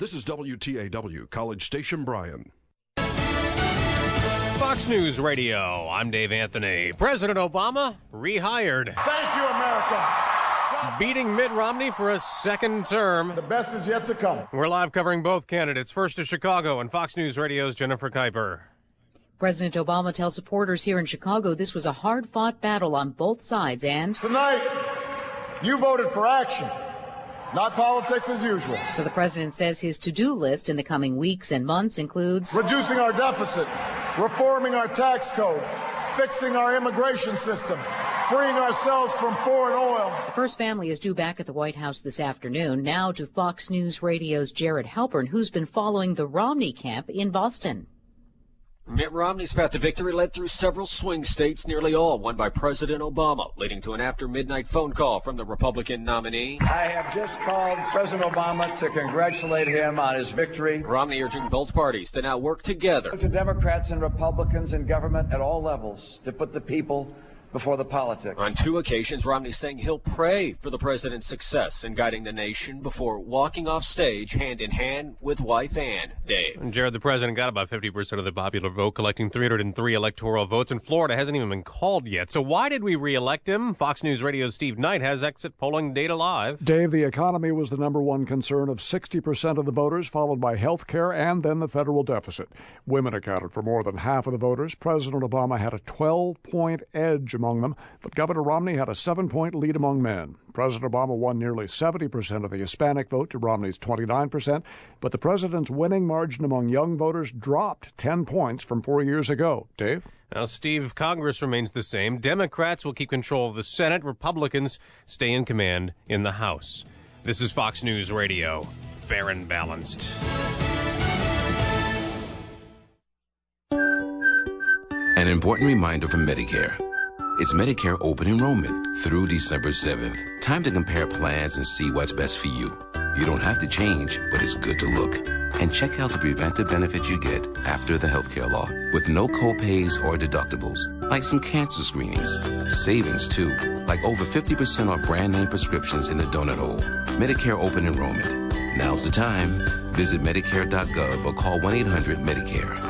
This is WTAW, College Station Bryan. Fox News Radio, I'm Dave Anthony. President Obama rehired. Thank you, America. Beating Mitt Romney for a second term. The best is yet to come. We're live covering both candidates. First to Chicago and Fox News Radio's Jennifer Kuiper. President Obama tells supporters here in Chicago this was a hard-fought battle on both sides and... Tonight, you voted for action, not politics as usual. So the president says his to-do list in the coming weeks and months includes... reducing our deficit, reforming our tax code, fixing our immigration system, freeing ourselves from foreign oil. The first family is due back at the White House this afternoon. Now to Fox News Radio's Jared Halpern, who's been following the Romney camp in Boston. Mitt Romney's path to victory led through several swing states, nearly all won by President Obama, leading to an after-midnight phone call from the Republican nominee. I have just called President Obama to congratulate him on his victory. Romney urging both parties to now work together. To Democrats and Republicans in government at all levels to put the people before the politics. On two occasions, Romney saying he'll pray for the president's success in guiding the nation before walking off stage hand in hand with wife Ann. Dave. And Jared, the president got about 50% of the popular vote, collecting 303 electoral votes, and Florida hasn't even been called yet. So why did we reelect him? Fox News Radio's Steve Knight has exit polling data live. Dave, the economy was the number one concern of 60% of the voters, followed by health care and then the federal deficit. Women accounted for more than half of the voters. President Obama had a 12-point edge among them, but Governor Romney had a 7-point lead among men. President Obama won nearly 70% of the Hispanic vote to Romney's 29%, but the president's winning margin among young voters dropped 10 points from 4 years ago. Dave? Now, Steve, Congress remains the same. Democrats will keep control of the Senate. Republicans stay in command in the House. This is Fox News Radio, fair and balanced. An important reminder from Medicare. It's Medicare open enrollment through December 7th. Time to compare plans and see what's best for you. You don't have to change, but it's good to look. And check out the preventive benefits you get after the healthcare law, with no co-pays or deductibles, like some cancer screenings. Savings, too, like over 50% off brand-name prescriptions in the donut hole. Medicare open enrollment. Now's the time. Visit Medicare.gov or call 1-800-MEDICARE.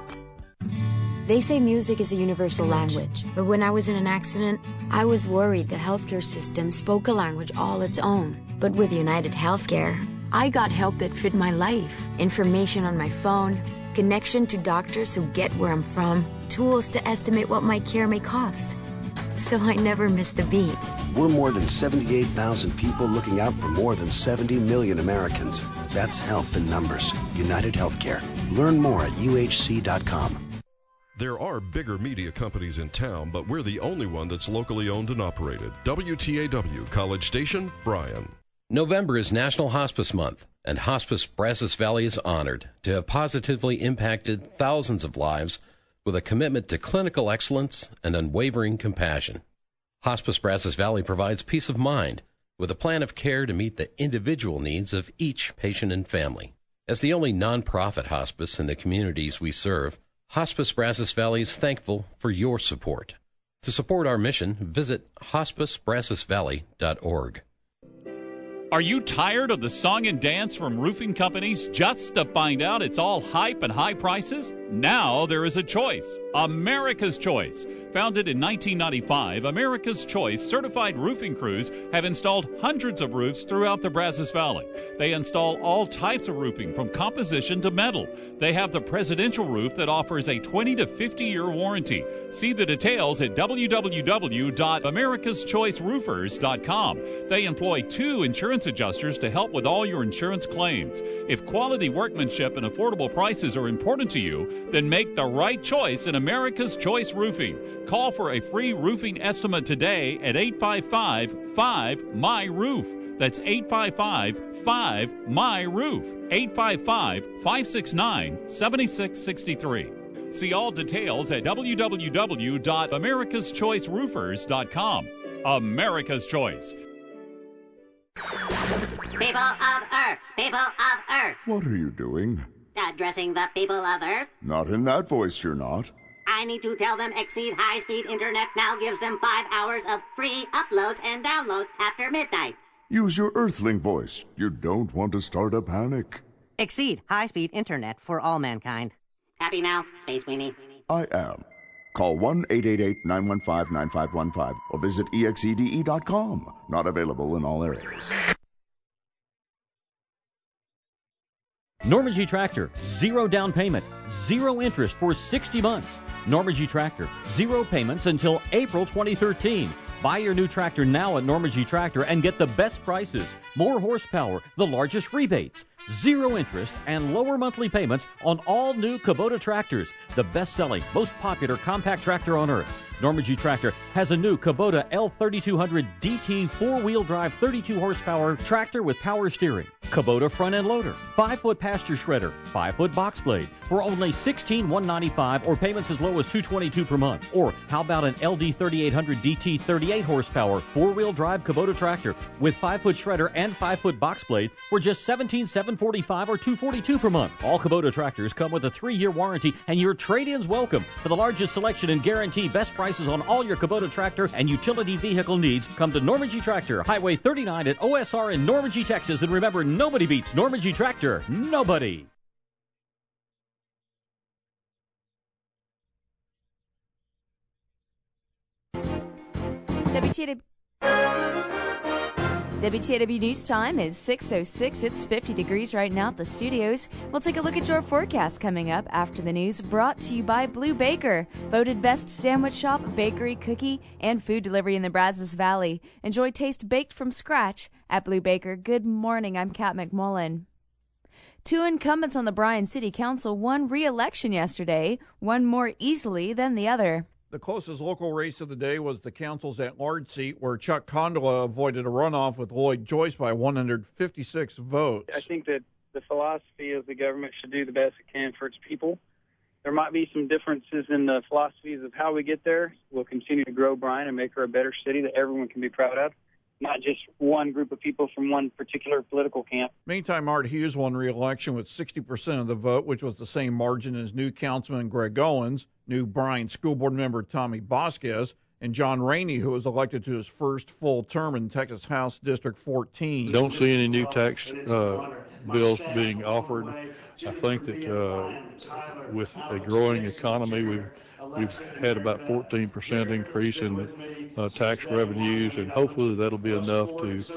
They say music is a universal language, but when I was in an accident, I was worried the healthcare system spoke a language all its own. But with United Healthcare, I got help that fit my life. Information on my phone, connection to doctors who get where I'm from, tools to estimate what my care may cost. So I never missed a beat. We're more than 78,000 people looking out for more than 70 million Americans. That's health in numbers. United Healthcare. Learn more at uhc.com. There are bigger media companies in town, but we're the only one that's locally owned and operated. WTAW, College Station, Bryan. November is National Hospice Month, and Hospice Brazos Valley is honored to have positively impacted thousands of lives with a commitment to clinical excellence and unwavering compassion. Hospice Brazos Valley provides peace of mind with a plan of care to meet the individual needs of each patient and family. As the only nonprofit hospice in the communities we serve, Hospice Brazos Valley is thankful for your support. To support our mission, visit hospicebrazosvalley.org. Are you tired of the song and dance from roofing companies just to find out it's all hype and high prices? Now there is a choice. America's Choice. Founded in 1995, America's Choice certified roofing crews have installed hundreds of roofs throughout the Brazos Valley. They install all types of roofing from composition to metal. They have the presidential roof that offers a 20 to 50-year warranty. See the details at www.americaschoiceroofers.com. They employ 2 insurance adjusters to help with all your insurance claims. If quality workmanship and affordable prices are important to you, then make the right choice in America's Choice Roofing. Call for a free roofing estimate today at 855-5-MY-ROOF. That's 855-5-MY-ROOF. 855-569-7663. See all details at www.americaschoiceroofers.com. America's Choice. People of Earth, people of Earth. What are you doing? Addressing the people of Earth. Not in that voice, you're not. I need to tell them Exceed High-Speed Internet now gives them 5 hours of free uploads and downloads after midnight. Use your Earthling voice. You don't want to start a panic. Exceed high-speed internet for all mankind. Happy now, Space Weenie? I am. Call 1-888-915-9515 or visit exede.com. Not available in all areas. Norman G. Tractor, 0 down payment, 0 interest for 60 months. Norman G. Tractor, 0 payments until April 2013. Buy your new tractor now at Norman G. Tractor and get the best prices, more horsepower, the largest rebates, 0 interest, and lower monthly payments on all new Kubota tractors, the best-selling, most popular compact tractor on earth. Norman G. Tractor has a new Kubota L3200 DT 4-wheel drive 32 horsepower tractor with power steering, Kubota front end loader, 5-foot pasture shredder, 5-foot box blade for only $16,195 or payments as low as $222 per month. Or how about an LD 3800 DT 38 horsepower 4-wheel drive Kubota tractor with 5-foot shredder and 5-foot box blade for just $17,745 or $242 per month. All Kubota tractors come with a 3-year warranty and your trade-ins welcome. For the largest selection and guarantee best prices on all your Kubota tractor and utility vehicle needs, come to Norman G. Tractor, Highway 39 at OSR in Norman G, Texas. And remember, nobody beats Norman G. Tractor. Nobody. WTAW News Time is 6:06. It's 50 degrees right now at the studios. We'll take a look at your forecast coming up after the news, brought to you by Blue Baker, voted best sandwich shop, bakery, cookie, and food delivery in the Brazos Valley. Enjoy taste baked from scratch at Blue Baker. Good morning. I'm Kat McMullen. 2 incumbents on the Bryan City Council won re-election yesterday, one more easily than the other. The closest local race of the day was the council's at-large seat, where Chuck Condola avoided a runoff with Lloyd Joyce by 156 votes. I think that the philosophy of the government should do the best it can for its people. There might be some differences in the philosophies of how we get there. We'll continue to grow Bryan and make her a better city that everyone can be proud of, not just one group of people from one particular political camp. Meantime, Art Hughes won re-election with 60% of the vote, which was the same margin as new councilman Greg Owens, new Bryan School Board member Tommy Vasquez, and John Rainey, who was elected to his first full term in Texas House District 14. Don't see any new tax bills being offered. I think that with a growing economy, we've had about 14% increase in tax revenues, and hopefully that'll be enough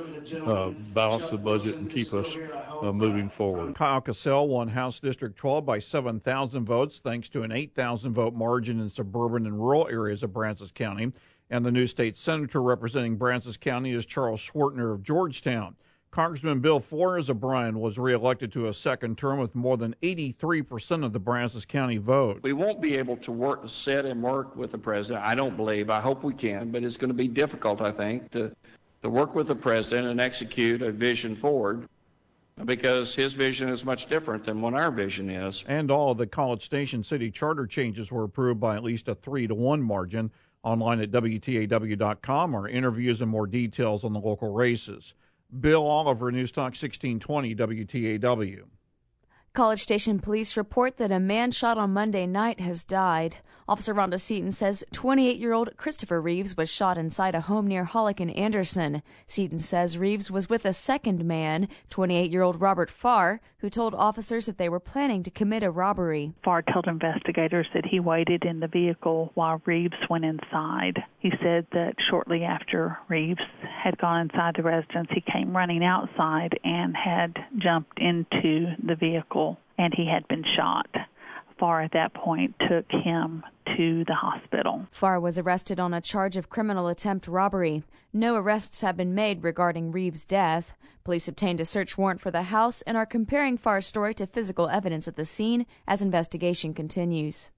to balance the budget and keep us moving forward. Kyle Cassell won House District 12 by 7,000 votes, thanks to an 8,000 vote margin in suburban and rural areas of Brazos County. And the new state senator representing Brazos County is Charles Schwartner of Georgetown. Congressman Bill Flores of Bryan was reelected to a second term with more than 83% of the Brazos County vote. We won't be able to sit and work with the president, I don't believe. I hope we can, but it's going to be difficult, I think, to work with the president and execute a vision forward, because his vision is much different than what our vision is. And all of the College Station city charter changes were approved by at least a 3-1 margin. Online at WTAW.com are interviews and more details on the local races. Bill Oliver, News Talk 1620 WTAW. College Station police report that a man shot on Monday night has died. Officer Rhonda Seaton says 28-year-old Christopher Reeves was shot inside a home near Hollick and Anderson. Seaton says Reeves was with a second man, 28-year-old Robert Farr, who told officers that they were planning to commit a robbery. Farr told investigators that he waited in the vehicle while Reeves went inside. He said that shortly after Reeves had gone inside the residence, he came running outside and had jumped into the vehicle, and he had been shot. Farr at that point took him to the hospital. Farr was arrested on a charge of criminal attempt robbery. No arrests have been made regarding Reeves' death. Police obtained a search warrant for the house and are comparing Farr's story to physical evidence at the scene as investigation continues.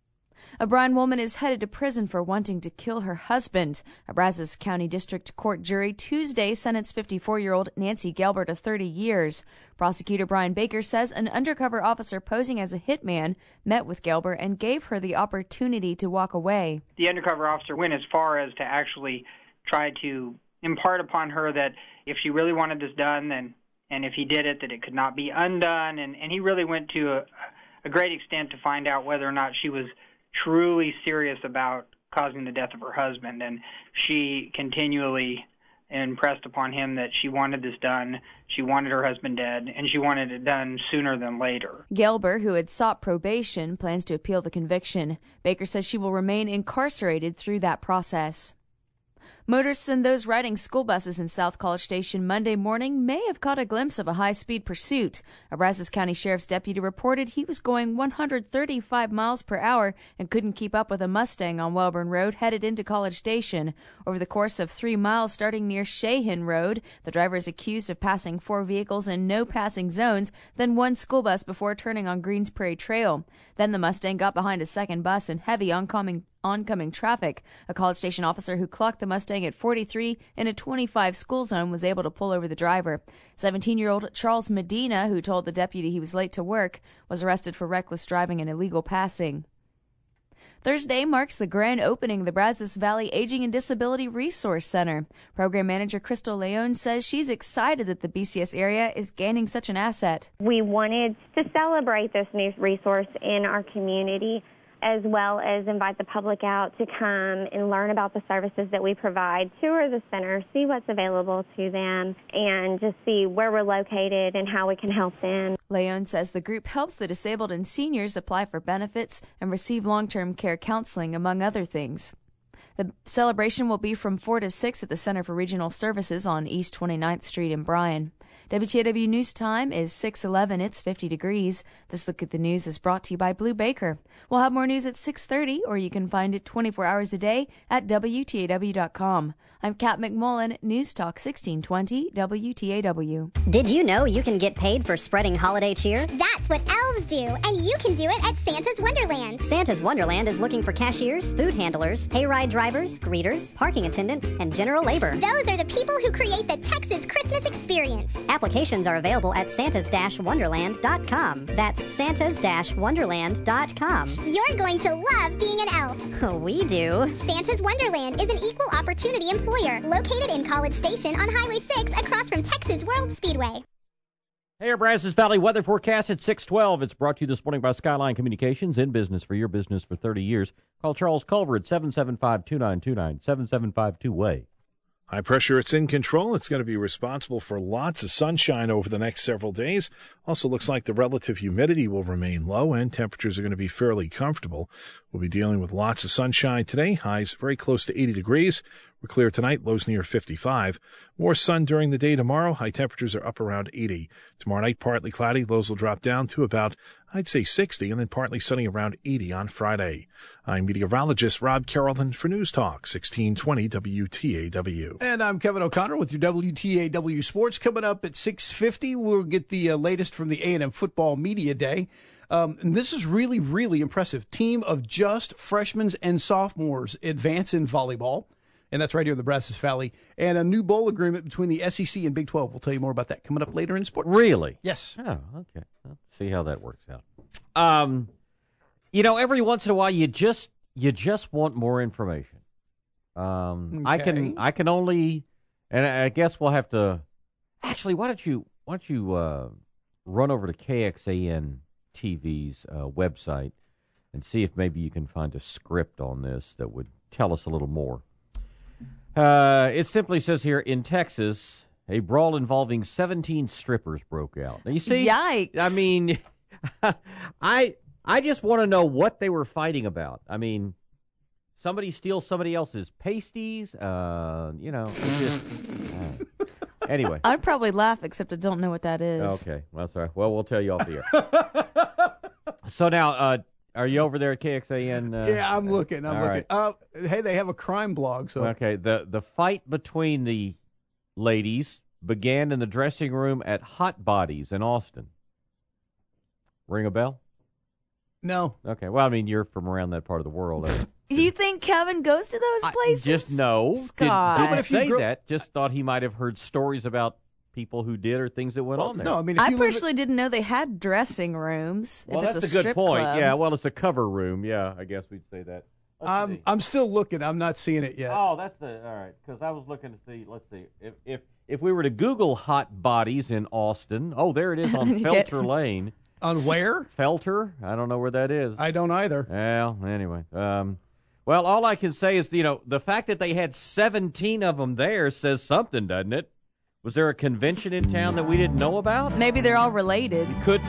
A Bryan woman is headed to prison for wanting to kill her husband. A Brazos County District Court jury Tuesday sentenced 54-year-old Nancy Gelber to 30 years. Prosecutor Brian Baker says an undercover officer posing as a hitman met with Gelber and gave her the opportunity to walk away. The undercover officer went as far as to actually try to impart upon her that if she really wanted this done, then, and if he did it, that it could not be undone. And he really went to a great extent to find out whether or not she was truly serious about causing the death of her husband, and she continually and impressed upon him that she wanted this done, she wanted her husband dead, and she wanted it done sooner than later. Gelber, who had sought probation, plans to appeal the conviction. Baker says she will remain incarcerated through that process. Motorists and those riding school buses in South College Station Monday morning may have caught a glimpse of a high-speed pursuit. A Brazos County Sheriff's deputy reported he was going 135 miles per hour and couldn't keep up with a Mustang on Welborn Road headed into College Station. Over the course of 3 miles starting near Shahin Road, the driver is accused of passing 4 vehicles in no passing zones, then 1 school bus before turning on Greens Prairie Trail. Then the Mustang got behind a second bus in heavy oncoming traffic. A College Station officer who clocked the Mustang at 43 in a 25 school zone was able to pull over the driver. 17-year-old Charles Medina, who told the deputy he was late to work, was arrested for reckless driving and illegal passing. Thursday marks the grand opening of the Brazos Valley Aging and Disability Resource Center. Program manager Crystal Leone says she's excited that the BCS area is gaining such an asset. We wanted to celebrate this new resource in our community, as well as invite the public out to come and learn about the services that we provide, tour the center, see what's available to them, and just see where we're located and how we can help them. Leone says the group helps the disabled and seniors apply for benefits and receive long-term care counseling, among other things. The celebration will be from 4 to 6 at the Center for Regional Services on East 29th Street in Bryan. WTAW News Time is 6:11. It's 50 degrees. This Look at the News is brought to you by Blue Baker. We'll have more news at 6:30, or you can find it 24 hours a day at WTAW.com. I'm Kat McMullen, News Talk 1620 WTAW. Did you know you can get paid for spreading holiday cheer? That's what elves do, and you can do it at Santa's Wonderland. Santa's Wonderland is looking for cashiers, food handlers, hayride drivers, greeters, parking attendants, and general labor. Those are the people who create the Texas Christmas experience. Applications are available at santas-wonderland.com. That's santas-wonderland.com. You're going to love being an elf. We do. Santa's Wonderland is an equal opportunity employer located in College Station on Highway 6 across from Texas World Speedway. Hey, our Brazos Valley weather forecast at 6:12. It's brought to you this morning by Skyline Communications, in business for your business for 30 years. Call Charles Culver at 775-2929, 775-2-WAY. High pressure, it's in control. It's going to be responsible for lots of sunshine over the next several days. Also looks like the relative humidity will remain low and temperatures are going to be fairly comfortable. We'll be dealing with lots of sunshine today. Highs very close to 80 degrees. We're clear tonight, lows near 55. More sun during the day tomorrow. High temperatures are up around 80. Tomorrow night, partly cloudy. Lows will drop down to about, I'd say 60, and then partly sunny around 80 on Friday. I'm meteorologist Rob Carrollton for News Talk 1620 WTAW. And I'm Kevin O'Connor with your WTAW Sports. Coming up at 6:50, we'll get the latest from the A&M Football Media Day. And this is really, really impressive. Team of just freshmen and sophomores advance in volleyball. And that's right here in the Brazos Valley. And a new bowl agreement between the SEC and Big 12. We'll tell you more about that coming up later in sports. Really? Yes. Oh, okay. Well, see how that works out. Every once in a while, you just want more information. Okay. I can only, and I guess we'll have to. Actually, why don't you run over to KXAN TV's website and see if maybe you can find a script on this that would tell us a little more. It simply says here, in Texas, a brawl involving 17 strippers broke out. Now, you see, yikes! I mean, I just want to know what they were fighting about. I mean, somebody steals somebody else's pasties. Anyway, I'd probably laugh, except I don't know what that is. Okay, well, sorry. Well, we'll tell you off the air. So now, are you over there at KXAN? Yeah, I'm looking. Right. Hey, they have a crime blog. So okay, the fight between the ladies began in the dressing room at Hot Bodies in Austin. Ring a bell? No. Okay, well, I mean, you're from around that part of the world. Do you think Kevin goes to those places? Just no. Scott. Didn't say that. Just thought he might have heard stories about people who did or things that went on there. No, I mean, I personally didn't know they had dressing rooms. Well, if that's it's a good strip point. club. Yeah, well, it's a cover room. Yeah, I guess we'd say that. I'm still looking. I'm not seeing it yet. Oh, that's all right. Because I was looking to see. Let's see if we were to Google Hot Bodies in Austin. Oh, there it is on Felter Lane. On where? Felter. I don't know where that is. I don't either. Well, anyway. Well, Well, all I can say is, the fact that they had 17 of them there says something, doesn't it? Was there a convention in town that we didn't know about? Maybe they're all related. You could.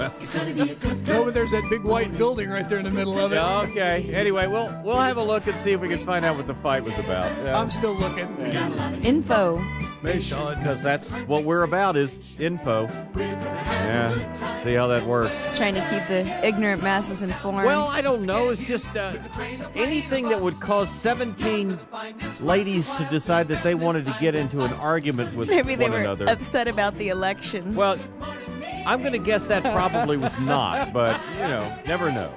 No, but there's that big white building right there in the middle of it. Okay. Anyway, we'll have a look and see if we can find out what the fight was about. Yeah. I'm still looking. Info. Because that's what we're about, is info. Yeah. See how that works. Trying to keep the ignorant masses informed. Well, I don't know. It's just anything that would cause 17 ladies to decide that they wanted to get into an argument with Maybe they one were another. upset about the election. Well, I'm going to guess that probably was not, but, never know.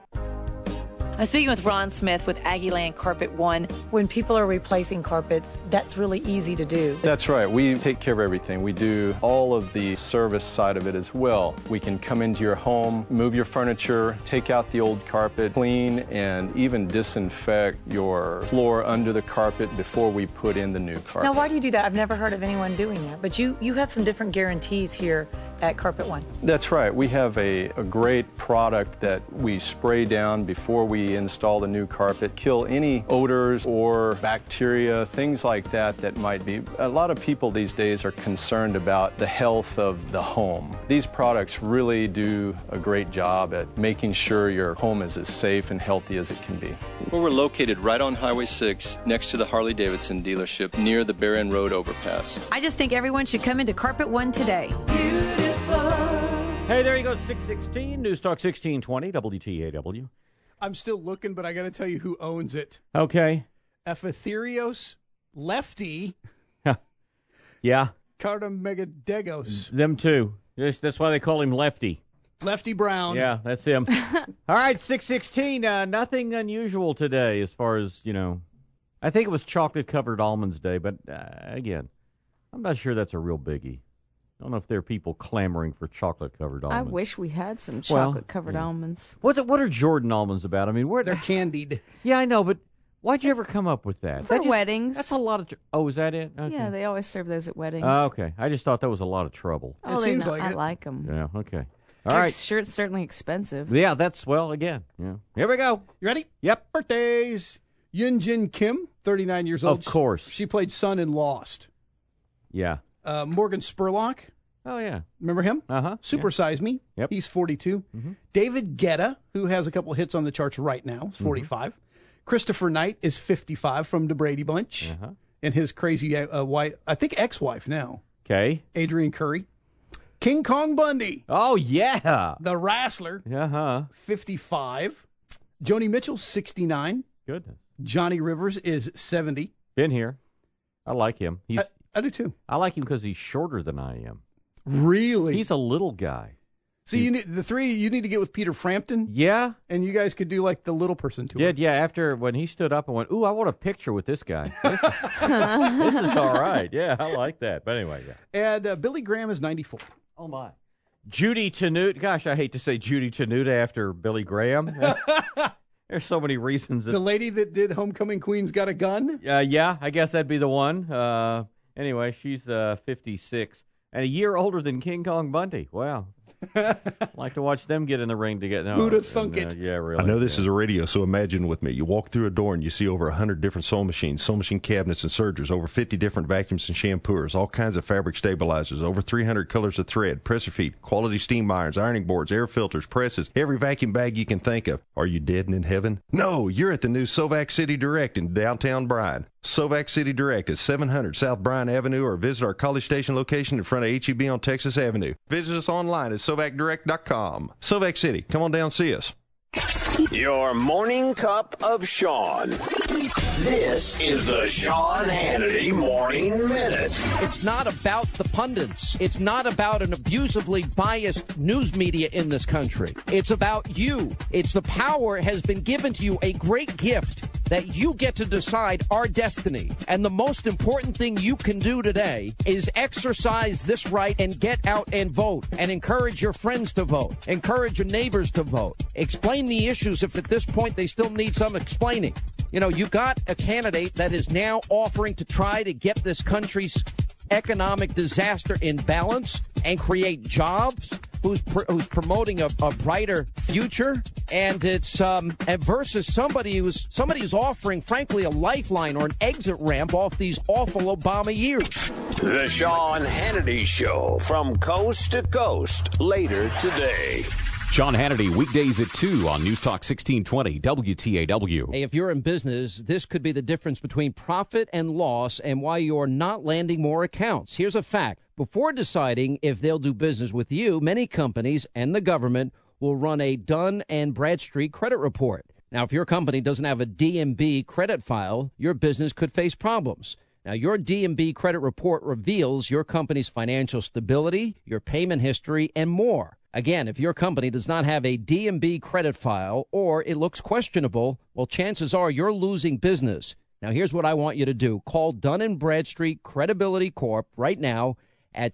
I'm speaking with Ron Smith with Aggieland Carpet One. When people are replacing carpets, that's really easy to do. That's right. We take care of everything. We do all of the service side of it as well. We can come into your home, move your furniture, take out the old carpet, clean, and even disinfect your floor under the carpet before we put in the new carpet. Now, why do you do that? I've never heard of anyone doing that. But you have some different guarantees here at Carpet One. That's right. We have a great product that we spray down before we install the new carpet, kill any odors or bacteria, things like that might be. A lot of people these days are concerned about the health of the home. These products really do a great job at making sure your home is as safe and healthy as it can be. Well, we're located right on Highway 6 next to the Harley-Davidson dealership near the Barron Road overpass. I just think everyone should come into Carpet One today. Hey, there you go, 616, News Talk 1620, WTAW. I'm still looking, but I got to tell you who owns it. Okay. Ephetherios Lefty. Yeah. Cartamegadegos. Them too. That's why they call him Lefty. Lefty Brown. Yeah, that's him. All right, 616, nothing unusual today as far as, I think it was chocolate-covered almonds day, but again, I'm not sure that's a real biggie. I don't know if there are people clamoring for chocolate-covered almonds. I wish we had some chocolate-covered almonds. What are Jordan almonds about? I mean, they're candied. Yeah, I know, but why'd you ever come up with that? For weddings. That's a lot of... is that it? Okay. Yeah, they always serve those at weddings. Okay. I just thought that was a lot of trouble. Oh, it seems like I it. like them. Yeah, okay. All right. Sure, it's certainly expensive. Yeah, again. Yeah. Here we go. You ready? Yep. Birthdays. Yoonjin Kim, 39 years old. Of course. She played Sun in Lost. Yeah. Morgan Spurlock. Oh, yeah. Remember him? Uh-huh. Super Size Me. Yep. He's 42. Mm-hmm. David Guetta, who has a couple hits on the charts right now, is 45. Mm-hmm. Christopher Knight is 55 from the Brady Bunch. Uh-huh. And his crazy wife, I think ex-wife now. Okay. Adrian Curry. King Kong Bundy. Oh, yeah. The Wrestler. 55. Joni Mitchell, 69. Goodness. Johnny Rivers is 70. Been here. I like him. I do too. I like him because he's shorter than I am. Really? He's a little guy. See, you need to get with Peter Frampton. Yeah. And you guys could do like the little person tour. Yeah, after when he stood up and went, ooh, I want a picture with this guy. This is all right. Yeah, I like that. But anyway, yeah. And Billy Graham is 94. Oh, my. Judy Tenuta. Gosh, I hate to say Judy Tenuta after Billy Graham. There's so many reasons. The lady that did Homecoming Queen's Got a Gun? Yeah, I guess that'd be the one. Anyway, she's 56. And a year older than King Kong Bundy. Wow. Like to watch them get in the ring to get... No, who'd have thunk it? Yeah, really. I know this is a radio, so imagine with me. You walk through a door and you see over 100 different sewing machines, sewing machine cabinets and sergers, over 50 different vacuums and shampoos, all kinds of fabric stabilizers, over 300 colors of thread, presser feet, quality steam irons, ironing boards, air filters, presses, every vacuum bag you can think of. Are you dead and in heaven? No, you're at the new Sovac City Direct in downtown Bryan. Sovac City Direct is 700 South Bryan Avenue, or visit our College Station location in front of HEB on Texas Avenue. Visit us online at SovacDirect.com. Sovac City, come on down, see us. Your morning cup of Sean. This is the Sean Hannity Morning Minute. It's not about the pundits. It's not about an abusively biased news media in this country. It's about you. It's the power has been given to you, a great gift that you get to decide our destiny. And the most important thing you can do today is exercise this right and get out and vote, and encourage your friends to vote, encourage your neighbors to vote, explain the issues if at this point they still need some explaining. You know, you've got a candidate that is now offering to try to get this country's economic disaster in balance and create jobs. who's promoting a brighter future, and it's versus somebody who's offering, frankly, a lifeline or an exit ramp off these awful Obama years. The Sean Hannity Show from coast to coast later today. Sean Hannity, weekdays at 2 on News Talk 1620 WTAW. Hey, if you're in business, this could be the difference between profit and loss and why you're not landing more accounts. Here's a fact. Before deciding if they'll do business with you, many companies and the government will run a Dun & Bradstreet credit report. Now, if your company doesn't have a D&B credit file, your business could face problems. Now, your D&B credit report reveals your company's financial stability, your payment history, and more. Again, if your company does not have a D&B credit file or it looks questionable, well, chances are you're losing business. Now, here's what I want you to do. Call Dun & Bradstreet Credibility Corp right now at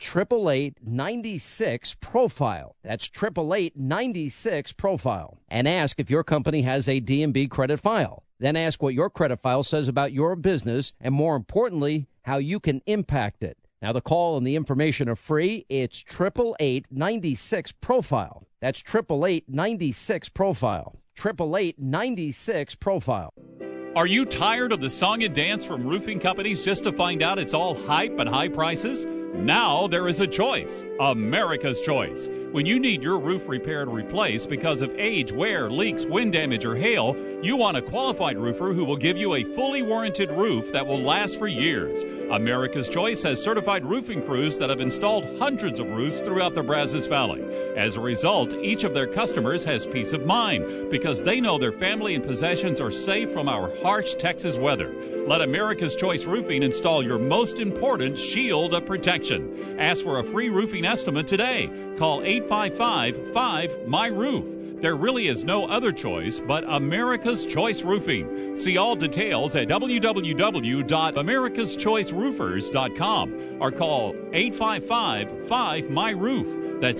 888-96-PROFILE. That's 888-96-PROFILE. And ask if your company has a D&B credit file. Then ask what your credit file says about your business and, more importantly, how you can impact it. Now, the call and the information are free. It's 888-96-PROFILE. That's 888-96-PROFILE. 888-96-PROFILE. Are you tired of the song and dance from roofing companies just to find out it's all hype and high prices? Now there is a choice. America's Choice. When you need your roof repaired or replaced because of age, wear, leaks, wind damage, or hail, you want a qualified roofer who will give you a fully warranted roof that will last for years. America's Choice has certified roofing crews that have installed hundreds of roofs throughout the Brazos Valley. As a result, each of their customers has peace of mind because they know their family and possessions are safe from our harsh Texas weather. Let America's Choice Roofing install your most important shield of protection. Ask for a free roofing estimate today. Call 855-5-MY-ROOF. There really is no other choice but America's Choice Roofing. See all details at www.americaschoiceroofers.com or call 855-5-MY-ROOF. That's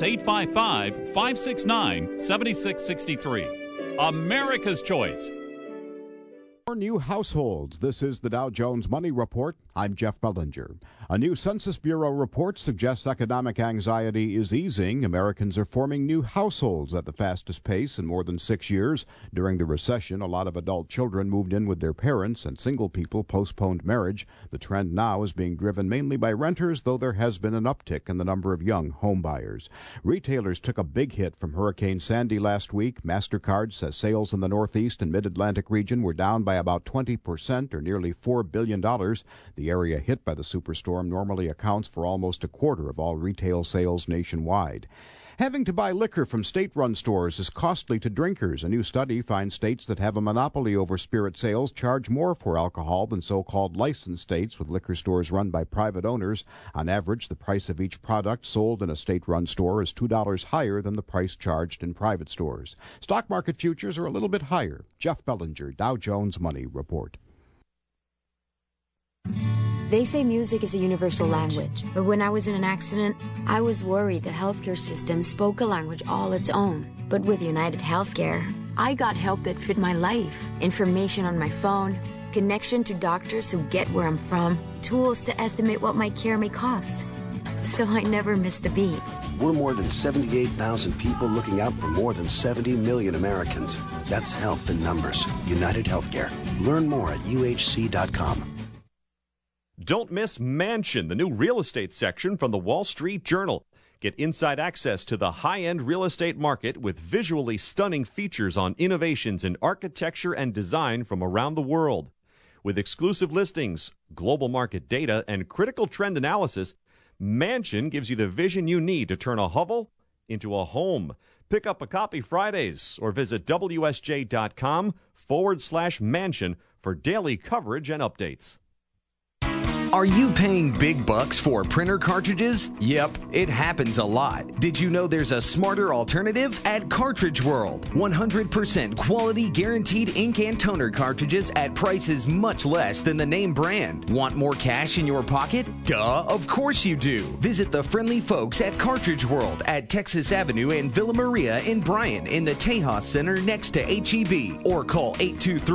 855-569-7663. America's Choice. For new households, this is the Dow Jones Money Report. I'm Jeff Bellinger. A new Census Bureau report suggests economic anxiety is easing. Americans are forming new households at the fastest pace in more than 6 years. During the recession, a lot of adult children moved in with their parents and single people postponed marriage. The trend now is being driven mainly by renters, though there has been an uptick in the number of young home buyers. Retailers took a big hit from Hurricane Sandy last week. MasterCard says sales in the Northeast and Mid-Atlantic region were down by about 20% or nearly $4 billion. The area hit by the superstorm normally accounts for almost a quarter of all retail sales nationwide. Having to buy liquor from state-run stores is costly to drinkers. A new study finds states that have a monopoly over spirit sales charge more for alcohol than so-called licensed states with liquor stores run by private owners. On average, the price of each product sold in a state-run store is $2 higher than the price charged in private stores. Stock market futures are a little bit higher. Jeff Bellinger, Dow Jones Money Report. They say music is a universal language, but when I was in an accident, I was worried the healthcare system spoke a language all its own. But with United Healthcare, I got help that fit my life, information on my phone, connection to doctors who get where I'm from, tools to estimate what my care may cost. So I never missed a beat. We're more than 78,000 people looking out for more than 70 million Americans. That's health in numbers. United Healthcare. Learn more at uhc.com. Don't miss Mansion, the new real estate section from the Wall Street Journal. Get inside access to the high-end real estate market with visually stunning features on innovations in architecture and design from around the world. With exclusive listings, global market data, and critical trend analysis, Mansion gives you the vision you need to turn a hovel into a home. Pick up a copy Fridays or visit WSJ.com/mansion for daily coverage and updates. Are you paying big bucks for printer cartridges? Yep, it happens a lot. Did you know there's a smarter alternative? At Cartridge World, 100% quality guaranteed ink and toner cartridges at prices much less than the name brand. Want more cash in your pocket? Duh, of course you do. Visit the friendly folks at Cartridge World at Texas Avenue and Villa Maria in Bryan in the Tejas Center next to HEB or call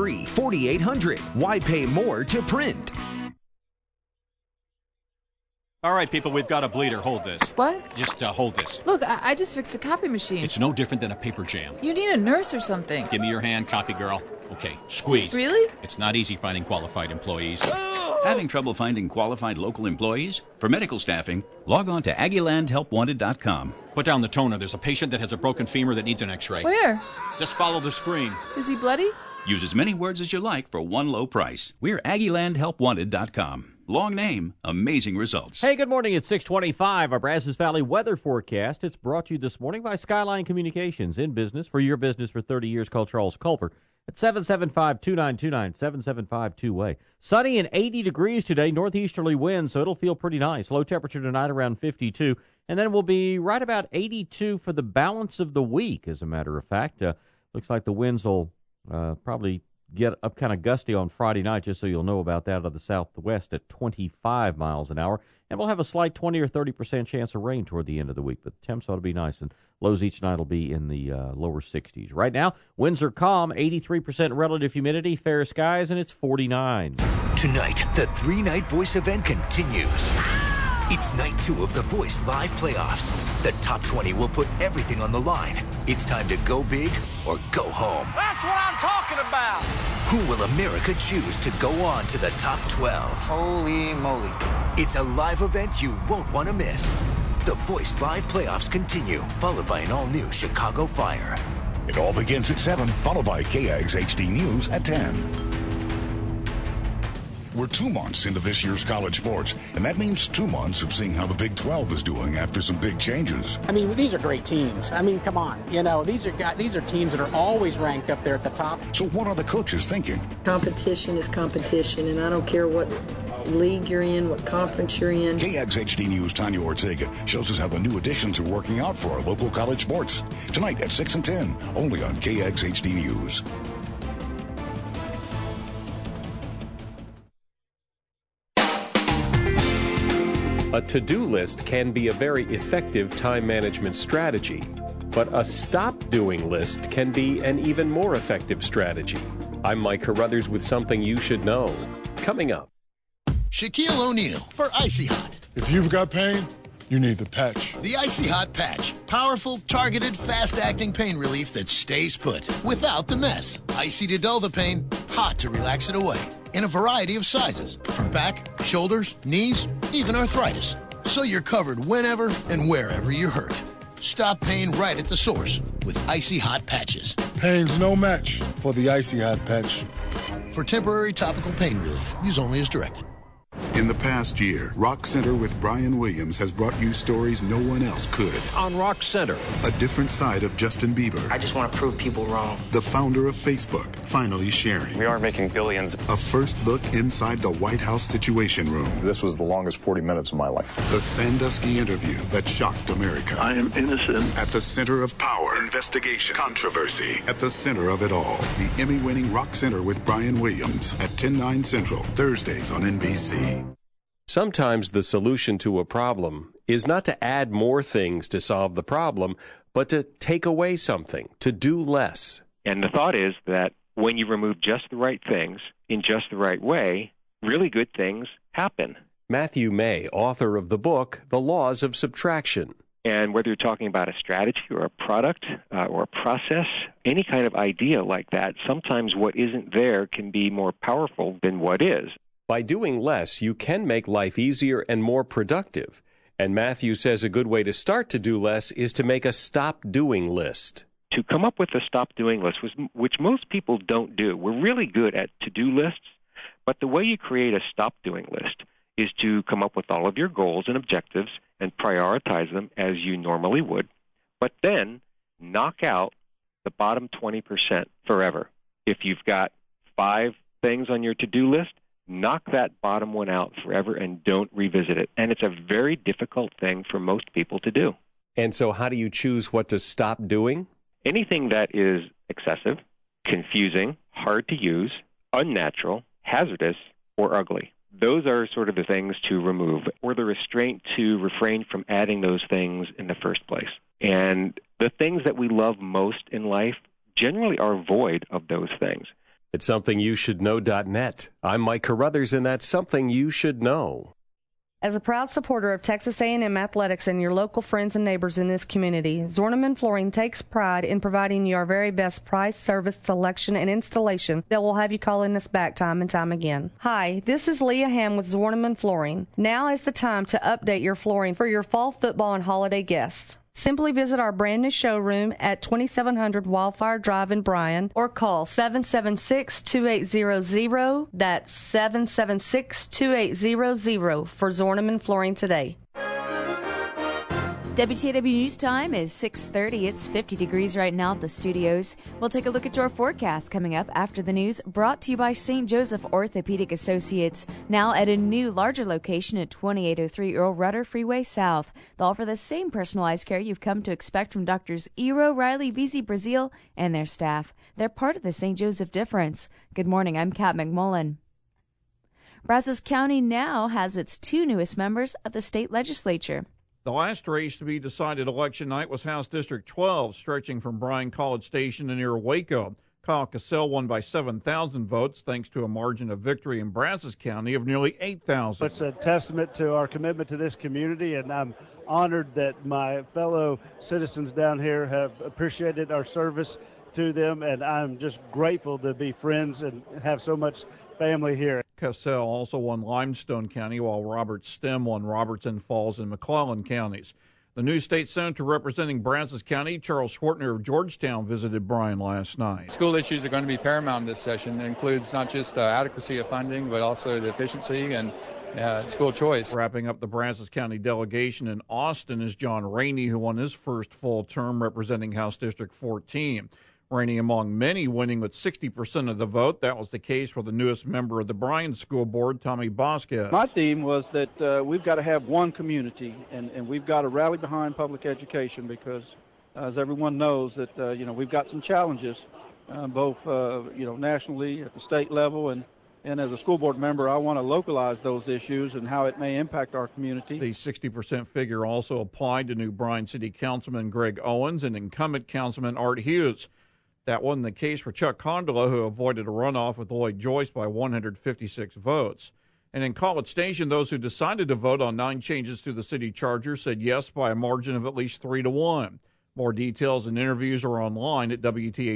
823-4800. Why pay more to print? All right, people, we've got a bleeder. Hold this. What? Just hold this. Look, I just fixed the copy machine. It's no different than a paper jam. You need a nurse or something. Give me your hand, copy girl. Okay, squeeze. Really? It's not easy finding qualified employees. Having trouble finding qualified local employees? For medical staffing, log on to AggielandHelpWanted.com. Put down the toner. There's a patient that has a broken femur that needs an x-ray. Where? Just follow the screen. Is he bloody? Use as many words as you like for one low price. We're AggielandHelpWanted.com. Long name, amazing results. Hey, good morning. It's 625. Our Brazos Valley weather forecast. It's brought to you this morning by Skyline Communications. In business, for your business for 30 years. Call Charles Culver at 775-2929, 775-2way. Sunny and 80 degrees today, northeasterly wind, so it'll feel pretty nice. Low temperature tonight around 52, and then we'll be right about 82 for the balance of the week, as a matter of fact. Looks like the winds will probably get up kind of gusty on Friday night, just so you'll know about that, out of the southwest at 25 miles an hour. And we'll have a slight 20 or 30% chance of rain toward the end of the week, but the temps ought to be nice, and lows each night will be in the lower 60s. Right now, winds are calm, 83% relative humidity, fair skies, and it's 49. Tonight, the three-night Voice event continues. It's night 2 of the Voice Live Playoffs. The top 20 will put everything on the line. It's time to go big or go home. That's what I'm talking about. Who will America choose to go on to the top 12? Holy moly. It's a live event you won't want to miss. The Voice Live Playoffs continue, followed by an all-new Chicago Fire. It all begins at 7, followed by KAGS HD News at 10. We're 2 months into this year's college sports, and that means 2 months of seeing how the Big 12 is doing after some big changes. I mean, these are great teams. I mean, come on. You know, these are teams that are always ranked up there at the top. So what are the coaches thinking? Competition is competition, and I don't care what league you're in, what conference you're in. KAGS HD News' Tanya Ortega shows us how the new additions are working out for our local college sports. Tonight at 6 and 10, only on KAGS HD News. A to-do list can be a very effective time management strategy, but a stop-doing list can be an even more effective strategy. I'm Mike Carruthers with something you should know. Coming up. Shaquille O'Neal for Icy Hot. If you've got pain, you need the patch. The Icy Hot Patch. Powerful, targeted, fast-acting pain relief that stays put without the mess. Icy to dull the pain, hot to relax it away. In a variety of sizes, from back, shoulders, knees, even arthritis. So you're covered whenever and wherever you're hurt. Stop pain right at the source with Icy Hot Patches. Pain's no match for the Icy Hot Patch. For temporary topical pain relief, use only as directed. In the past year, Rock Center with Brian Williams has brought you stories no one else could. On Rock Center, a different side of Justin Bieber. I just want to prove people wrong. The founder of Facebook, finally sharing. We are making billions. A first look inside the White House Situation Room. This was the longest 40 minutes of my life. The Sandusky interview that shocked America. I am innocent. At the center of power, investigation, controversy. At the center of it all, the Emmy-winning Rock Center with Brian Williams at 10/9 Central, Thursdays on NBC. Sometimes the solution to a problem is not to add more things to solve the problem, but to take away something, to do less. And the thought is that when you remove just the right things in just the right way, really good things happen. Matthew May, author of the book, The Laws of Subtraction. And whether you're talking about a strategy or a product or a process, any kind of idea like that, sometimes what isn't there can be more powerful than what is. By doing less, you can make life easier and more productive. And Matthew says a good way to start to do less is to make a stop-doing list. To come up with a stop-doing list, which most people don't do. We're really good at to-do lists, but the way you create a stop-doing list is to come up with all of your goals and objectives and prioritize them as you normally would, but then knock out the bottom 20% forever. If you've got 5 things on your to-do list, knock that bottom one out forever and don't revisit it. And it's a very difficult thing for most people to do. And so how do you choose what to stop doing? Anything that is excessive, confusing, hard to use, unnatural, hazardous, or ugly. Those are sort of the things to remove, or the restraint to refrain from adding those things in the first place. And the things that we love most in life generally are void of those things. It's SomethingYouShouldKnow.net. I'm Mike Carruthers, and that's Something You Should Know. As a proud supporter of Texas A&M athletics and your local friends and neighbors in this community, Zorneman Flooring takes pride in providing you our very best price, service, selection, and installation that will have you calling us back time and time again. Hi, this is Leah Ham with Zorneman Flooring. Now is the time to update your flooring for your fall football and holiday guests. Simply visit our brand new showroom at 2700 Wildfire Drive in Bryan or call 776-2800. That's 776-2800 for Zorneman Flooring today. WTAW News Time is 6:30. It's 50 degrees right now at the studios. We'll take a look at your forecast coming up after the news, brought to you by St. Joseph Orthopedic Associates, now at a new, larger location at 2803 Earl Rudder Freeway South. They'll offer the same personalized care you've come to expect from Doctors Ero, Riley, VZ Brazil, and their staff. They're part of the St. Joseph difference. Good morning, I'm Kat McMullen. Brazos County now has its two newest members of the state legislature. The last race to be decided election night was House District 12, stretching from Bryan College Station to near Waco. Kyle Cassell won by 7,000 votes, thanks to a margin of victory in Brazos County of nearly 8,000. It's a testament to our commitment to this community, and I'm honored that my fellow citizens down here have appreciated our service to them, and I'm just grateful to be friends and have so much family here. Cassell also won Limestone County, while Robert Stem won Robertson Falls and McClellan counties. The new state senator representing Brazos County, Charles Schwartner of Georgetown, visited Bryan last night. School issues are going to be paramount in this session. It includes not just adequacy of funding, but also the efficiency and school choice. Wrapping up the Brazos County delegation in Austin is John Rainey, who won his first full term representing House District 14. Rainey among many, winning with 60% of the vote. That was the case for the newest member of the Bryan School Board, Tommy Bosquez. My theme was that we've got to have one community, and we've got to rally behind public education because, as everyone knows, that we've got some challenges, both nationally at the state level, and as a school board member, I want to localize those issues and how it may impact our community. The 60% figure also applied to new Bryan City Councilman Greg Owens and incumbent Councilman Art Hughes. That wasn't the case for Chuck Condola, who avoided a runoff with Lloyd Joyce by 156 votes. And in College Station, those who decided to vote on 9 changes to the city charter said yes by a margin of at least 3-1. More details and interviews are online at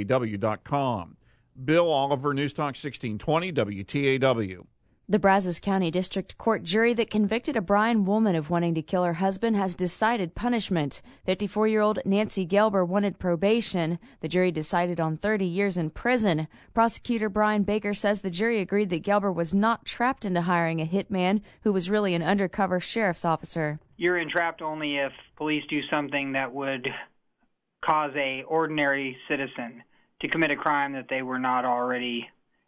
WTAW.com. Bill Oliver, News Talk 1620, WTAW. The Brazos County District Court jury that convicted a Bryan woman of wanting to kill her husband has decided punishment. 54-year-old Nancy Gelber wanted probation. The jury decided on 30 years in prison. Prosecutor Brian Baker says the jury agreed that Gelber was not trapped into hiring a hitman who was really an undercover sheriff's officer. You're entrapped only if police do something that would cause a ordinary citizen to commit a crime that they were not already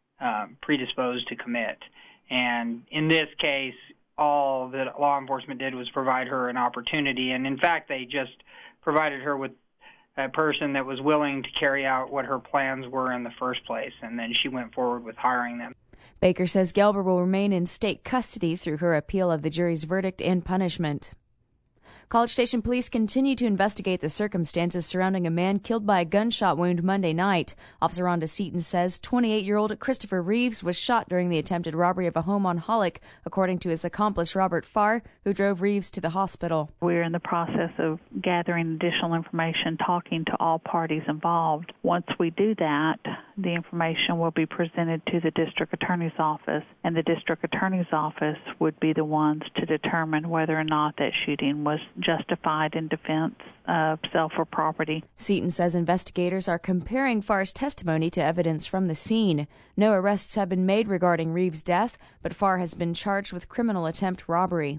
predisposed to commit. And in this case, all that law enforcement did was provide her an opportunity. And in fact, they just provided her with a person that was willing to carry out what her plans were in the first place. And then she went forward with hiring them. Baker says Gelber will remain in state custody through her appeal of the jury's verdict and punishment. College Station police continue to investigate the circumstances surrounding a man killed by a gunshot wound Monday night. Officer Rhonda Seaton says 28-year-old Christopher Reeves was shot during the attempted robbery of a home on Hollick, according to his accomplice Robert Farr, who drove Reeves to the hospital. We're in the process of gathering additional information, talking to all parties involved. Once we do that, the information will be presented to the district attorney's office, and the district attorney's office would be the ones to determine whether or not that shooting was justified in defense of self or property. Seaton says investigators are comparing Farr's testimony to evidence from the scene. No arrests have been made regarding Reeves' death, but Farr has been charged with criminal attempt robbery.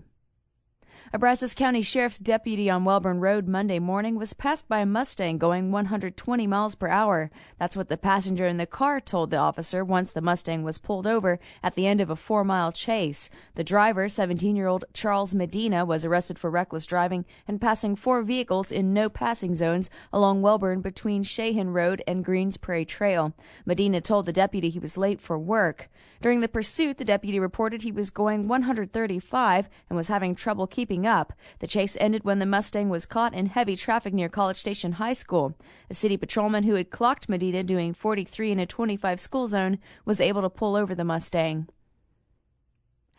A Brazos County Sheriff's deputy on Welborn Road Monday morning was passed by a Mustang going 120 miles per hour. That's what the passenger in the car told the officer once the Mustang was pulled over at the end of a 4-mile chase. The driver, 17-year-old Charles Medina, was arrested for reckless driving and passing 4 vehicles in no passing zones along Welborn between Shahan Road and Greens Prairie Trail. Medina told the deputy he was late for work. During the pursuit, the deputy reported he was going 135 and was having trouble keeping up. The chase ended when the Mustang was caught in heavy traffic near College Station High School. A city patrolman who had clocked Medina doing 43 in a 25 school zone was able to pull over the Mustang.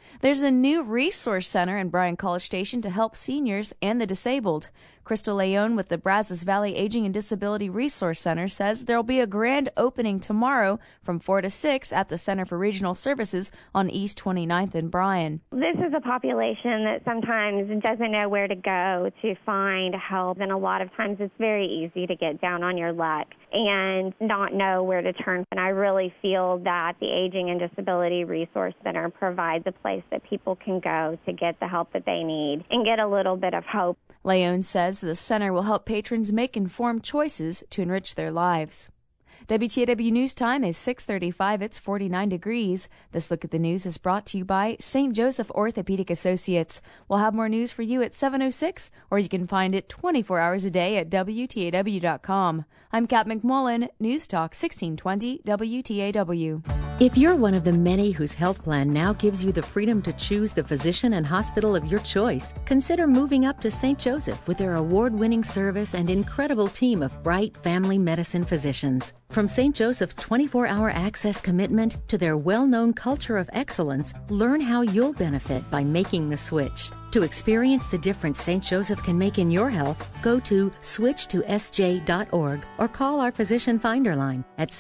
There's a new resource center in Bryan College Station to help seniors and the disabled. Crystal Leone with the Brazos Valley Aging and Disability Resource Center says there'll be a grand opening tomorrow from 4 to 6 at the Center for Regional Services on East 29th in Bryan. This is a population that sometimes doesn't know where to go to find help, and a lot of times it's very easy to get down on your luck and not know where to turn. And I really feel that the Aging and Disability Resource Center provides a place that people can go to get the help that they need and get a little bit of hope. Leone says the center will help patrons make informed choices to enrich their lives. WTAW News Time is 6:35. It's 49 degrees. This look at the news is brought to you by St. Joseph Orthopedic Associates. We'll have more news for you at 7:06, or you can find it 24 hours a day at WTAW.com. I'm Kat McMullen, News Talk 1620 WTAW. If you're one of the many whose health plan now gives you the freedom to choose the physician and hospital of your choice, consider moving up to St. Joseph with their award-winning service and incredible team of bright family medicine physicians. From St. Joseph's 24-hour access commitment to their well-known culture of excellence, learn how you'll benefit by making the switch. To experience the difference St. Joseph can make in your health, go to switchtosj.org or call our Physician Finder line at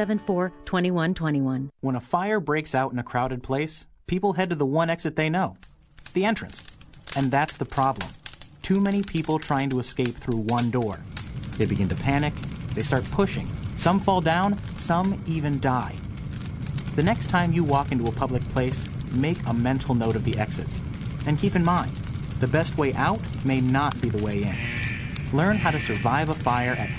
774-2121. When a fire breaks out in a crowded place, people head to the one exit they know, the entrance. And that's the problem. Too many people trying to escape through one door. They begin to panic, they start pushing. Some fall down, some even die. The next time you walk into a public place, make a mental note of the exits. And keep in mind, the best way out may not be the way in. Learn how to survive a fire at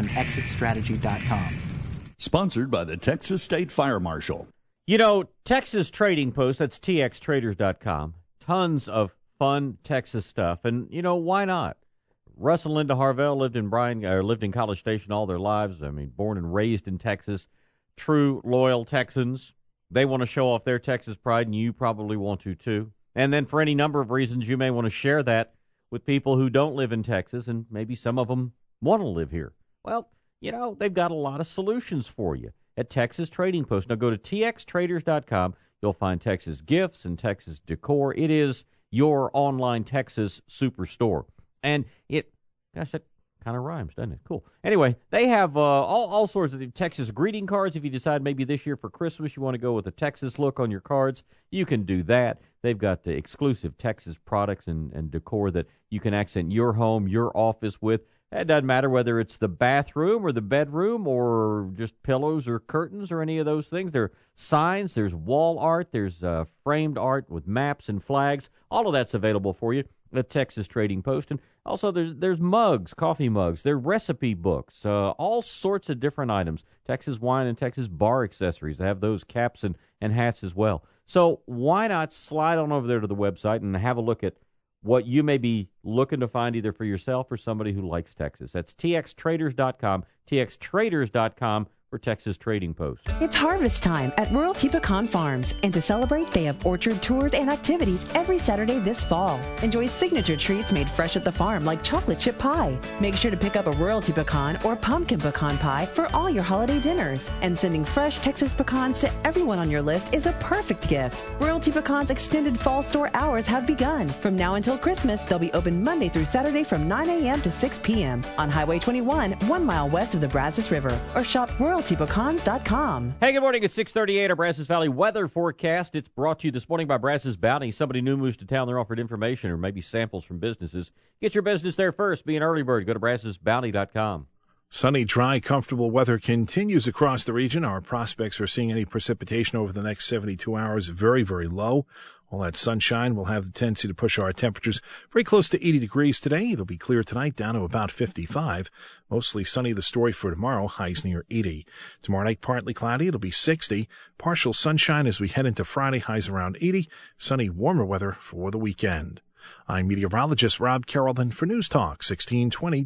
haveanexitstrategy.com. Sponsored by the Texas State Fire Marshal. You know, Texas Trading Post, that's txtraders.com. Tons of fun Texas stuff. And, you know, why not? Russ and Linda Harvell lived in College Station all their lives. I mean, born and raised in Texas. True, loyal Texans. They want to show off their Texas pride, and you probably want to, too. And then for any number of reasons, you may want to share that with people who don't live in Texas, and maybe some of them want to live here. Well, you know, they've got a lot of solutions for you at Texas Trading Post. Now go to txtraders.com. You'll find Texas gifts and Texas decor. It is your online Texas superstore. And that kind of rhymes, doesn't it? Cool. Anyway, they have all sorts of Texas greeting cards. If you decide maybe this year for Christmas you want to go with a Texas look on your cards, you can do that. They've got the exclusive Texas products and decor that you can accent your home, your office with. It doesn't matter whether it's the bathroom or the bedroom or just pillows or curtains or any of those things. There are signs, there's wall art, there's framed art with maps and flags. All of that's available for you at Texas Trading Post. And also there's mugs, coffee mugs, there are recipe books, all sorts of different items. Texas wine and Texas bar accessories. They have those caps and hats as well. So why not slide on over there to the website and have a look at what you may be looking to find either for yourself or somebody who likes Texas. That's txtraders.com, txtraders.com for Texas Trading Post. It's harvest time at Royalty Pecan Farms, and to celebrate, they have orchard tours and activities every Saturday this fall. Enjoy signature treats made fresh at the farm like chocolate chip pie. Make sure to pick up a Royalty Pecan or pumpkin pecan pie for all your holiday dinners. And sending fresh Texas pecans to everyone on your list is a perfect gift. Royalty Pecan's extended fall store hours have begun. From now until Christmas, they'll be open Monday through Saturday from 9 a.m. to 6 p.m. on Highway 21, 1 mile west of the Brazos River, or shop RoyaltyPecans.com. Hey, good morning. It's 6:38. Our Brazos Valley weather forecast. It's brought to you this morning by Brazos Bounty. Somebody new moves to town. They're offered information or maybe samples from businesses. Get your business there first. Be an early bird. Go to BrazosBounty.com. Sunny, dry, comfortable weather continues across the region. Our prospects for seeing any precipitation over the next 72 hours very, very low. All that sunshine will have the tendency to push our temperatures very close to 80 degrees today. It'll be clear tonight, down to about 55. Mostly sunny, the story for tomorrow, highs near 80. Tomorrow night, partly cloudy. It'll be 60. Partial sunshine as we head into Friday, highs around 80. Sunny, warmer weather for the weekend. I'm meteorologist Rob Carrollton for News Talk 1620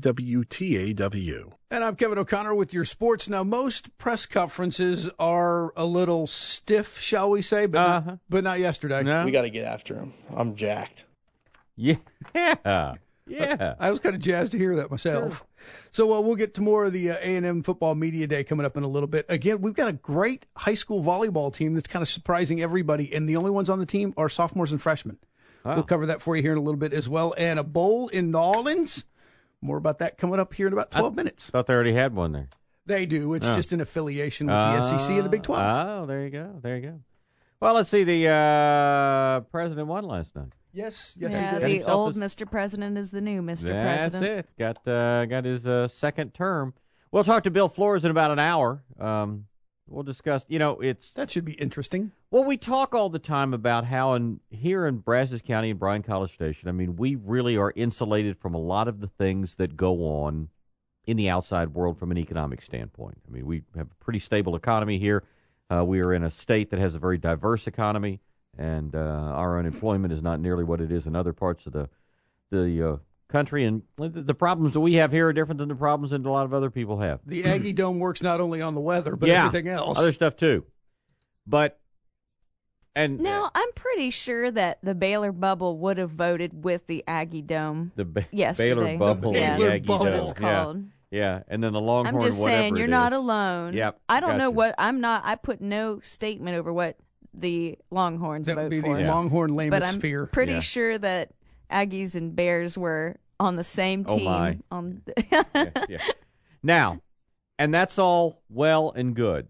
WTAW. And I'm Kevin O'Connor with your sports. Now, most press conferences are a little stiff, shall we say, but not yesterday. No. We got to get after him. I'm jacked. Yeah. Yeah. I was kind of jazzed to hear that myself. Sure. So we'll get to more of the A&M Football Media Day coming up in a little bit. Again, we've got a great high school volleyball team that's kind of surprising everybody, and the only ones on the team are sophomores and freshmen. Oh. We'll cover that for you here in a little bit as well. And a bowl in Nolens. More about that coming up here in about 12 minutes. I thought they already had one there. They do. It's just an affiliation with the SEC and the Big 12. Oh, there you go. Well, let's see. The president won last night. Yes, he did. The old Mr. President is the new Mr. President. That's it. Got his second term. We'll talk to Bill Flores in about an hour. We'll discuss, that should be interesting. Well, we talk all the time about how here in Brazos County and Bryan College Station, I mean, we really are insulated from a lot of the things that go on in the outside world from an economic standpoint. I mean, we have a pretty stable economy here. We are in a state that has a very diverse economy, and our unemployment is not nearly what it is in other parts of the country, and the problems that we have here are different than the problems that a lot of other people have. The Aggie Dome works not only on the weather, but everything else. Other stuff too. Now, I'm pretty sure that the Baylor bubble would have voted with the Aggie Dome yesterday. Baylor bubble, yeah, the Aggie that's what Dome. it's called. Yeah, and then the Longhorn, I'm just saying, you're not alone. Yep, I don't know what, I put no statement over what the Longhorns vote for. That would be the Longhorn Lamosphere. But I'm pretty sure that Aggies and Bears were on the same team. Oh, my. Now, and that's all well and good,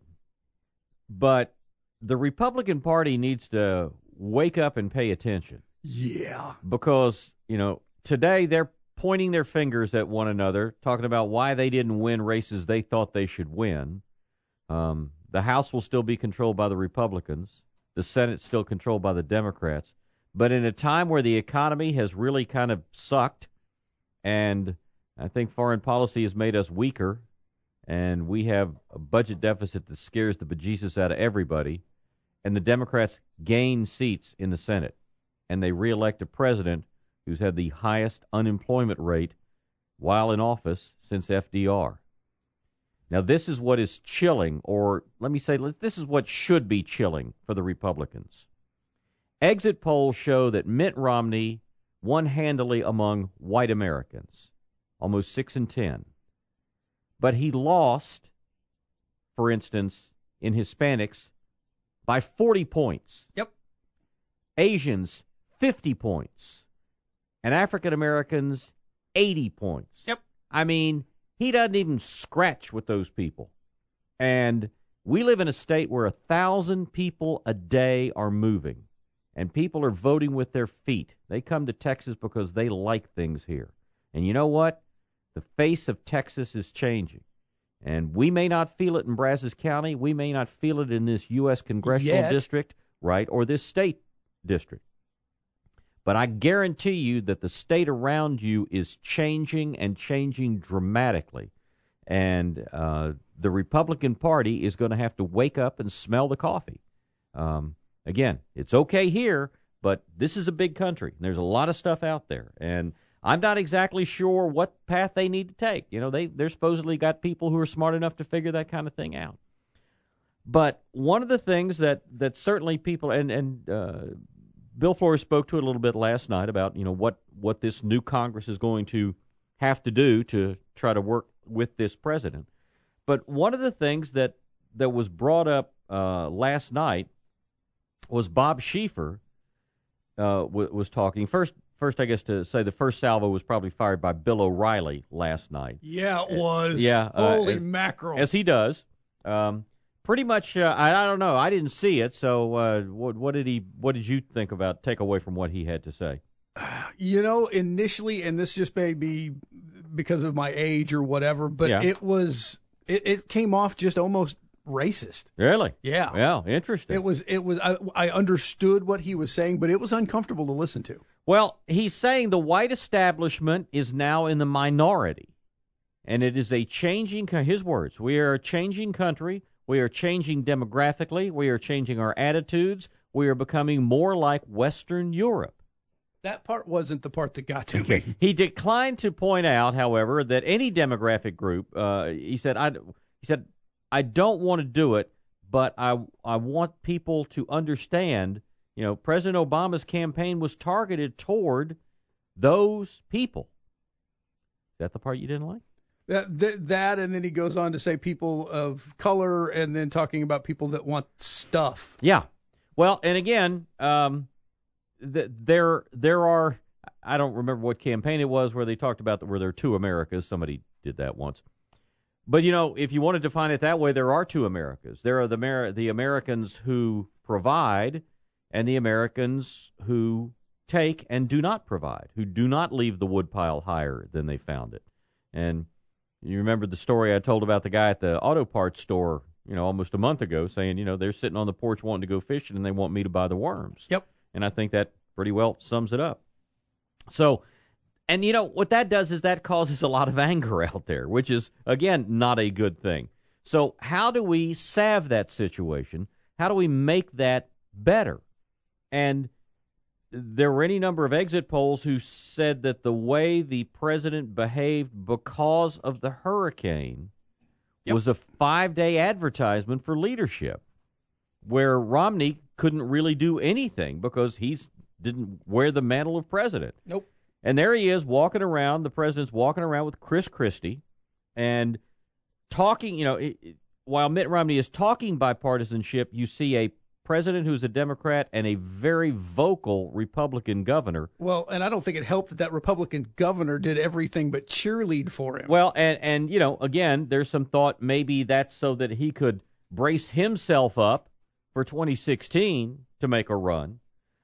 but the Republican Party needs to wake up and pay attention. Yeah. Because, today they're pointing their fingers at one another, talking about why they didn't win races they thought they should win. The House will still be controlled by the Republicans. The Senate's still controlled by the Democrats. But in a time where the economy has really kind of sucked, and I think foreign policy has made us weaker, and we have a budget deficit that scares the bejesus out of everybody, and the Democrats gain seats in the Senate, and they reelect a president who's had the highest unemployment rate while in office since FDR. Now, this is what is chilling, or let me say, this is what should be chilling for the Republicans. Exit polls show that Mitt Romney won handily among white Americans, almost 6 in 10. But he lost, for instance, in Hispanics by 40 points. Yep. Asians, 50 points. And African Americans, 80 points. Yep. I mean, he doesn't even scratch with those people. And we live in a state where 1,000 people a day are moving. And people are voting with their feet. They come to Texas because they like things here. And you know what? The face of Texas is changing. And we may not feel it in Brazos County. We may not feel it in this U.S. congressional district, right, or this state district. But I guarantee you that the state around you is changing and changing dramatically. And the Republican Party is going to have to wake up and smell the coffee. Again, it's okay here, but this is a big country. There's a lot of stuff out there, and I'm not exactly sure what path they need to take. They're supposedly got people who are smart enough to figure that kind of thing out. But one of the things that certainly people and Bill Flores spoke to it a little bit last night about what this new Congress is going to have to do to try to work with this president. But one of the things that was brought up last night was Bob Schieffer was talking. First, I guess to say the first salvo was probably fired by Bill O'Reilly last night. Yeah, it was. Yeah. Holy mackerel. As he does. Pretty much, I don't know. I didn't see it, so what did you take away from what he had to say? Initially, and this just may be because of my age or whatever, but it came off just almost racist. Really? Yeah. Well, interesting. It was. I understood what he was saying, but it was uncomfortable to listen to. Well, he's saying the white establishment is now in the minority, and it is a changing. His words: "We are a changing country. We are changing demographically. We are changing our attitudes. We are becoming more like Western Europe." That part wasn't the part that got to me. He declined to point out, however, that any demographic group. He said, I don't want to do it, but I want people to understand, President Obama's campaign was targeted toward those people. that the part you didn't like? That, and then he goes on to say people of color, and then talking about people that want stuff. Yeah. Well, and again, there are, I don't remember what campaign it was where they talked about where there are two Americas. Somebody did that once. But, if you want to define it that way, there are two Americas. There are the Americans who provide and the Americans who take and do not provide, who do not leave the woodpile higher than they found it. And you remember the story I told about the guy at the auto parts store, almost a month ago, saying, they're sitting on the porch wanting to go fishing and they want me to buy the worms. Yep. And I think that pretty well sums it up. So, and what that does is that causes a lot of anger out there, which is, again, not a good thing. So how do we salve that situation? How do we make that better? And there were any number of exit polls who said that the way the president behaved because of the hurricane was a 5-day advertisement for leadership, where Romney couldn't really do anything because he didn't wear the mantle of president. Nope. And there he is walking around, the president's walking around with Chris Christie and talking, while Mitt Romney is talking bipartisanship, you see a president who's a Democrat and a very vocal Republican governor. Well, and I don't think it helped that Republican governor did everything but cheerlead for him. Well, and again, there's some thought maybe that's so that he could brace himself up for 2016 to make a run.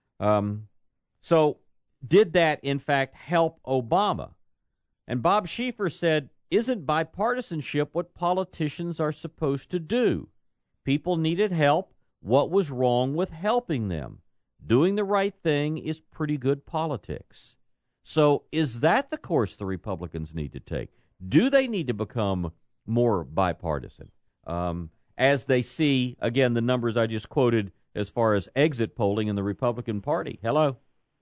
So did that, in fact, help Obama? And Bob Schieffer said, isn't bipartisanship what politicians are supposed to do? People needed help. What was wrong with helping them? Doing the right thing is pretty good politics. So is that the course the Republicans need to take? Do they need to become more bipartisan? As they see, again, the numbers I just quoted as far as exit polling in the Republican Party. Hello?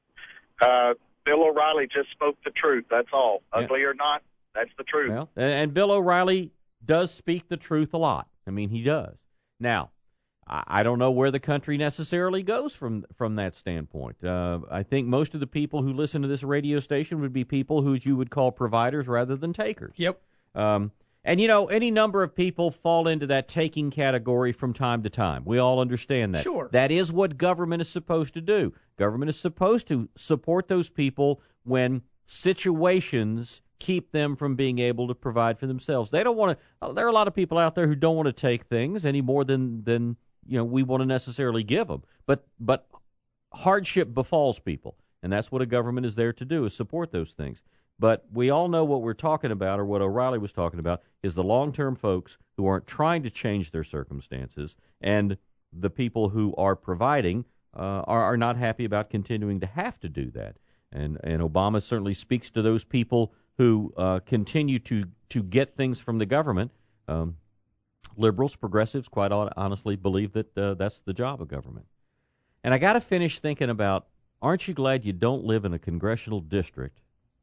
Bill O'Reilly just spoke the truth. That's all. Ugly or not, that's the truth. Well, and Bill O'Reilly does speak the truth a lot. I mean, he does. Now, I don't know where the country necessarily goes from that standpoint. I think most of the people who listen to this radio station would be people who you would call providers rather than takers. Yep. And, any number of people fall into that taking category from time to time. We all understand that. Sure. That is what government is supposed to do. Government is supposed to support those people when situations keep them from being able to provide for themselves. They don't want to. There are a lot of people out there who don't want to take things any more than we want to necessarily give them. But hardship befalls people, and that's what a government is there to do, is support those things. But we all know what we're talking about, or what O'Reilly was talking about, is the long-term folks who aren't trying to change their circumstances, and the people who are providing are not happy about continuing to have to do that. And Obama certainly speaks to those people who continue to get things from the government. Liberals, progressives, quite honestly believe that that's the job of government. And I got to finish thinking about, aren't you glad you don't live in a congressional district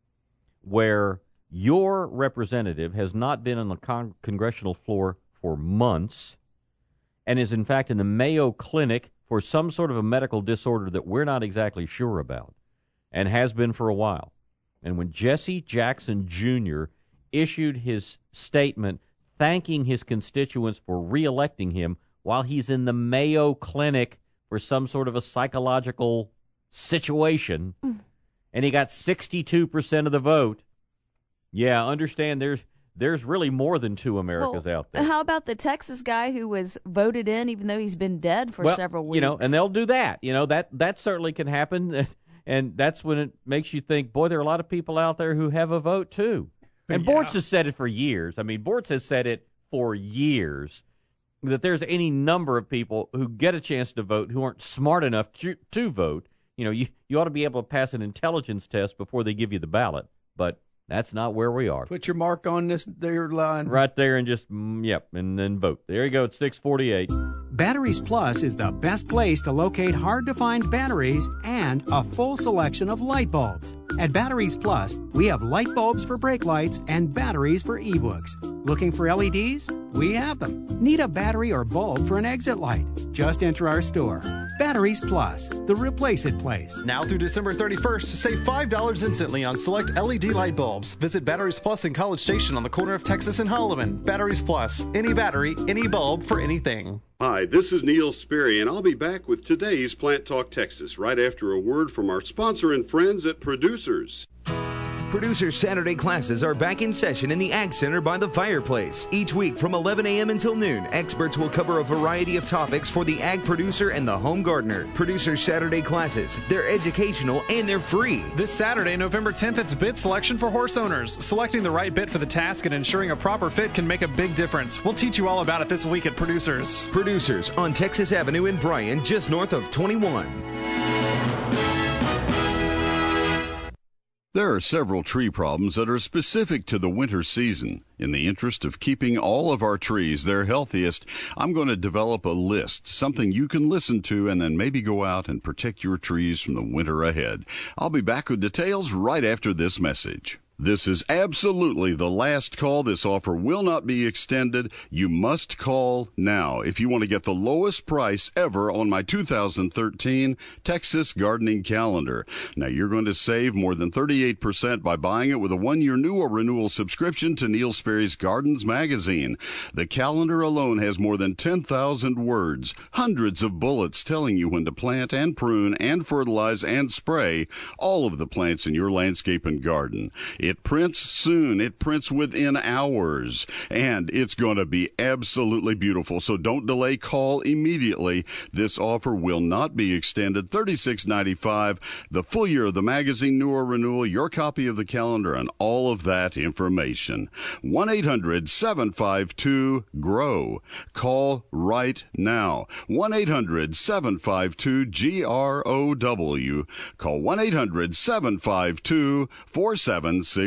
where your representative has not been on the congressional floor for months and is, in fact, in the Mayo Clinic for some sort of a medical disorder that we're not exactly sure about and has been for a while. And when Jesse Jackson Jr. issued his statement thanking his constituents for reelecting him while he's in the Mayo Clinic for some sort of a psychological situation, and he got 62% of the vote. Yeah, understand there's really more than two Americas out there. How about the Texas guy who was voted in even though he's been dead for several weeks? And they'll do that. That certainly can happen, and that's when it makes you think, boy, there are a lot of people out there who have a vote too. And Bortz has said it for years. I mean, Bortz has said it for years that there's any number of people who get a chance to vote who aren't smart enough to vote. You ought to be able to pass an intelligence test before they give you the ballot, but that's not where we are. Put your mark on this there line. Right there and just, and then vote. There you go, it's 6:48. Batteries Plus is the best place to locate hard-to-find batteries and a full selection of light bulbs. At Batteries Plus, we have light bulbs for brake lights and batteries for e-books. Looking for LEDs? We have them. Need a battery or bulb for an exit light? Just enter our store. Batteries Plus, the Replace It place. Now through December 31st, save $5 instantly on select LED light bulbs. Visit Batteries Plus in College Station on the corner of Texas and Holloman. Batteries Plus, any battery, any bulb for anything. Hi, this is Neil Sperry, and I'll be back with today's Plant Talk Texas right after a word from our sponsor and friends at Producers. Producers Saturday classes are back in session in the Ag Center by the fireplace. Each week from 11 a.m. until noon, experts will cover a variety of topics for the ag producer and the home gardener. Producers Saturday classes, they're educational and they're free. This Saturday, November 10th, it's bit selection for horse owners. Selecting the right bit for the task and ensuring a proper fit can make a big difference. We'll teach you all about it this week at Producers. Producers on Texas Avenue in Bryan, just north of 21. There are several tree problems that are specific to the winter season. In the interest of keeping all of our trees their healthiest, I'm going to develop a list, something you can listen to and then maybe go out and protect your trees from the winter ahead. I'll be back with details right after this message. This is absolutely the last call. This offer will not be extended. You must call now if you want to get the lowest price ever on my 2013 Texas Gardening Calendar. Now, you're going to save more than 38% by buying it with a 1-year new or renewal subscription to Neil Sperry's Gardens magazine. The calendar alone has more than 10,000 words, hundreds of bullets telling you when to plant and prune and fertilize and spray all of the plants in your landscape and garden. It prints soon. It prints within hours. And it's going to be absolutely beautiful. So don't delay. Call immediately. This offer will not be extended. $36.95. The full year of the magazine, new or renewal, your copy of the calendar, and all of that information. 1-800-752-GROW. Call right now. 1-800-752-GROW. Call 1-800-752-4769.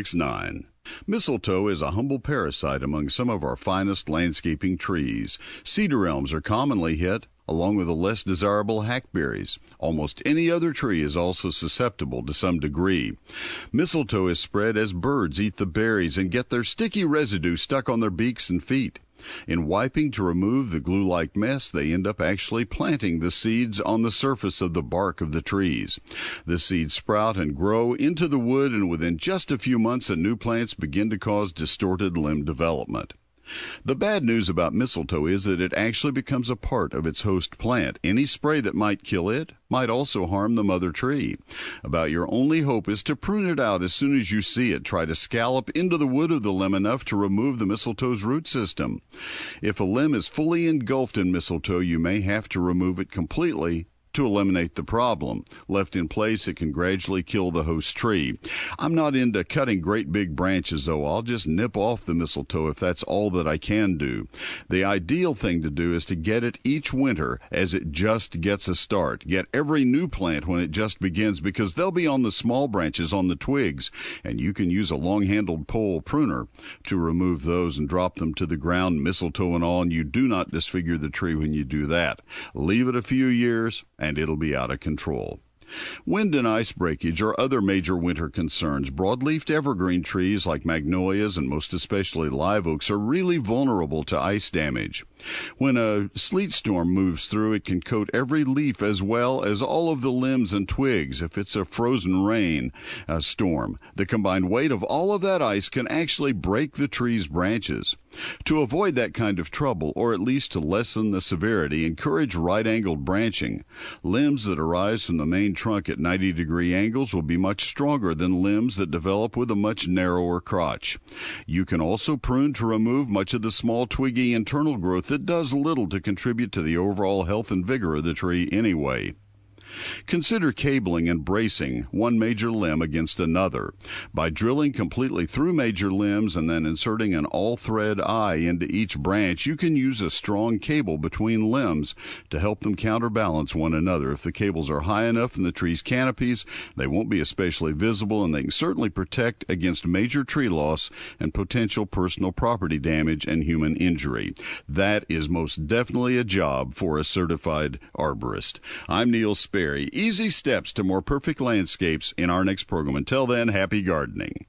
Mistletoe is a humble parasite among some of our finest landscaping trees. Cedar elms are commonly hit, along with the less desirable hackberries. Almost any other tree is also susceptible to some degree. Mistletoe is spread as birds eat the berries and get their sticky residue stuck on their beaks and feet. In wiping to remove the glue-like mess, they end up actually planting the seeds on the surface of the bark of the trees. The seeds sprout and grow into the wood, and within just a few months, the new plants begin to cause distorted limb development. The bad news about mistletoe is that it actually becomes a part of its host plant. Any spray that might kill it might also harm the mother tree. About your only hope is to prune it out as soon as you see it. Try to scallop into the wood of the limb enough to remove the mistletoe's root system. If a limb is fully engulfed in mistletoe, you may have to remove it completely to eliminate the problem. Left in place, it can gradually kill the host tree. I'm not into cutting great big branches, though. I'll just nip off the mistletoe if that's all that I can do. The ideal thing to do is to get it each winter as it just gets a start. Get every new plant when it just begins, because they'll be on the small branches on the twigs, and you can use a long-handled pole pruner to remove those and drop them to the ground, mistletoe and all, and you do not disfigure the tree when you do that. Leave it a few years, and it'll be out of control. Wind and ice breakage are other major winter concerns. Broadleafed evergreen trees like magnolias and most especially live oaks are really vulnerable to ice damage. When a sleet storm moves through, it can coat every leaf as well as all of the limbs and twigs. If it's a frozen rain storm, the combined weight of all of that ice can actually break the tree's branches. To avoid that kind of trouble, or at least to lessen the severity, encourage right-angled branching. Limbs that arise from the main trunk at 90-degree angles will be much stronger than limbs that develop with a much narrower crotch. You can also prune to remove much of the small twiggy internal growth that does little to contribute to the overall health and vigor of the tree anyway. Consider cabling and bracing one major limb against another. By drilling completely through major limbs and then inserting an all-thread eye into each branch, you can use a strong cable between limbs to help them counterbalance one another. If the cables are high enough in the tree's canopies, they won't be especially visible, and they can certainly protect against major tree loss and potential personal property damage and human injury. That is most definitely a job for a certified arborist. I'm Neil Sperry. Easy steps to more perfect landscapes in our next program. Until then, happy gardening.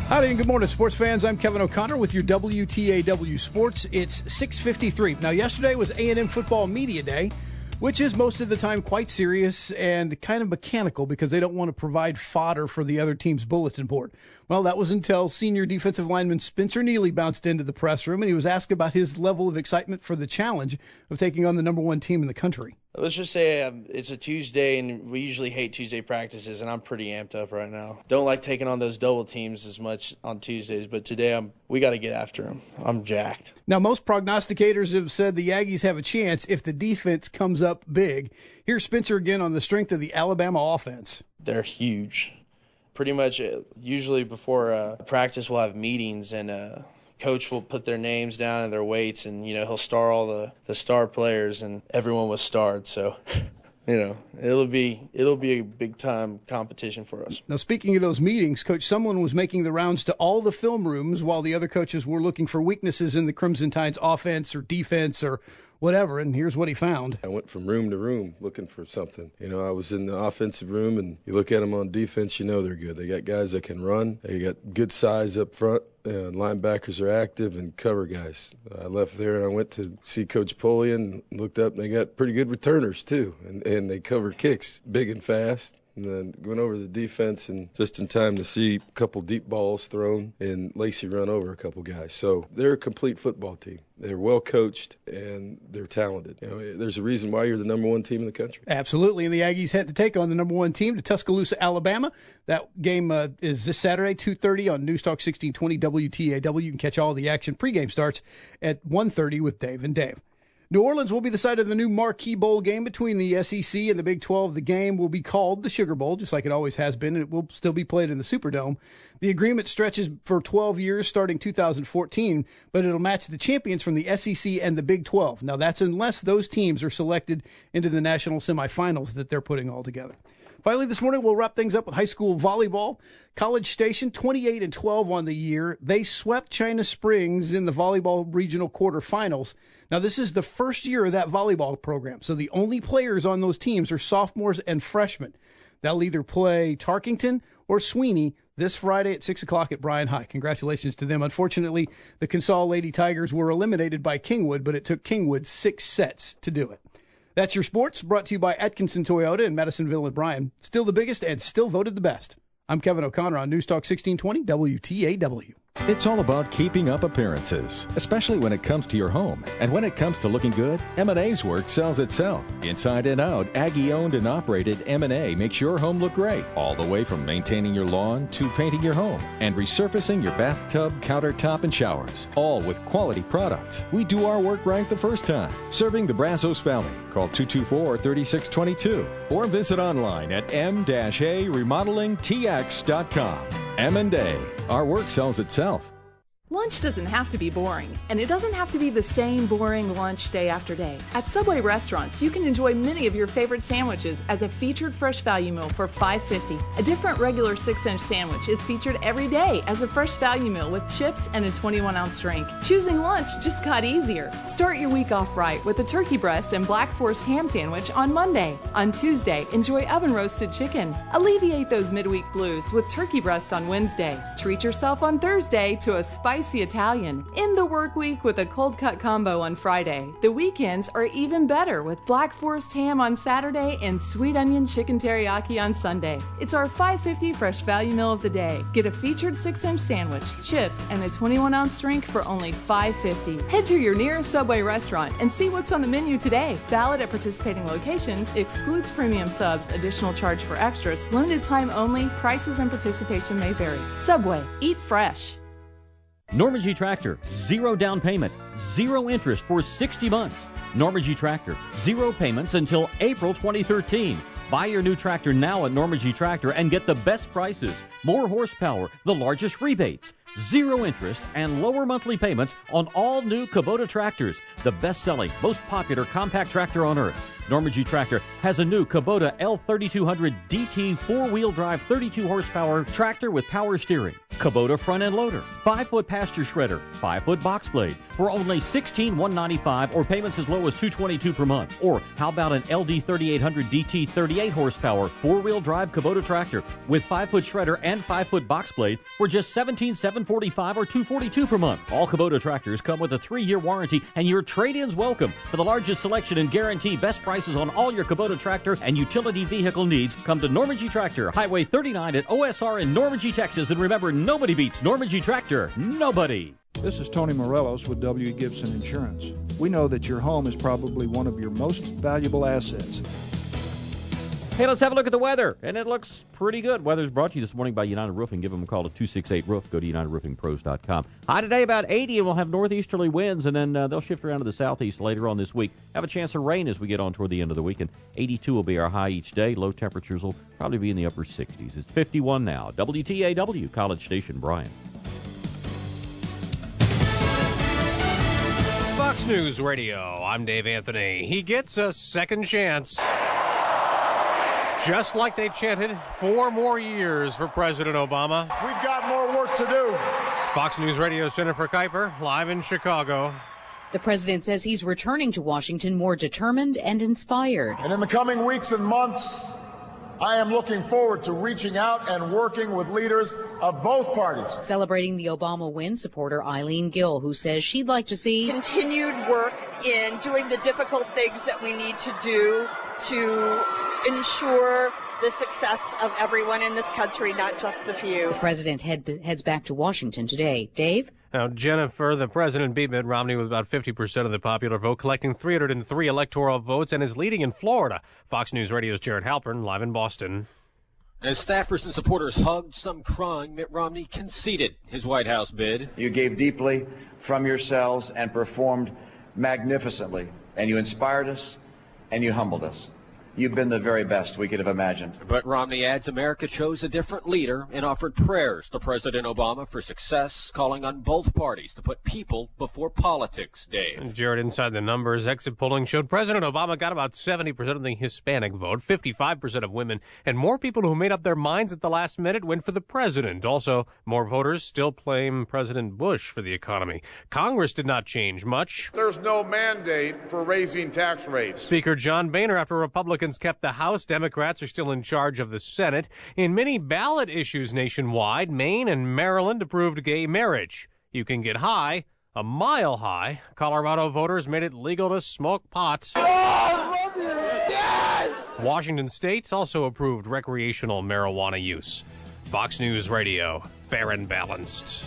Howdy and good morning, sports fans. I'm Kevin O'Connor with your WTAW Sports. It's 6:53. Now, yesterday was A&M Football Media Day, which is most of the time quite serious and kind of mechanical because they don't want to provide fodder for the other team's bulletin board. Well, that was until senior defensive lineman Spencer Neely bounced into the press room and he was asked about his level of excitement for the challenge of taking on the number one team in the country. Let's just say it's a Tuesday, and we usually hate Tuesday practices, and I'm pretty amped up right now. Don't like taking on those double teams as much on Tuesdays, but today we got to get after them. I'm jacked. Now, most prognosticators have said the Aggies have a chance if the defense comes up big. Here's Spencer again on the strength of the Alabama offense. They're huge. Pretty much, usually before practice, we'll have meetings, and coach will put their names down and their weights, and he'll star all the star players, and everyone was starred. So, it'll be a big time competition for us. Now, speaking of those meetings, Coach Sumlin was making the rounds to all the film rooms while the other coaches were looking for weaknesses in the Crimson Tide's offense or defense or whatever, and here's what he found. I went from room to room looking for something. I was in the offensive room, and you look at them on defense, they're good. They got guys that can run. They got good size up front. Linebackers are active, and cover guys. I left there, and I went to see Coach Polian, and looked up, and they got pretty good returners, too, and they cover kicks big and fast. And then went over to the defense, and just in time to see a couple deep balls thrown and Lacey run over a couple guys. So they're a complete football team. They're well coached, and they're talented. There's a reason why you're the number one team in the country. Absolutely, and the Aggies head to take on the number one team to Tuscaloosa, Alabama. That game is this Saturday, 2:30 on News Talk 1620 WTAW. You can catch all the action. Pregame starts at 1:30 with Dave and Dave. New Orleans will be the site of the new Marquee Bowl game between the SEC and the Big 12. The game will be called the Sugar Bowl, just like it always has been, and it will still be played in the Superdome. The agreement stretches for 12 years starting 2014, but it'll match the champions from the SEC and the Big 12. Now, that's unless those teams are selected into the national semifinals that they're putting all together. Finally, this morning, we'll wrap things up with high school volleyball. College Station, 28-12 on the year. They swept China Springs in the volleyball regional quarterfinals. Now, this is the first year of that volleyball program, so the only players on those teams are sophomores and freshmen. They'll either play Tarkington or Sweeney this Friday at 6 o'clock at Bryan High. Congratulations to them. Unfortunately, the Consol Lady Tigers were eliminated by Kingwood, but it took Kingwood 6 sets to do it. That's your sports, brought to you by Atkinson Toyota in Madisonville and Bryan. Still the biggest and still voted the best. I'm Kevin O'Connor on News Talk 1620 WTAW. It's all about keeping up appearances, especially when it comes to your home. And when it comes to looking good, M&A's work sells itself. Inside and out, Aggie-owned and operated M&A makes your home look great, all the way from maintaining your lawn to painting your home and resurfacing your bathtub, countertop, and showers, all with quality products. We do our work right the first time. Serving the Brazos Valley. Call 224-3622 or visit online at m-a-remodelingtx.com. M&A. Our work sells itself. Lunch doesn't have to be boring, and it doesn't have to be the same boring lunch day after day. At Subway restaurants, you can enjoy many of your favorite sandwiches as a featured fresh value meal for $5.50. A different regular 6-inch sandwich is featured every day as a fresh value meal with chips and a 21-ounce drink. Choosing lunch just got easier. Start your week off right with a turkey breast and Black Forest ham sandwich on Monday. On Tuesday, enjoy oven-roasted chicken. Alleviate those midweek blues with turkey breast on Wednesday. Treat yourself on Thursday to a spicy Italian. End the work week with a cold cut combo on Friday. The weekends are even better with Black Forest ham on Saturday and sweet onion chicken teriyaki on Sunday. It's our $5.50 fresh value meal of the day. Get a featured 6-inch sandwich, chips, and a 21-ounce drink for only $5.50. Head to your nearest Subway restaurant and see what's on the menu today. Valid at participating locations. Excludes premium subs. Additional charge for extras. Limited time only. Prices and participation may vary. Subway. Eat fresh. Norma G Tractor, 0 down payment, 0 interest for 60 months. Norma G Tractor, 0 payments until April 2013. Buy your new tractor now at Norma G Tractor and get the best prices, more horsepower, the largest rebates, 0 interest, and lower monthly payments on all new Kubota tractors. the best-selling, most popular compact tractor on earth. Normandy Tractor has a new Kubota L3200 DT 4-wheel drive 32 horsepower tractor with power steering, Kubota front-end loader, 5-foot pasture shredder, 5-foot box blade for only $16,195 or payments as low as $222 per month. Or how about an LD 3800 DT 38 horsepower 4-wheel drive Kubota tractor with 5-foot shredder and 5-foot box blade for just $17,745 or $242 per month. All Kubota tractors come with a 3-year warranty and your trade-ins welcome. For the largest selection and guarantee best prices on all your Kubota tractor and utility vehicle needs, come to Normandy Tractor, Highway 39 at OSR in Normandy, Texas. And remember, nobody beats Normandy Tractor. Nobody. This is Tony Morelos with W. Gibson Insurance. We know that your home is probably one of your most valuable assets. Hey, let's have a look at the weather, and it looks pretty good. Weather's brought to you this morning by United Roofing. Give them a call at 268-ROOF. Go to UnitedRoofingPros.com. High today about 80, and we'll have northeasterly winds, and then they'll shift around to the southeast later on this week. Have a chance of rain as we get on toward the end of the week, and 82 will be our high each day. Low temperatures will probably be in the upper 60s. It's 51 now. WTAW, College Station, Bryan. Fox News Radio, I'm Dave Anthony. He gets a second chance. Just like they chanted 4 more years for President Obama. We've got more work to do. Fox News Radio's Jennifer Kuiper, live in Chicago. The president says he's returning to Washington more determined and inspired. And in the coming weeks and months, I am looking forward to reaching out and working with leaders of both parties. Celebrating the Obama win, supporter Eileen Gill, who says she'd like to see continued work in doing the difficult things that we need to do to ensure the success of everyone in this country, not just the few. The president heads back to Washington today. Dave? Now, Jennifer, the president beat Mitt Romney with about 50% of the popular vote, collecting 303 electoral votes, and is leading in Florida. Fox News Radio's Jared Halpern, live in Boston. As staffers and supporters hugged, some crying, Mitt Romney conceded his White House bid. You gave deeply from yourselves and performed magnificently, and you inspired us and you humbled us. You've been the very best we could have imagined. But Romney adds America chose a different leader and offered prayers to President Obama for success, calling on both parties to put people before politics, Dave. And Jared, inside the numbers, exit polling showed President Obama got about 70% of the Hispanic vote, 55% of women, and more people who made up their minds at the last minute went for the president. Also, more voters still blame President Bush for the economy. Congress did not change much. There's no mandate for raising tax rates. Speaker John Boehner, after Republicans kept the House, Democrats are still in charge of the Senate. In many ballot issues nationwide, Maine and Maryland approved gay marriage. You can get high, a mile high. Colorado voters made it legal to smoke pot. Oh, yes! Washington State also approved recreational marijuana use. Fox News Radio, fair and balanced.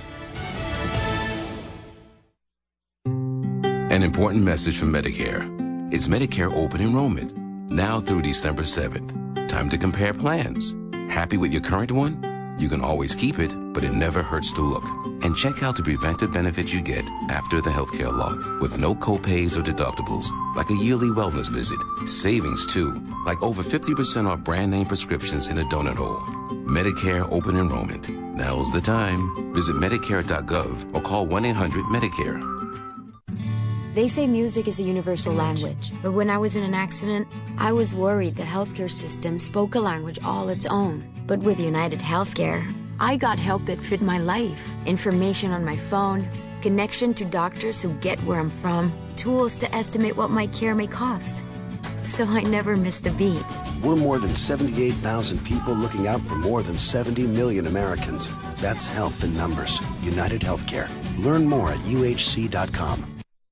An important message from Medicare. It's Medicare open enrollment. Now through December 7th. Time to compare plans. Happy with your current one? You can always keep it, but it never hurts to look. And check out the preventive benefits you get after the healthcare log, with no co-pays or deductibles, like a yearly wellness visit. Savings, too, like over 50% off brand-name prescriptions in the donut hole. Medicare open enrollment. Now's the time. Visit Medicare.gov or call 1-800-MEDICARE. They say music is a universal language, but when I was in an accident, I was worried the healthcare system spoke a language all its own. But with United Healthcare, I got help that fit my life. Information on my phone, connection to doctors who get where I'm from, tools to estimate what my care may cost. So I never missed a beat. We're more than 78,000 people looking out for more than 70 million Americans. That's health in numbers. United Healthcare. Learn more at UHC.com.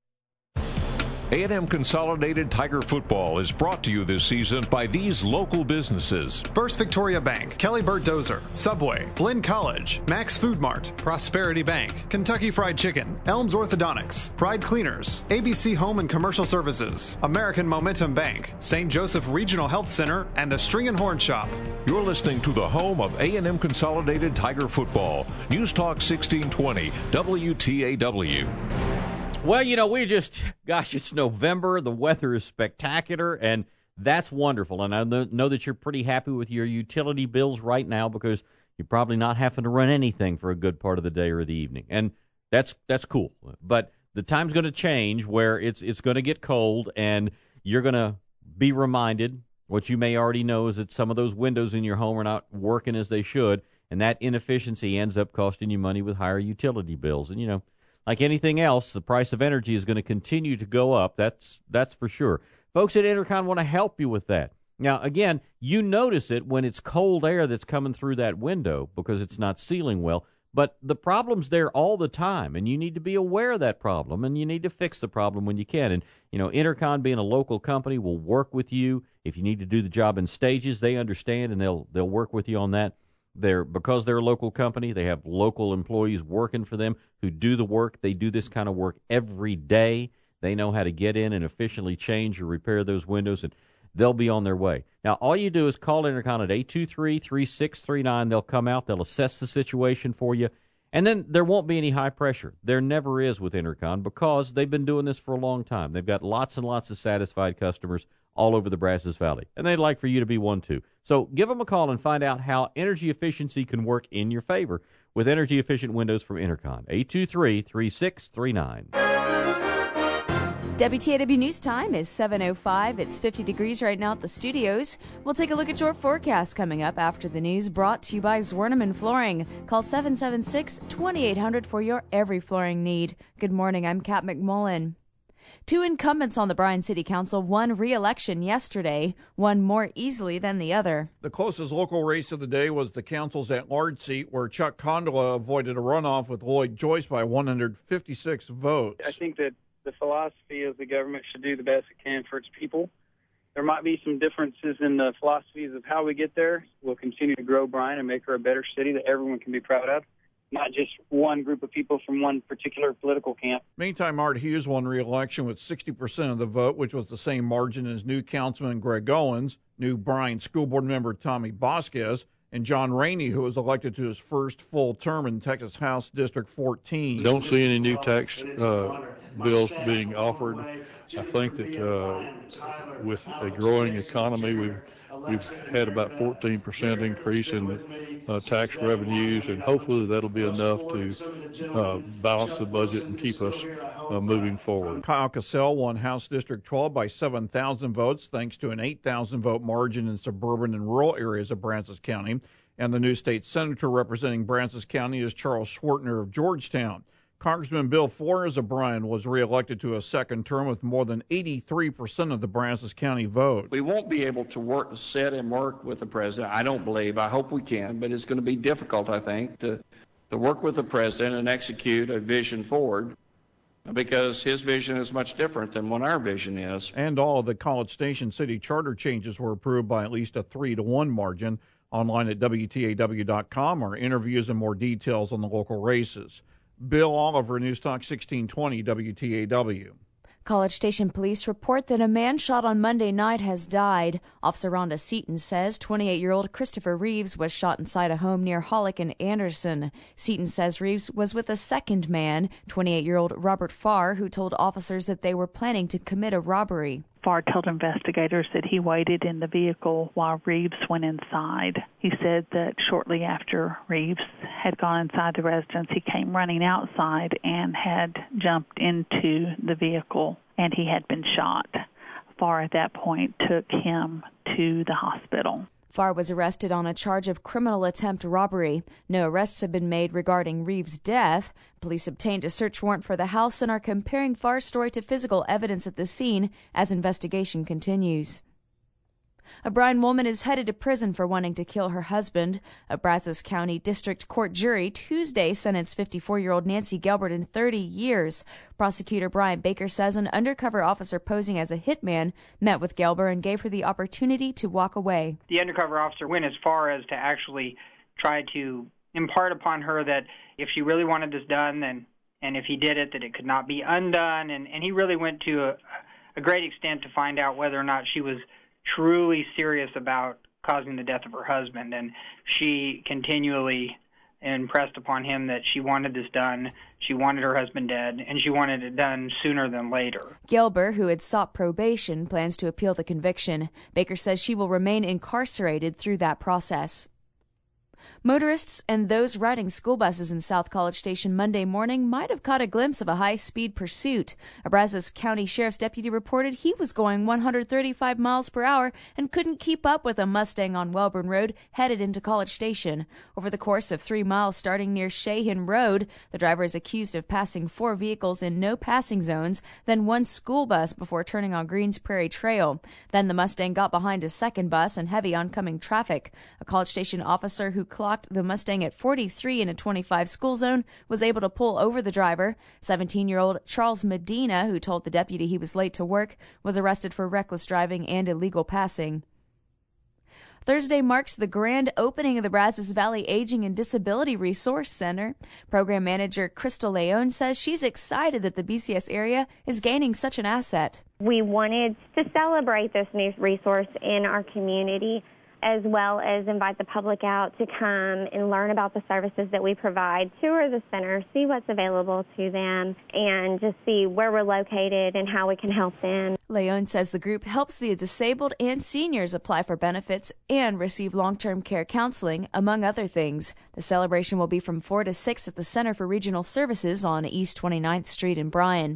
A&M Consolidated Tiger Football is brought to you this season by these local businesses. First Victoria Bank, Kelly Bird Dozer, Subway, Blinn College, Max Food Mart, Prosperity Bank, Kentucky Fried Chicken, Elms Orthodontics, Pride Cleaners, ABC Home and Commercial Services, American Momentum Bank, St. Joseph Regional Health Center, and the String and Horn Shop. You're listening to the home of A&M Consolidated Tiger Football. News Talk 1620, WTAW. Well, you know, it's November. The weather is spectacular, and that's wonderful. And I know that you're pretty happy with your utility bills right now because you're probably not having to run anything for a good part of the day or the evening. And that's cool. But the time's going to change where it's going to get cold, and you're going to be reminded. What you may already know is that some of those windows in your home are not working as they should, and that inefficiency ends up costing you money with higher utility bills. And, you know, like anything else, the price of energy is going to continue to go up. That's for sure. Folks at Intercon want to help you with that. Now, again, you notice it when it's cold air that's coming through that window because it's not sealing well. But the problem's there all the time, and you need to be aware of that problem, and you need to fix the problem when you can. And, you know, Intercon, being a local company, will work with you. If you need to do the job in stages, they understand, and they'll work with you on that. Because they're a local company, they have local employees working for them who do the work. They do this kind of work every day. They know how to get in and efficiently change or repair those windows, and they'll be on their way. Now, all you do is call Intercon at 823-3639. They'll come out. They'll assess the situation for you. And then there won't be any high pressure. There never is with Intercon because they've been doing this for a long time. They've got lots and lots of satisfied customers all over the Brazos Valley, and they'd like for you to be one too. So give them a call and find out how energy efficiency can work in your favor with energy-efficient windows from Intercon. 823-3639. WTAW News Time is 7:05. It's 50 degrees right now at the studios. We'll take a look at your forecast coming up after the news, brought to you by Zwerneman Flooring. Call 776-2800 for your every flooring need. Good morning, I'm Kat McMullen. Two incumbents on the Bryan City Council won re-election yesterday, one more easily than the other. The closest local race of the day was the council's at-large seat, where Chuck Condola avoided a runoff with Lloyd Joyce by 156 votes. I think that the philosophy of the government should do the best it can for its people. There might be some differences in the philosophies of how we get there. We'll continue to grow Bryan and make her a better city that everyone can be proud of, not just one group of people from one particular political camp. Meantime, Art Hughes won re-election with 60% of the vote, which was the same margin as new councilman Greg Owens, new Bryan School Board member Tommy Vasquez, and John Rainey, who was elected to his first full term in Texas House District 14. Don't see any new tax bills being offered. I think that with a growing economy, we've had about 14% increase in tax revenues, and hopefully that'll be enough to balance the budget and keep us moving forward. Kyle Cassell won House District 12 by 7,000 votes, thanks to an 8,000 vote margin in suburban and rural areas of Brazos County. And the new state senator representing Brazos County is Charles Schwartner of Georgetown. Congressman Bill Flores of Bryan was reelected to a second term with more than 83% of the Brazos County vote. We won't be able to sit and work with the president, I don't believe. I hope we can, but it's going to be difficult, I think, to work with the president and execute a vision forward, because his vision is much different than what our vision is. And all of the College Station city charter changes were approved by at least a 3-1 margin. Online at WTAW.com are interviews and more details on the local races. Bill Oliver, News Talk 1620 WTAW. College Station police report that a man shot on Monday night has died. Officer Rhonda Seaton says 28-year-old Christopher Reeves was shot inside a home near Hollick and Anderson. Seaton says Reeves was with a second man, 28-year-old Robert Farr, who told officers that they were planning to commit a robbery. Farr told investigators that he waited in the vehicle while Reeves went inside. He said that shortly after Reeves had gone inside the residence, he came running outside and had jumped into the vehicle, and he had been shot. Farr at that point took him to the hospital. Farr was arrested on a charge of criminal attempt robbery. No arrests have been made regarding Reeves' death. Police obtained a search warrant for the house and are comparing Farr's story to physical evidence at the scene as investigation continues. A Bryan woman is headed to prison for wanting to kill her husband. A Brazos County District Court jury Tuesday sentenced 54-year-old Nancy Gelbert in 30 years. Prosecutor Brian Baker says an undercover officer posing as a hitman met with Gelbert and gave her the opportunity to walk away. The undercover officer went as far as to actually try to impart upon her that if she really wanted this done, and if he did it, that it could not be undone. And he really went to a great extent to find out whether or not she was truly serious about causing the death of her husband. And she continually impressed upon him that she wanted this done, she wanted her husband dead, and she wanted it done sooner than later. Gelbert, who had sought probation, plans to appeal the conviction. Baker says she will remain incarcerated through that process. Motorists and those riding school buses in South College Station Monday morning might have caught a glimpse of a high-speed pursuit. A Brazos County Sheriff's deputy reported he was going 135 miles per hour and couldn't keep up with a Mustang on Welborn Road headed into College Station. Over the course of 3 miles starting near Shahan Road, the driver is accused of passing 4 vehicles in no passing zones, then 1 school bus before turning on Greens Prairie Trail. Then the Mustang got behind a second bus and heavy oncoming traffic. A College Station officer who clocked the Mustang at 43 in a 25 school zone was able to pull over the driver. 17-year-old Charles Medina, who told the deputy he was late to work, was arrested for reckless driving and illegal passing. Thursday marks the grand opening of the Brazos Valley Aging and Disability Resource Center. Program manager Crystal Leon says she's excited that the BCS area is gaining such an asset. We wanted to celebrate this new resource in our community, as well as invite the public out to come and learn about the services that we provide, tour the center, see what's available to them, and just see where we're located and how we can help them. Leon says the group helps the disabled and seniors apply for benefits and receive long-term care counseling, among other things. The celebration will be from 4 to 6 at the Center for Regional Services on East 29th Street in Bryan.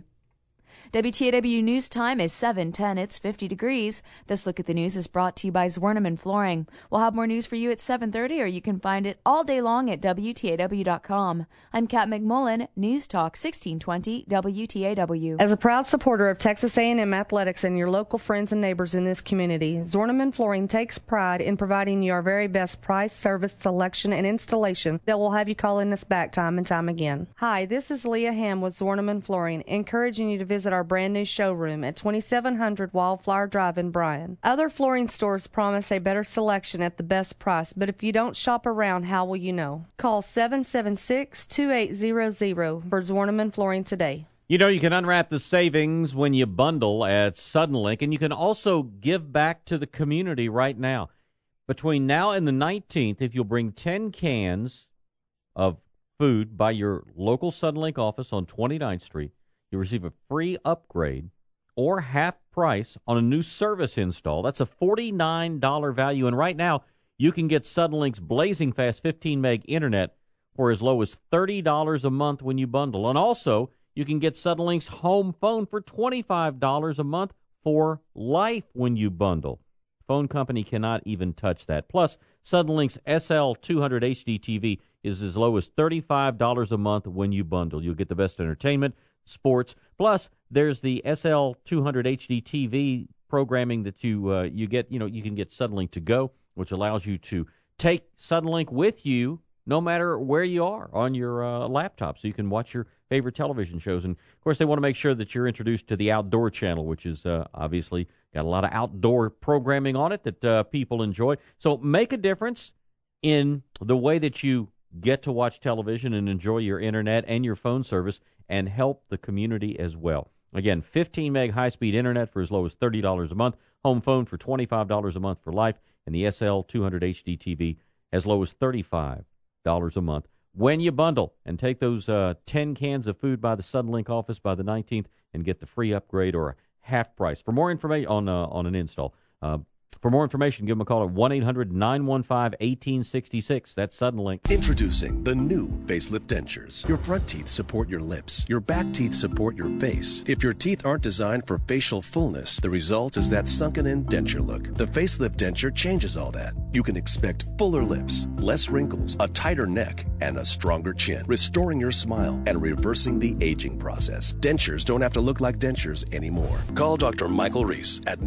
WTAW News Time is 7:10. It's 50 degrees. This look at the news is brought to you by Zwerneman Flooring. We'll have more news for you at 7:30, or you can find it all day long at WTAW.com. I'm Kat McMullen, News Talk 1620 WTAW. As a proud supporter of Texas A&M athletics and your local friends and neighbors in this community, Zwerneman Flooring takes pride in providing you our very best price, service, selection, and installation that will have you calling us back time and time again. Hi, this is Leah Ham with Zwerneman Flooring, encouraging you to visit our brand new showroom at 2700 Wildflower Drive in Bryan. Other flooring stores promise a better selection at the best price, but if you don't shop around, how will you know? Call 776-2800 for Zwerneman Flooring today. You know, you can unwrap the savings when you bundle at Suddenlink, and you can also give back to the community right now. Between now and the 19th, if you'll bring 10 cans of food by your local Suddenlink office on 29th Street, you'll receive a free upgrade or half price on a new service install. That's a $49 value. And right now, you can get Suddenlink's blazing fast 15 meg internet for as low as $30 a month when you bundle. And also, you can get Suddenlink's home phone for $25 a month for life when you bundle. Phone company cannot even touch that. Plus, Suddenlink's SL200 HD TV is as low as $35 a month when you bundle. You'll get the best entertainment, sports. Plus, there's the SL200 HD TV programming that you get. You know, you can get Suddenlink to go, which allows you to take Suddenlink with you no matter where you are on your laptop, so you can watch your favorite television shows. And, of course, they want to make sure that you're introduced to the Outdoor Channel, which is obviously got a lot of outdoor programming on it that people enjoy. So make a difference in the way that you get to watch television and enjoy your internet and your phone service, and help the community as well. Again, 15 meg high-speed internet for as low as $30 a month, home phone for $25 a month for life, and the SL200 HD TV as low as $35 a month when you bundle. And take those 10 cans of food by the Suddenlink office by the 19th and get the free upgrade or a half price. For more information on an install, for more information, give them a call at 1-800-915-1866. That's Suddenlink. Introducing the new facelift dentures. Your front teeth support your lips. Your back teeth support your face. If your teeth aren't designed for facial fullness, the result is that sunken-in denture look. The facelift denture changes all that. You can expect fuller lips, less wrinkles, a tighter neck, and a stronger chin, restoring your smile and reversing the aging process. Dentures don't have to look like dentures anymore. Call Dr. Michael Reese at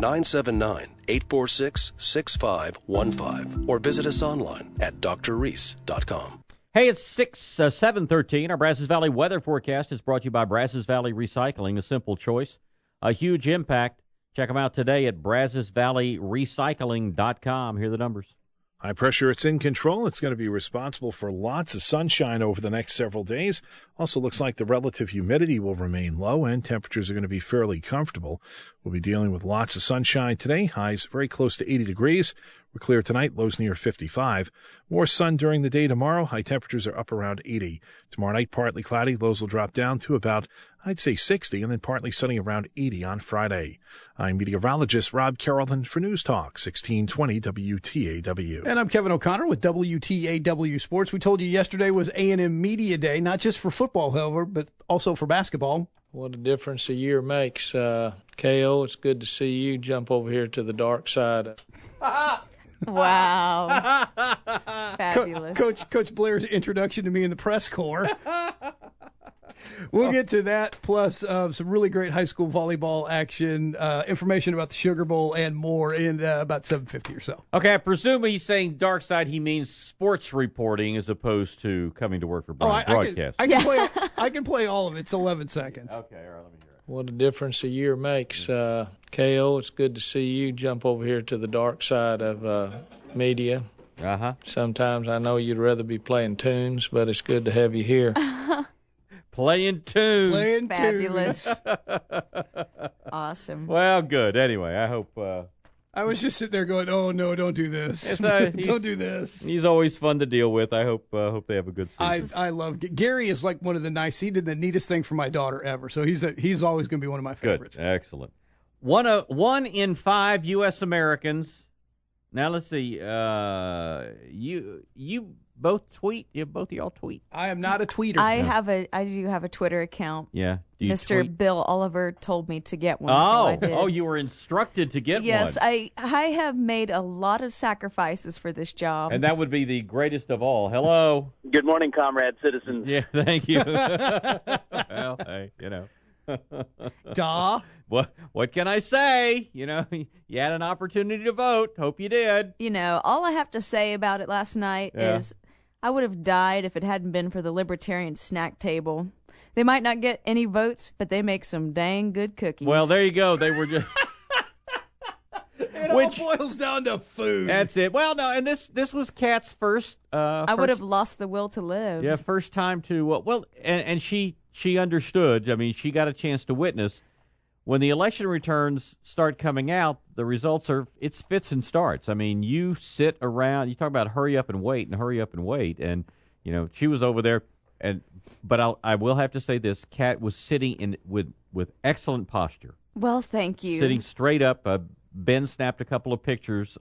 979-846-6515 or visit us online at drreese.com. Hey, it's 7:13. Our Brazos Valley weather forecast is brought to you by Brazos Valley Recycling, a simple choice, a huge impact. Check them out today at BrazosValleyRecycling.com. Here are the numbers. High pressure, it's in control. It's going to be responsible for lots of sunshine over the next several days. Also looks like the relative humidity will remain low and temperatures are going to be fairly comfortable. We'll be dealing with lots of sunshine today. Highs very close to 80 degrees. We're clear tonight, lows near 55. More sun during the day tomorrow. High temperatures are up around 80. Tomorrow night, partly cloudy. Lows will drop down to about I'd say 60, and then partly sunny around 80 on Friday. I'm meteorologist Rob Carrollton for News Talk 1620 WTAW. And I'm Kevin O'Connor with WTAW Sports. We told you yesterday was A&M Media Day, not just for football, however, but also for basketball. What a difference a year makes. KO, it's good to see you jump over here to the dark side. Wow. Fabulous. Coach Blair's introduction to me in the press corps. We'll get to that, plus some really great high school volleyball action, information about the Sugar Bowl, and more in about 7:50 or so. Okay, I presume he's saying dark side, he means sports reporting as opposed to coming to work for broadcast. I can play all of it. It's 11 seconds. Okay, all right, let me hear it. What a difference a year makes. KO, it's good to see you jump over here to the dark side of media. Uh-huh. Sometimes I know you'd rather be playing tunes, but it's good to have you here. Playing tunes. Fabulous. Awesome. Well, good. Anyway, I hope... I was just sitting there going, oh, no, don't do this. Don't do this. He's always fun to deal with. I hope they have a good season. I love Gary is like one of he did the neatest thing for my daughter ever. So he's always going to be one of my favorites. Good. Excellent. 1 in 5 U.S. Americans. Now, let's see. You both tweet? Both of y'all tweet? I am not a tweeter. I do have a Twitter account. Yeah. Mr. Tweet? Bill Oliver told me to get one. So I did. You were instructed to get one. Yes, I have made a lot of sacrifices for this job. And that would be the greatest of all. Hello. Good morning, comrade citizens. Yeah, thank you. Well, hey, Duh. What can I say? You had an opportunity to vote. Hope you did. All I have to say about it last night is I would have died if it hadn't been for the Libertarian snack table. They might not get any votes, but they make some dang good cookies. Well, there you go. They were just... It all boils down to food. That's it. Well, no, and this was Kat's first... I would have lost the will to live. Yeah, first time to... and she understood. I mean, she got a chance to witness. When the election returns start coming out, the results it's fits and starts. I mean, you sit around, you talk about hurry up and wait, and she was over there, but I will have to say this: Kat was sitting with excellent posture. Well, thank you. Sitting straight up. Ben snapped a couple of pictures.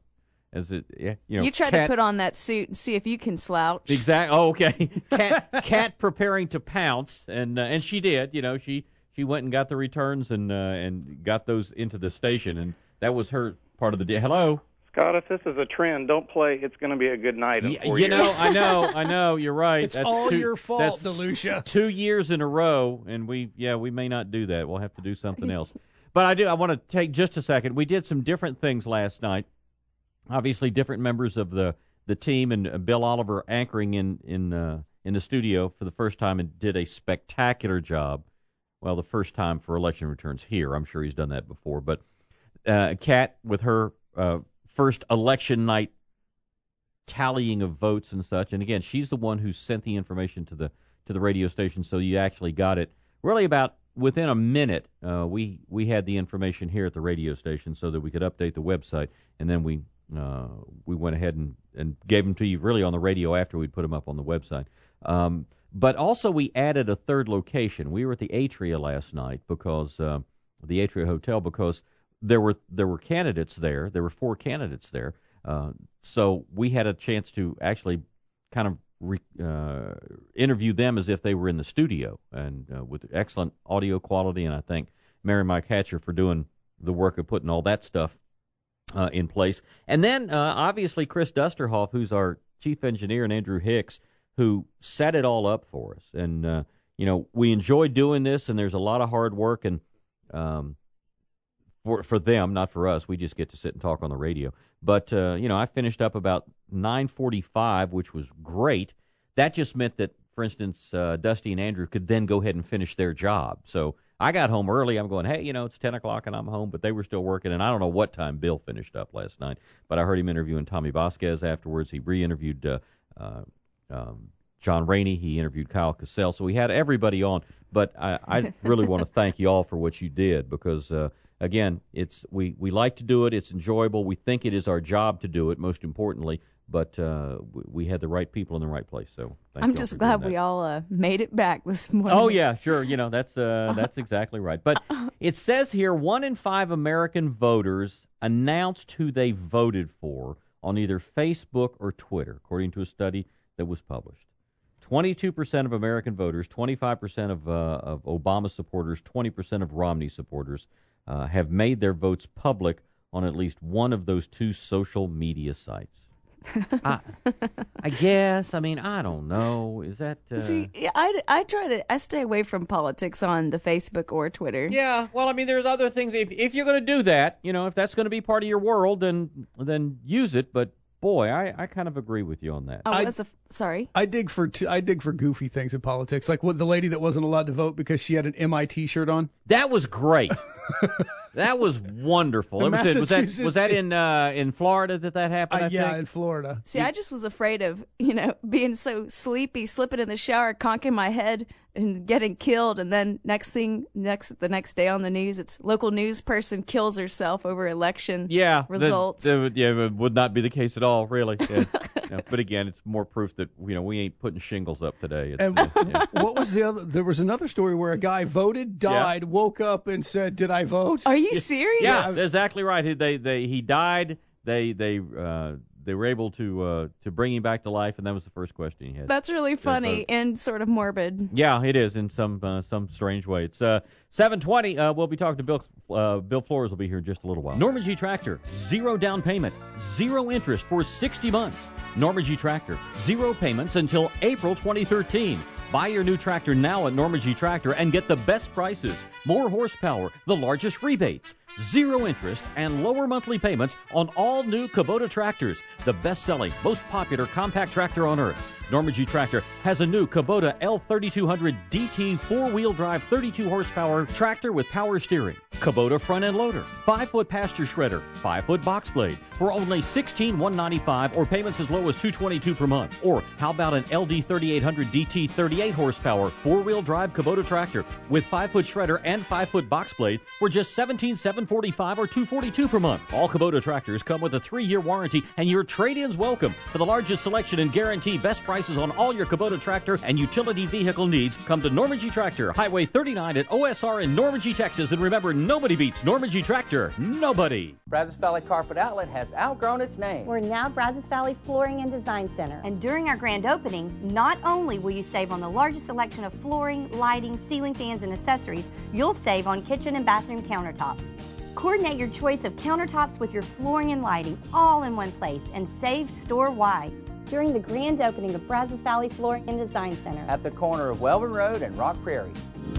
You try to put on that suit and see if you can slouch. Exactly. Oh, okay. Kat preparing to pounce, and she did. She went and got the returns and got those into the station, and that was her part of the day. Hello, Scott. If this is a trend, don't play. It's going to be a good night. I know. You're right. It's all your fault, DeLucia. 2 years in a row, and we may not do that. We'll have to do something else. But I want to take just a second. We did some different things last night. Obviously, different members of the team, and Bill Oliver anchoring in the studio for the first time and did a spectacular job. Well, the first time for election returns here. I'm sure he's done that before. But Kat, with her first election night tallying of votes and such, and again, she's the one who sent the information to the radio station, so you actually got it really about within a minute. We had the information here at the radio station so that we could update the website, and then we went ahead and gave them to you really on the radio after we'd put them up on the website. But also we added a third location. We were at the Atria last night because the Atria Hotel, because there were candidates there. There were 4 candidates there. So we had a chance to actually kind of interview them as if they were in the studio, and with excellent audio quality. And I thank Mary Mike Hatcher for doing the work of putting all that stuff in place. And then obviously Chris Dusterhoff, who's our chief engineer, and Andrew Hicks, who set it all up for us. And, we enjoy doing this, and there's a lot of hard work, and for them, not for us. We just get to sit and talk on the radio. But, I finished up about 9:45, which was great. That just meant that, for instance, Dusty and Andrew could then go ahead and finish their job. So I got home early. I'm going, hey, it's 10 o'clock and I'm home, but they were still working. And I don't know what time Bill finished up last night, but I heard him interviewing Tommy Vasquez afterwards. He re-interviewed John Rainey. He interviewed Kyle Cassell. So we had everybody on. But I really want to thank you all for what you did, because, again, we like to do it. It's enjoyable. We think it is our job to do it, most importantly. But we had the right people in the right place. So I'm just glad we all made it back this morning. Oh, yeah, sure. That's exactly right. But it says here 1 in 5 American voters announced who they voted for on either Facebook or Twitter, according to a study that was published. 22% of American voters, 25% of Obama supporters, 20% of Romney supporters have made their votes public on at least one of those 2 social media sites. I guess. I mean, I don't know. Is that? See, I stay away from politics on the Facebook or Twitter. Yeah. Well, I mean, there's other things. If you're going to do that, if that's going to be part of your world, then use it. But boy, I kind of agree with you on that. Oh, sorry. I dig for goofy things in politics, like the lady that wasn't allowed to vote because she had an MIT shirt on. That was great. That was wonderful. Was that in Florida that happened? Yeah, in Florida. See, I just was afraid of being so sleepy, slipping in the shower, conking my head, and getting killed. And then the next day on the news, it's local news person kills herself over election results. It would not be the case at all, really. Yeah. But again, it's more proof that we ain't putting shingles up today. What was the other? There was another story where a guy voted, died, woke up, and said, "Did I vote?" Are you serious? Yeah, that's exactly right. He died. They were able to bring him back to life, and that was the first question he had. That's really funny and sort of morbid. Yeah, it is in some strange way. It's 7:20. We'll be talking to Bill Flores. Will be here in just a little while. Norman G. Tractor, 0 down payment, 0 interest for 60 months. Norman G. Tractor, 0 payments until April 2013. Buy your new tractor now at Norman G. Tractor and get the best prices, more horsepower, the largest rebates, 0 interest, and lower monthly payments on all new Kubota tractors, the best-selling, most popular compact tractor on earth. Norman G. Tractor has a new Kubota L3200 DT 4-wheel drive 32 horsepower tractor with power steering, Kubota front end loader, 5-foot pasture shredder, 5-foot box blade for only $16,195 or payments as low as $222 per month. Or how about an LD 3800 DT 38 horsepower 4-wheel drive Kubota tractor with 5-foot shredder and 5-foot box blade for just $17,745 or $242 per month. All Kubota tractors come with a 3-year warranty and your trade-ins welcome. For the largest selection and guarantee best prices on all your Kubota tractor and utility vehicle needs, come to Norman G. Tractor, Highway 39 at OSR in Norman G, Texas. And remember, nobody beats Norman G. Tractor. Nobody. Brazos Valley Carpet Outlet has outgrown its name. We're now Brazos Valley Flooring and Design Center. And during our grand opening, not only will you save on the largest selection of flooring, lighting, ceiling fans, and accessories, you'll save on kitchen and bathroom countertops. Coordinate your choice of countertops with your flooring and lighting all in one place and save store-wide during the grand opening of Brazos Valley Flooring and Design Center at the corner of Welborn Road and Rock Prairie.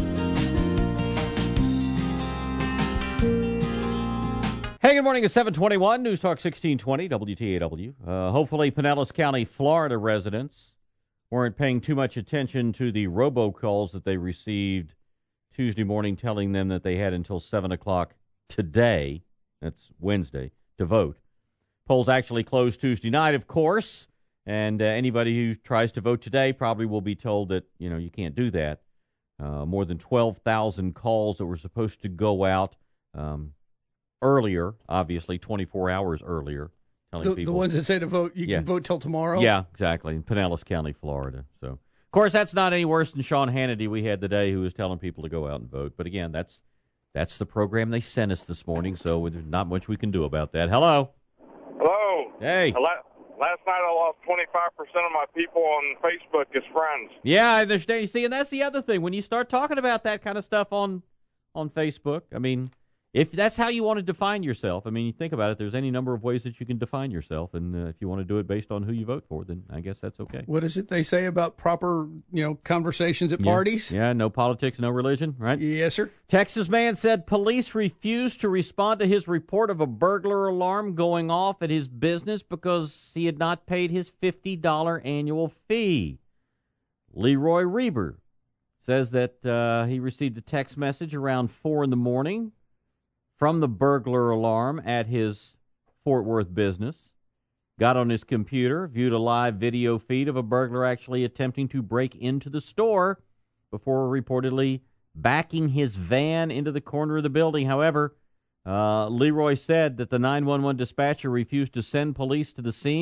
Hey, good morning. It's 7:21. News Talk 1620 WTAW. Hopefully, Pinellas County, Florida residents weren't paying too much attention to the robocalls that they received Tuesday morning telling them that they had until 7 o'clock today, that's Wednesday, to vote. Polls actually closed Tuesday night, of course. And anybody who tries to vote today probably will be told that, you can't do that. More than 12,000 calls that were supposed to go out earlier, obviously 24 hours earlier. Telling people, the ones that say to vote, you can vote till tomorrow? Yeah, exactly, in Pinellas County, Florida. So, of course, that's not any worse than Sean Hannity we had today, who was telling people to go out and vote. But again, that's the program they sent us this morning, so there's not much we can do about that. Hello. Hello. Hey. Last night I lost 25% of my people on Facebook as friends. Yeah, I understand. You see, and that's the other thing. When you start talking about that kind of stuff on Facebook, I mean, if that's how you want to define yourself, I mean, you think about it, there's any number of ways that you can define yourself, and if you want to do it based on who you vote for, then I guess that's okay. What is it they say about proper, conversations at parties? Yeah, no politics, no religion, right? Yes, sir. Texas man said police refused to respond to his report of a burglar alarm going off at his business because he had not paid his $50 annual fee. Leroy Reber says that he received a text message around 4 in the morning from the burglar alarm at his Fort Worth business, got on his computer, viewed a live video feed of a burglar actually attempting to break into the store before reportedly backing his van into the corner of the building. However, Leroy said that the 911 dispatcher refused to send police to the scene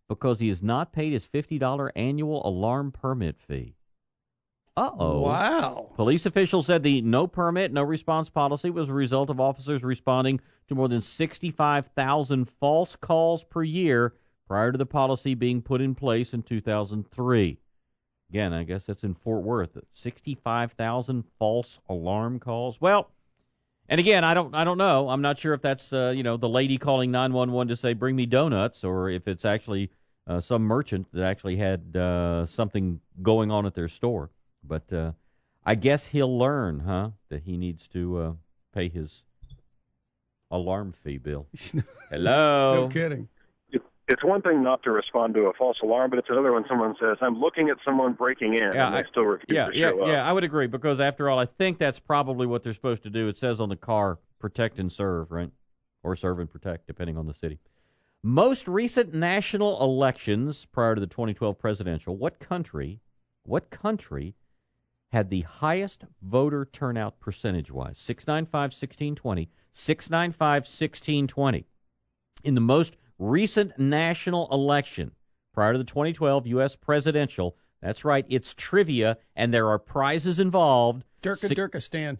because he has not paid his $50 annual alarm permit fee. Uh-oh. Wow. Police officials said the no permit, no response policy was a result of officers responding to more than 65,000 false calls per year prior to the policy being put in place in 2003. Again, I guess that's in Fort Worth. 65,000 false alarm calls. Well, and again, I don't know. I'm not sure if that's the lady calling 911 to say bring me donuts, or if it's actually some merchant that actually had something going on at their store. But I guess he'll learn, that he needs to pay his alarm fee bill. Hello. No kidding. It's one thing not to respond to a false alarm, but it's another when someone says, I'm looking at someone breaking in, and they still refuse to show up. Yeah, I would agree, because after all, I think that's probably what they're supposed to do. It says on the car, protect and serve, right? Or serve and protect, depending on the city. Most recent national elections prior to the 2012 presidential, what country had the highest voter turnout percentage-wise? 695-1620, 695-1620. In the most recent national election prior to the 2012 U.S. presidential, that's right, it's trivia, and there are prizes involved. Durkistan.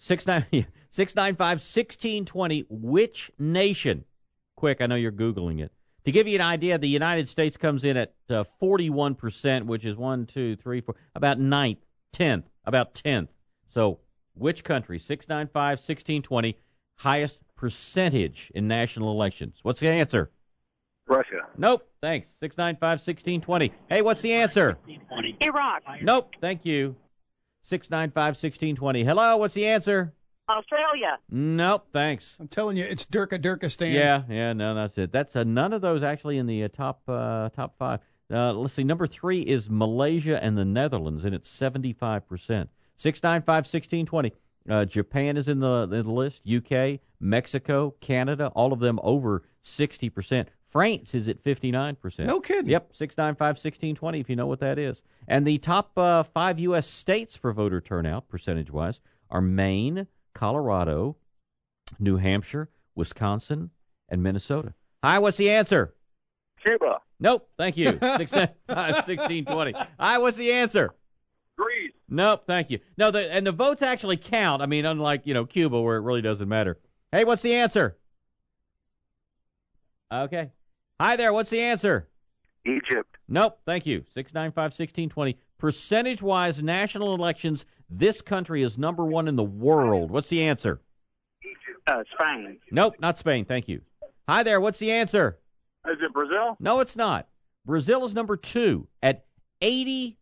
695-1620, which nation? Quick, I know you're Googling it. To give you an idea, the United States comes in at 41%, which is 1, 2, 3, 4, about 9th, 10th, about 10th. So which country? 695-1620, highest percentage in national elections. What's the answer? Russia. Nope, thanks. 695-1620. Hey, what's the answer? Iraq. Nope, thank you. 695-1620. Hello, what's the answer? Australia. Nope, thanks. I'm telling you, it's Durkistan. Yeah, no, that's it. That's none of those actually in the top 5. Let's see, number 3 is Malaysia and the Netherlands, and it's 75%. 695-1620. Japan is in the list. UK, Mexico, Canada, all of them over 60%. France is at 59%. No kidding. Yep, 695-1620, if you know what that is. And the top 5 U.S. states for voter turnout, percentage-wise, are Maine, Colorado, New Hampshire, Wisconsin, and Minnesota. Hi, what's the answer? Cuba. Nope, thank you. 695-1620. Hi, what's the answer? Greece. Nope, thank you. No, the votes actually count. I mean, unlike, Cuba, where it really doesn't matter. Hey, what's the answer? Okay. Hi there, what's the answer? Egypt. Nope, thank you. 695-1620. Percentage-wise, national elections, this country is number 1 in the world. What's the answer? Spain. Nope, not Spain, thank you. Hi there, what's the answer? Is it Brazil? No, it's not. Brazil is number 2 at 81%.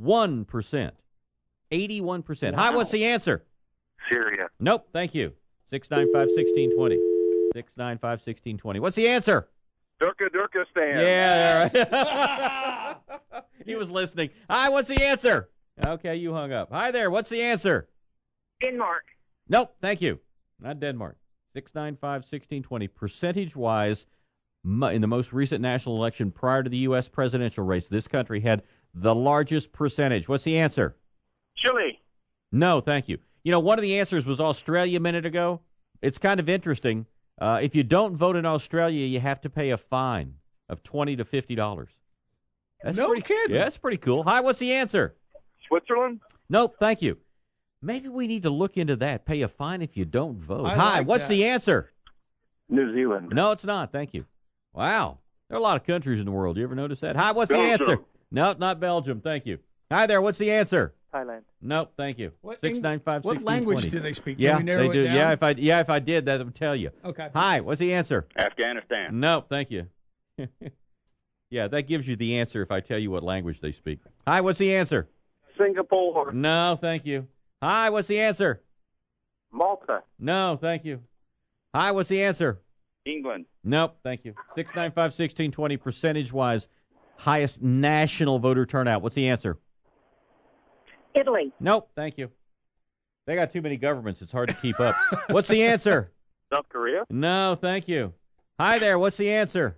81%. Wow. Hi, what's the answer? Syria. Nope, thank you. 695-1620. 695-1620. What's the answer? Durkistan. Yeah, right. He was listening. Hi, what's the answer? Okay, you hung up. Hi there, what's the answer? Denmark. Nope, thank you. Not Denmark. 695-1620. Percentage-wise, in the most recent national election prior to the U.S. presidential race, this country had the largest percentage. What's the answer? Chile. No, thank you. One of the answers was Australia a minute ago. It's kind of interesting. If you don't vote in Australia, you have to pay a fine of $20 to $50. That's no pretty, kidding. Yeah, that's pretty cool. Hi, what's the answer? Switzerland? Nope, thank you. Maybe we need to look into that. Pay a fine if you don't vote. Hi, what's the answer? New Zealand. No, it's not. Thank you. Wow. There are a lot of countries in the world. You ever notice that? Hi, what's Belgium. the answer? Nope, not Belgium. Thank you. Hi there, what's the answer? Thailand. Nope, thank you. 695-1620. What language do they speak? Yeah, Can we narrow they do. it down? If I did, that would tell you. Okay. Hi, what's the answer? Afghanistan. Nope, thank you. Yeah, that gives you the answer if I tell you what language they speak. Hi, what's the answer? Singapore. No, thank you. Hi, what's the answer? Malta. No, thank you. Hi, what's the answer? England. Nope, thank you. 695-1620, percentage-wise, highest national voter turnout. What's the answer? Italy. Nope, thank you. They got too many governments. It's hard to keep up. What's the answer? South Korea. No, thank you. Hi there, what's the answer?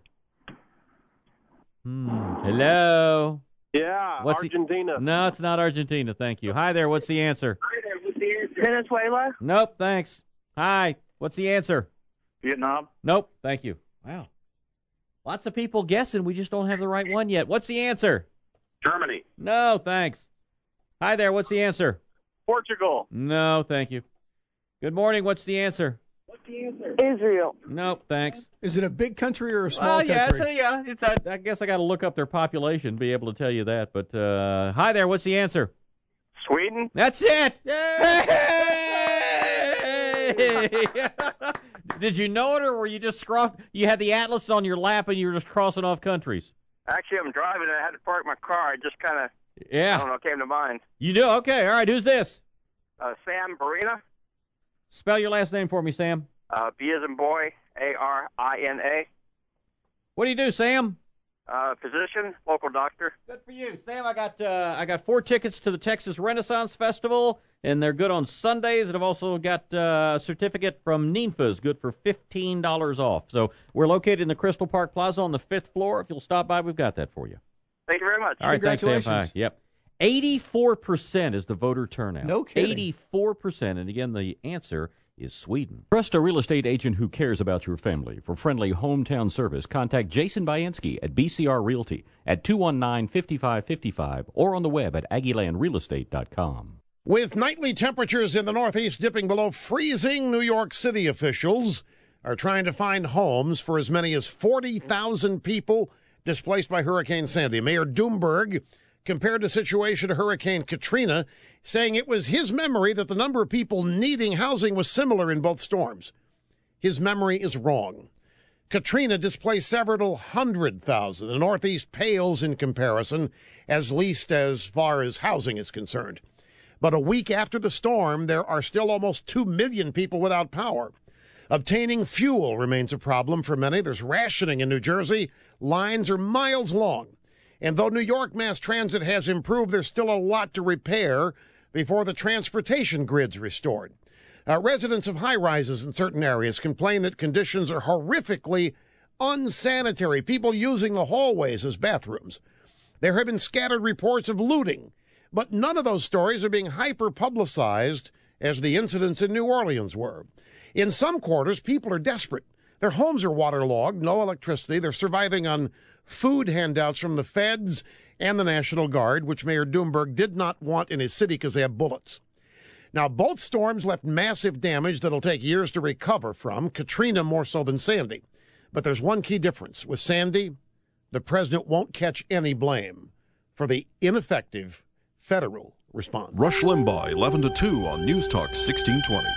Hello? Yeah, Argentina. No, it's not Argentina, thank you. Hi there, what's the answer? Venezuela. Nope, thanks. Hi, what's the answer? Vietnam. Nope, thank you. Wow. Lots of people guessing. We just don't have the right one yet. What's the answer? Germany. No, thanks. Hi there. What's the answer? Portugal. No, thank you. Good morning. What's the answer? Israel. Nope, thanks. Is it a big country or a small country? I guess I got to look up their population, be able to tell you that. But hi there. What's the answer? Sweden. That's it. Hey! Did you know it, or were you just you had the atlas on your lap and you were just crossing off countries? Actually, I'm driving and I had to park my car. I just kind of, I don't know, came to mind. You do? Okay. All right. Who's this? Sam Barina. Spell your last name for me, Sam. B as in boy, A-R-I-N-A. What do you do, Sam? Physician, local doctor. Good for you, Sam. I got 4 tickets to the Texas Renaissance Festival, and they're good on Sundays. And I've also got a certificate from NINFAS, good for $15 off. So we're located in the Crystal Park Plaza on the 5th floor. If you'll stop by, we've got that for you. Thank you very much. All right, congratulations. Thanks, Sam. Bye. Yep. 84% is the voter turnout. No kidding. 84%. And again, the answer is Sweden. Trust a real estate agent who cares about your family. For friendly hometown service, contact Jason Bayansky at BCR Realty at 219-5555 or on the web at AggieLandRealEstate.com. With nightly temperatures in the Northeast dipping below freezing, New York City officials are trying to find homes for as many as 40,000 people displaced by Hurricane Sandy. Mayor Doomberg compared the situation to Hurricane Katrina, saying it was his memory that the number of people needing housing was similar in both storms. His memory is wrong. Katrina displaced several 100,000. The Northeast pales in comparison, at least as far as housing is concerned. But a week after the storm, there are still almost 2 million people without power. Obtaining fuel remains a problem for many. There's rationing in New Jersey. Lines are miles long. And though New York mass transit has improved, there's still a lot to repair before the transportation grid's restored. Residents of high-rises in certain areas complain that conditions are horrifically unsanitary, people using the hallways as bathrooms. There have been scattered reports of looting, but none of those stories are being hyper-publicized as the incidents in New Orleans were. In some quarters, people are desperate. Their homes are waterlogged, no electricity. They're surviving on food handouts from the feds and the National Guard, which Mayor Doomberg did not want in his city because they have bullets. Now, both storms left massive damage that'll take years to recover from, Katrina more so than Sandy. But there's one key difference. With Sandy, the president won't catch any blame for the ineffective federal response. Rush Limbaugh, 11 to 2 on News Talk 1620.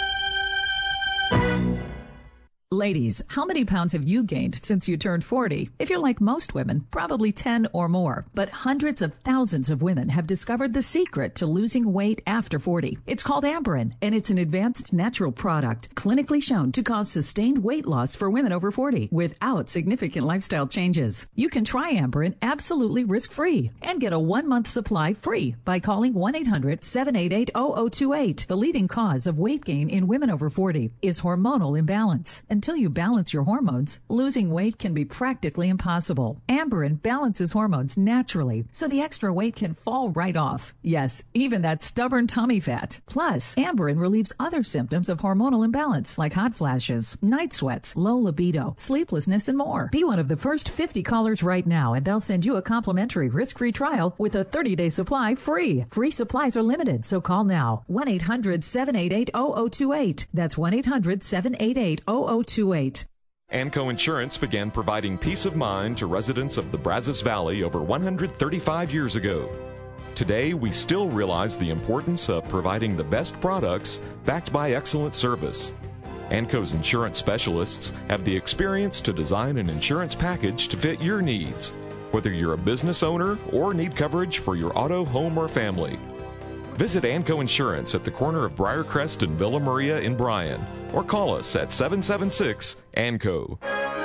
Ladies, how many pounds have you gained since you turned 40? If you're like most women, probably 10 or more. But hundreds of thousands of women have discovered the secret to losing weight after 40. It's called Amberen, and it's an advanced natural product clinically shown to cause sustained weight loss for women over 40 without significant lifestyle changes. You can try Amberen absolutely risk-free and get a 1-month supply free by calling 1-800-788-0028. The leading cause of weight gain in women over 40 is hormonal imbalance. Until you balance your hormones, losing weight can be practically impossible. Amberen balances hormones naturally, so the extra weight can fall right off. Yes, even that stubborn tummy fat. Plus, Amberen relieves other symptoms of hormonal imbalance, like hot flashes, night sweats, low libido, sleeplessness, and more. Be one of the first 50 callers right now, and they'll send you a complimentary risk-free trial with a 30-day supply free. Free supplies are limited, so call now. 1-800-788-0028. That's 1-800-788-0028. Anco Insurance began providing peace of mind to residents of the Brazos Valley over 135 years ago. Today, we still realize the importance of providing the best products backed by excellent service. Anco's insurance specialists have the experience to design an insurance package to fit your needs, whether you're a business owner or need coverage for your auto, home, or family. Visit Anco Insurance at the corner of Briarcrest and Villa Maria in Bryan, or call us at 776-ANCO.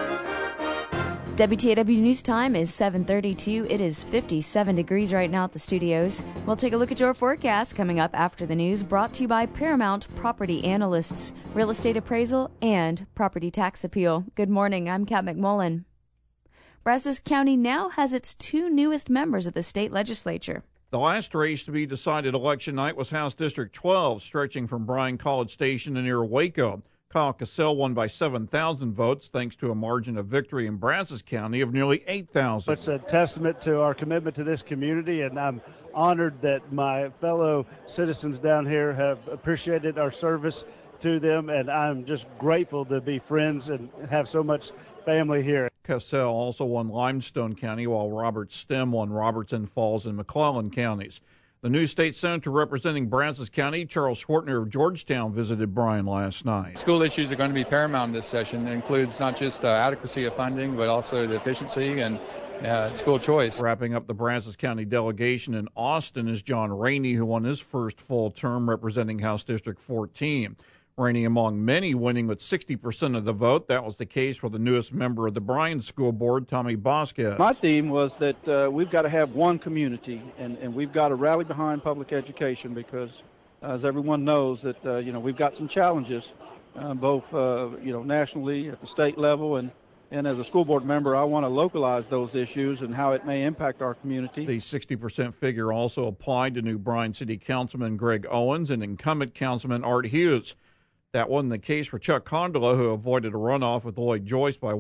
WTAW News Time is 7:32. It is 57 degrees right now at the studios. We'll take a look at your forecast coming up after the news, brought to you by Paramount Property Analysts, Real Estate Appraisal, and Property Tax Appeal. Good morning. I'm Kat McMullen. Brazos County now has its 2 newest members of the state legislature. The last race to be decided election night was House District 12, stretching from Bryan College Station to near Waco. Kyle Cassell won by 7,000 votes thanks to a margin of victory in Brazos County of nearly 8,000. It's a testament to our commitment to this community, and I'm honored that my fellow citizens down here have appreciated our service to them, and I'm just grateful to be friends and have so much family here. Cassell also won Limestone County, while Robert Stem won Robertson Falls and McClellan counties. The new state senator representing Brazos County, Charles Schwartner of Georgetown, visited Bryan last night. School issues are going to be paramount in this session. It includes not just adequacy of funding, but also the efficiency and school choice. Wrapping up the Brazos County delegation in Austin is John Rainey, who won his first full term representing House District 14. Rainey among many, winning with 60% of the vote. That was the case for the newest member of the Bryan School Board, Tommy Bosquez. My theme was that we've got to have one community, and we've got to rally behind public education because, as everyone knows, that we've got some challenges, both nationally at the state level, and as a school board member, I want to localize those issues and how it may impact our community. The 60% figure also applied to new Bryan City Councilman Greg Owens and incumbent Councilman Art Hughes. That wasn't the case for Chuck Condola, who avoided a runoff with Lloyd Joyce by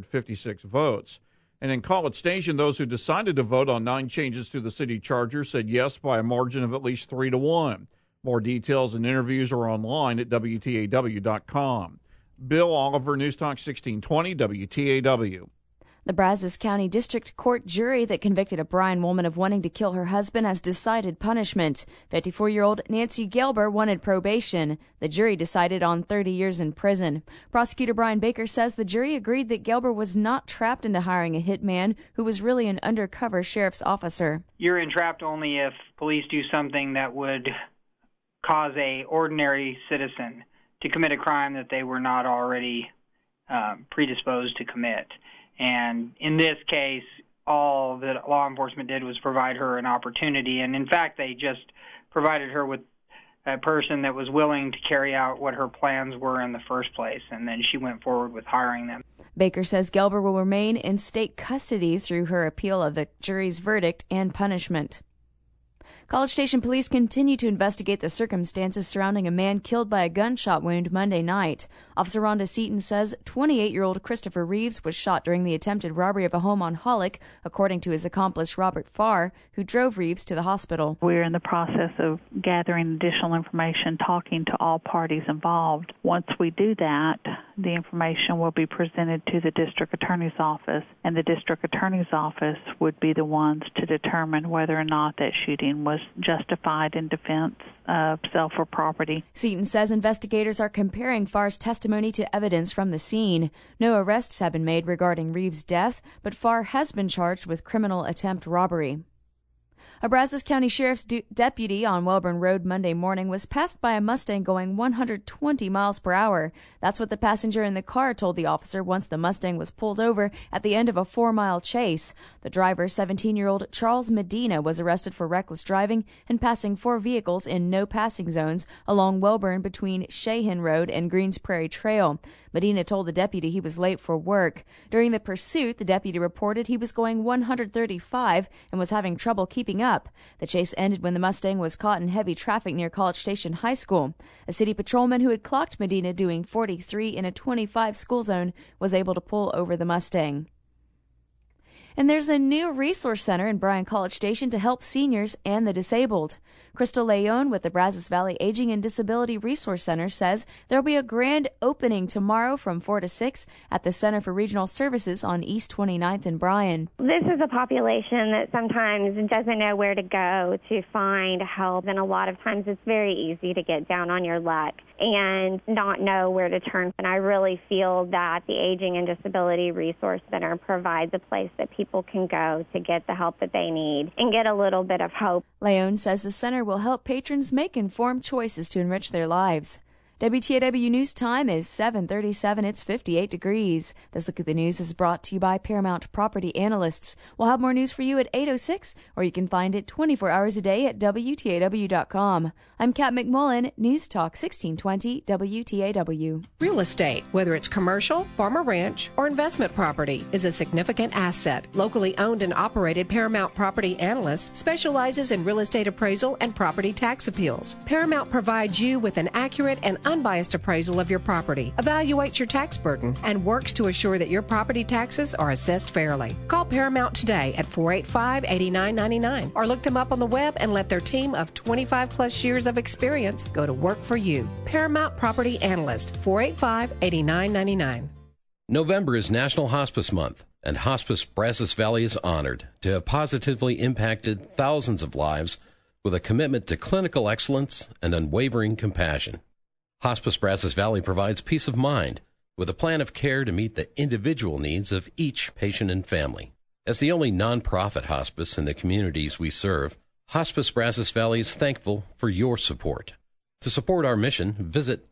156 votes. And in College Station, those who decided to vote on 9 changes to the city charter said yes by a margin of at least 3-1. More details and interviews are online at WTAW.com. Bill Oliver, News Talk 1620, WTAW. The Brazos County District Court jury that convicted a Bryan woman of wanting to kill her husband has decided punishment. 54-year-old Nancy Gelber wanted probation. The jury decided on 30 years in prison. Prosecutor Brian Baker says the jury agreed that Gelber was not trapped into hiring a hitman who was really an undercover sheriff's officer. You're entrapped only if police do something that would cause a ordinary citizen to commit a crime that they were not already predisposed to commit. And in this case, all that law enforcement did was provide her an opportunity. And in fact, they just provided her with a person that was willing to carry out what her plans were in the first place. And then she went forward with hiring them. Baker says Gelber will remain in state custody through her appeal of the jury's verdict and punishment. College Station police continue to investigate the circumstances surrounding a man killed by a gunshot wound Monday night. Officer Rhonda Seaton says 28-year-old Christopher Reeves was shot during the attempted robbery of a home on Hollick, according to his accomplice Robert Farr, who drove Reeves to the hospital. We're in the process of gathering additional information, talking to all parties involved. Once we do that, the information will be presented to the district attorney's office, and the district attorney's office would be the ones to determine whether or not that shooting was justified in defense of self or property. Seaton says investigators are comparing Farr's testimony to evidence from the scene. No arrests have been made regarding Reeves' death, but Farr has been charged with criminal attempt robbery. A Brazos County Sheriff's deputy on Welborn Road Monday morning was passed by a Mustang going 120 miles per hour. That's what the passenger in the car told the officer once the Mustang was pulled over at the end of a 4-mile chase. The driver, 17-year-old Charles Medina, was arrested for reckless driving and passing 4 vehicles in no passing zones along Welborn between Shahan Road and Greens Prairie Trail. Medina told the deputy he was late for work. During the pursuit, the deputy reported he was going 135 and was having trouble keeping up. The chase ended when the Mustang was caught in heavy traffic near College Station High School. A city patrolman who had clocked Medina doing 43 in a 25 school zone was able to pull over the Mustang. And there's a new resource center in Bryan College Station to help seniors and the disabled. Crystal Leon with the Brazos Valley Aging and Disability Resource Center says there will be a grand opening tomorrow from 4 to 6 at the Center for Regional Services on East 29th in Bryan. This is a population that sometimes doesn't know where to go to find help, and a lot of times it's very easy to get down on your luck and not know where to turn. And I really feel that the Aging and Disability Resource Center provides a place that people can go to get the help that they need and get a little bit of hope. Leon says the center will help patrons make informed choices to enrich their lives. WTAW News Time is 7:37. It's 58 degrees. This Look at the News is brought to you by Paramount Property Analysts. We'll have more news for you at 8:06, or you can find it 24 hours a day at WTAW.com. I'm Kat McMullen, News Talk 1620 WTAW. Real estate, whether it's commercial, farm or ranch, or investment property, is a significant asset. Locally owned and operated Paramount Property Analyst specializes in real estate appraisal and property tax appeals. Paramount provides you with an accurate and unbiased appraisal of your property, evaluates your tax burden, and works to assure that your property taxes are assessed fairly. Call Paramount today at 485-8999 or look them up on the web and let their team of 25 plus years of experience go to work for you. Paramount Property Analyst, 485-8999. November is National Hospice Month, and Hospice Brazos Valley is honored to have positively impacted thousands of lives with a commitment to clinical excellence and unwavering compassion. Hospice Brazos Valley provides peace of mind with a plan of care to meet the individual needs of each patient and family. As the only nonprofit hospice in the communities we serve, Hospice Brazos Valley is thankful for your support. To support our mission, visit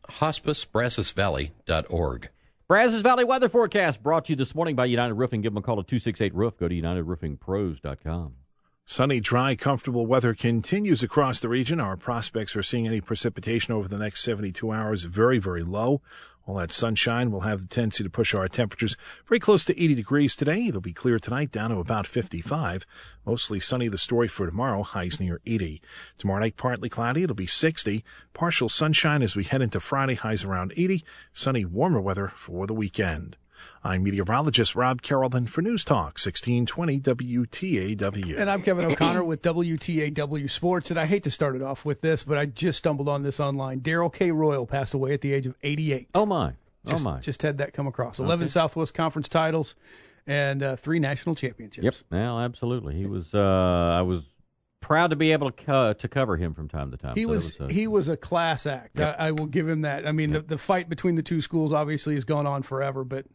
hospicebrazosvalley.org. Brazos Valley weather forecast brought to you this morning by United Roofing. Give them a call at 268-ROOF. Go to UnitedRoofingPros.com. Sunny, dry, comfortable weather continues across the region. Our prospects for seeing any precipitation over the next 72 hours very, very low. All that sunshine will have the tendency to push our temperatures very close to 80 degrees today. It'll be clear tonight, down to about 55. Mostly sunny, the story for tomorrow, highs near 80. Tomorrow night, partly cloudy, it'll be 60. Partial sunshine as we head into Friday, highs around 80. Sunny, warmer weather for the weekend. I'm meteorologist Rob Carrollton for News Talk 1620 WTAW. And I'm Kevin O'Connor with WTAW Sports. And I hate to start it off with this, but I just stumbled on this online. Darrell K. Royal passed away at the age of 88. Oh, my. Just had that come across. 11 Southwest Conference titles and 3 national championships. Yep, well, absolutely. He was, I was proud to be able to cover him from time to time. He was a class act. Yep. I will give him that. I mean, the fight between the two schools obviously has gone on forever, but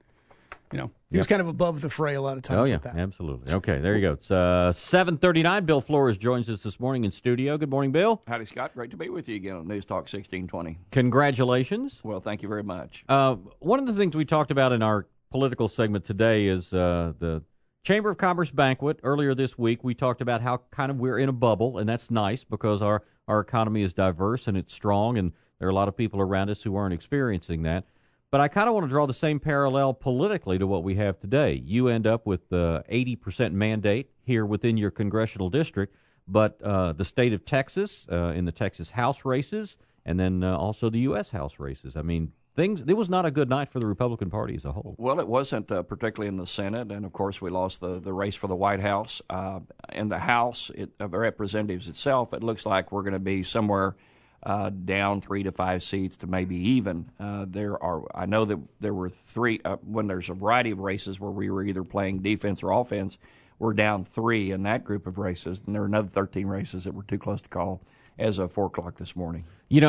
he was kind of above the fray a lot of times. Oh, yeah, with that. Absolutely. Okay, there you go. It's 7:39. Bill Flores joins us this morning in studio. Good morning, Bill. Howdy, Scott. Great to be with you again on News Talk 1620. Congratulations. Well, thank you very much. One of the things we talked about in our political segment today is the Chamber of Commerce banquet. Earlier this week, we talked about how kind of we're in a bubble, and that's nice because our economy is diverse and it's strong, and there are a lot of people around us who aren't experiencing that. But I kind of want to draw the same parallel politically to what we have today. You end up with the 80% mandate here within your congressional district, but the state of Texas in the Texas House races, and then also the U.S. House races. I mean, it was not a good night for the Republican Party as a whole. Well, it wasn't particularly in the Senate, and of course we lost the race for the White House. In the House of Representatives itself, it looks like we're going to be somewhere down 3 to 5 seats to maybe even. I know that there were 3 when there's a variety of races where we were either playing defense or offense. We're down 3 in that group of races, and there are another 13 races that were too close to call as of 4 o'clock this morning.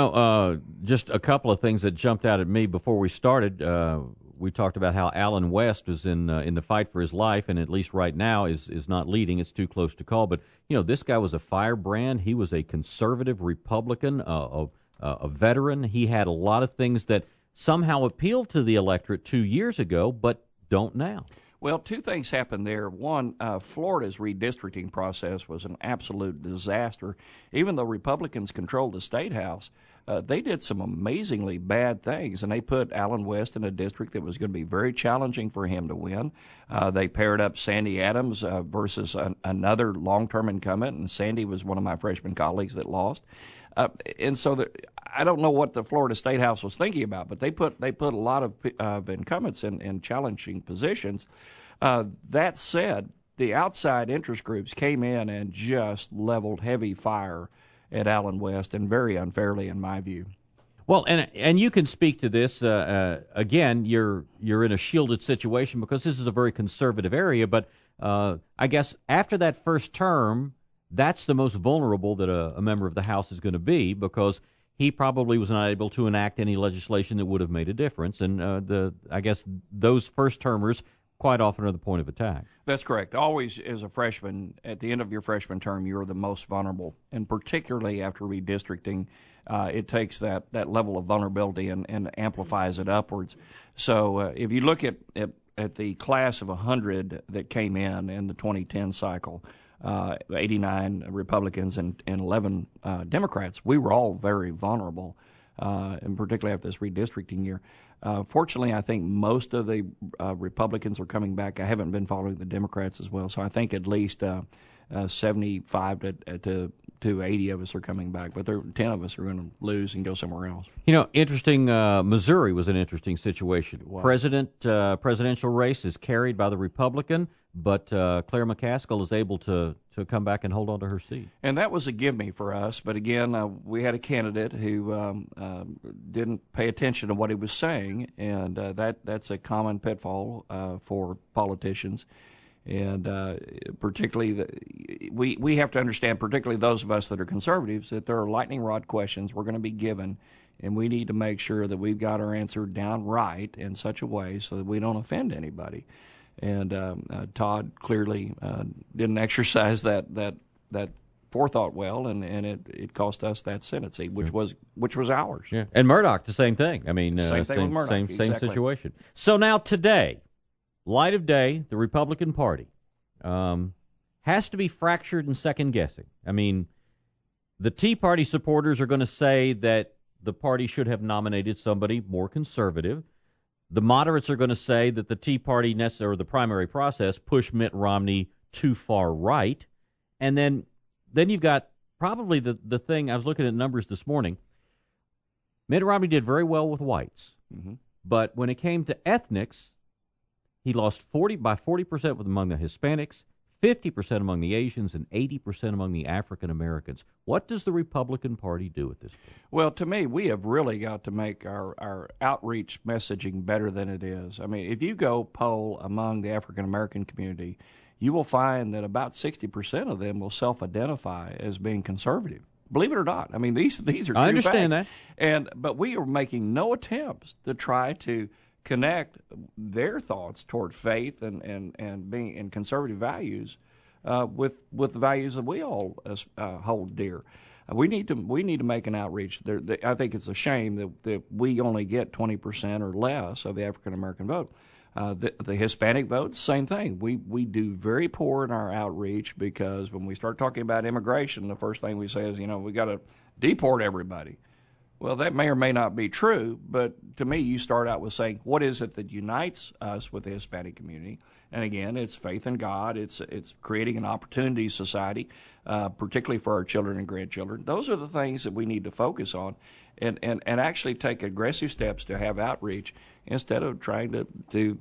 Just a couple of things that jumped out at me before we started. We talked about how Allen West was in the fight for his life, and at least right now is not leading. It's too close to call. But this guy was a firebrand. He was a conservative Republican, a veteran. He had a lot of things that somehow appealed to the electorate 2 years ago, but don't now. Well, 2 things happened there. One, Florida's redistricting process was an absolute disaster. Even though Republicans controlled the state house, they did some amazingly bad things, and they put Allen West in a district that was going to be very challenging for him to win. They paired up Sandy Adams versus another long-term incumbent, and Sandy was one of my freshman colleagues that lost. And so I don't know what the Florida State House was thinking about, but they put a lot of incumbents in challenging positions. That said, the outside interest groups came in and just leveled heavy fire at Allen West, and very unfairly in my view. Well, and you can speak to this. Again, you're in a shielded situation because this is a very conservative area, but I guess after that first term, that's the most vulnerable that a member of the House is going to be, because he probably was not able to enact any legislation that would have made a difference. And I guess those first-termers quite often are the point of attack. That's correct. Always, as a freshman, at the end of your freshman term, you're the most vulnerable. And particularly after redistricting, it takes that level of vulnerability and amplifies it upwards. So if you look at the class of 100 that came in the 2010 cycle, 89 Republicans and 11 Democrats, we were all very vulnerable, and particularly after this redistricting year. Fortunately, I think most of the Republicans are coming back. I haven't been following the Democrats as well, so I think at least 75 to to 80 of us are coming back, but 10 of us are going to lose and go somewhere else. Interesting. Missouri was an interesting situation. Presidential race is carried by the Republican, but Claire McCaskill is able to come back and hold on to her seat. And that was a give-me for us. But again, we had a candidate who didn't pay attention to what he was saying, and that's a common pitfall for politicians. And particularly, we have to understand, particularly those of us that are conservatives, that there are lightning rod questions we're going to be given, and we need to make sure that we've got our answer down right in such a way so that we don't offend anybody. And Todd clearly didn't exercise that forethought well, and it cost us that Senate seat, which was ours. Yeah, and Murdoch, the same thing. I mean, same thing with Murdoch. Same situation. So now today, light of day, the Republican Party has to be fractured and second guessing. I mean, the Tea Party supporters are going to say that the party should have nominated somebody more conservative. The moderates are going to say that the Tea Party or the primary process pushed Mitt Romney too far right. And then you've got probably the thing, I was looking at numbers this morning. Mitt Romney did very well with whites. Mm-hmm. But when it came to ethnics, he lost 40% among the Hispanics, 50% among the Asians, and 80% among the African Americans. What does the Republican Party do at this point? Well, to me, we have really got to make our outreach messaging better than it is. I mean, if you go poll among the African American community, you will find that about 60% of them will self-identify as being conservative. Believe it or not. I mean, these are true I understand facts. that. But we are making no attempts to try to connect their thoughts toward faith and being in conservative values with the values that we all hold dear. We need to make an outreach. I think it's a shame that we only get 20% or less of the African American vote. The Hispanic vote, same thing. We do very poor in our outreach because when we start talking about immigration, the first thing we say is, we got to deport everybody. Well, that may or may not be true, but to me, you start out with saying, what is it that unites us with the Hispanic community? And again, it's faith in God. It's creating an opportunity society, particularly for our children and grandchildren. Those are the things that we need to focus on and actually take aggressive steps to have outreach instead of trying to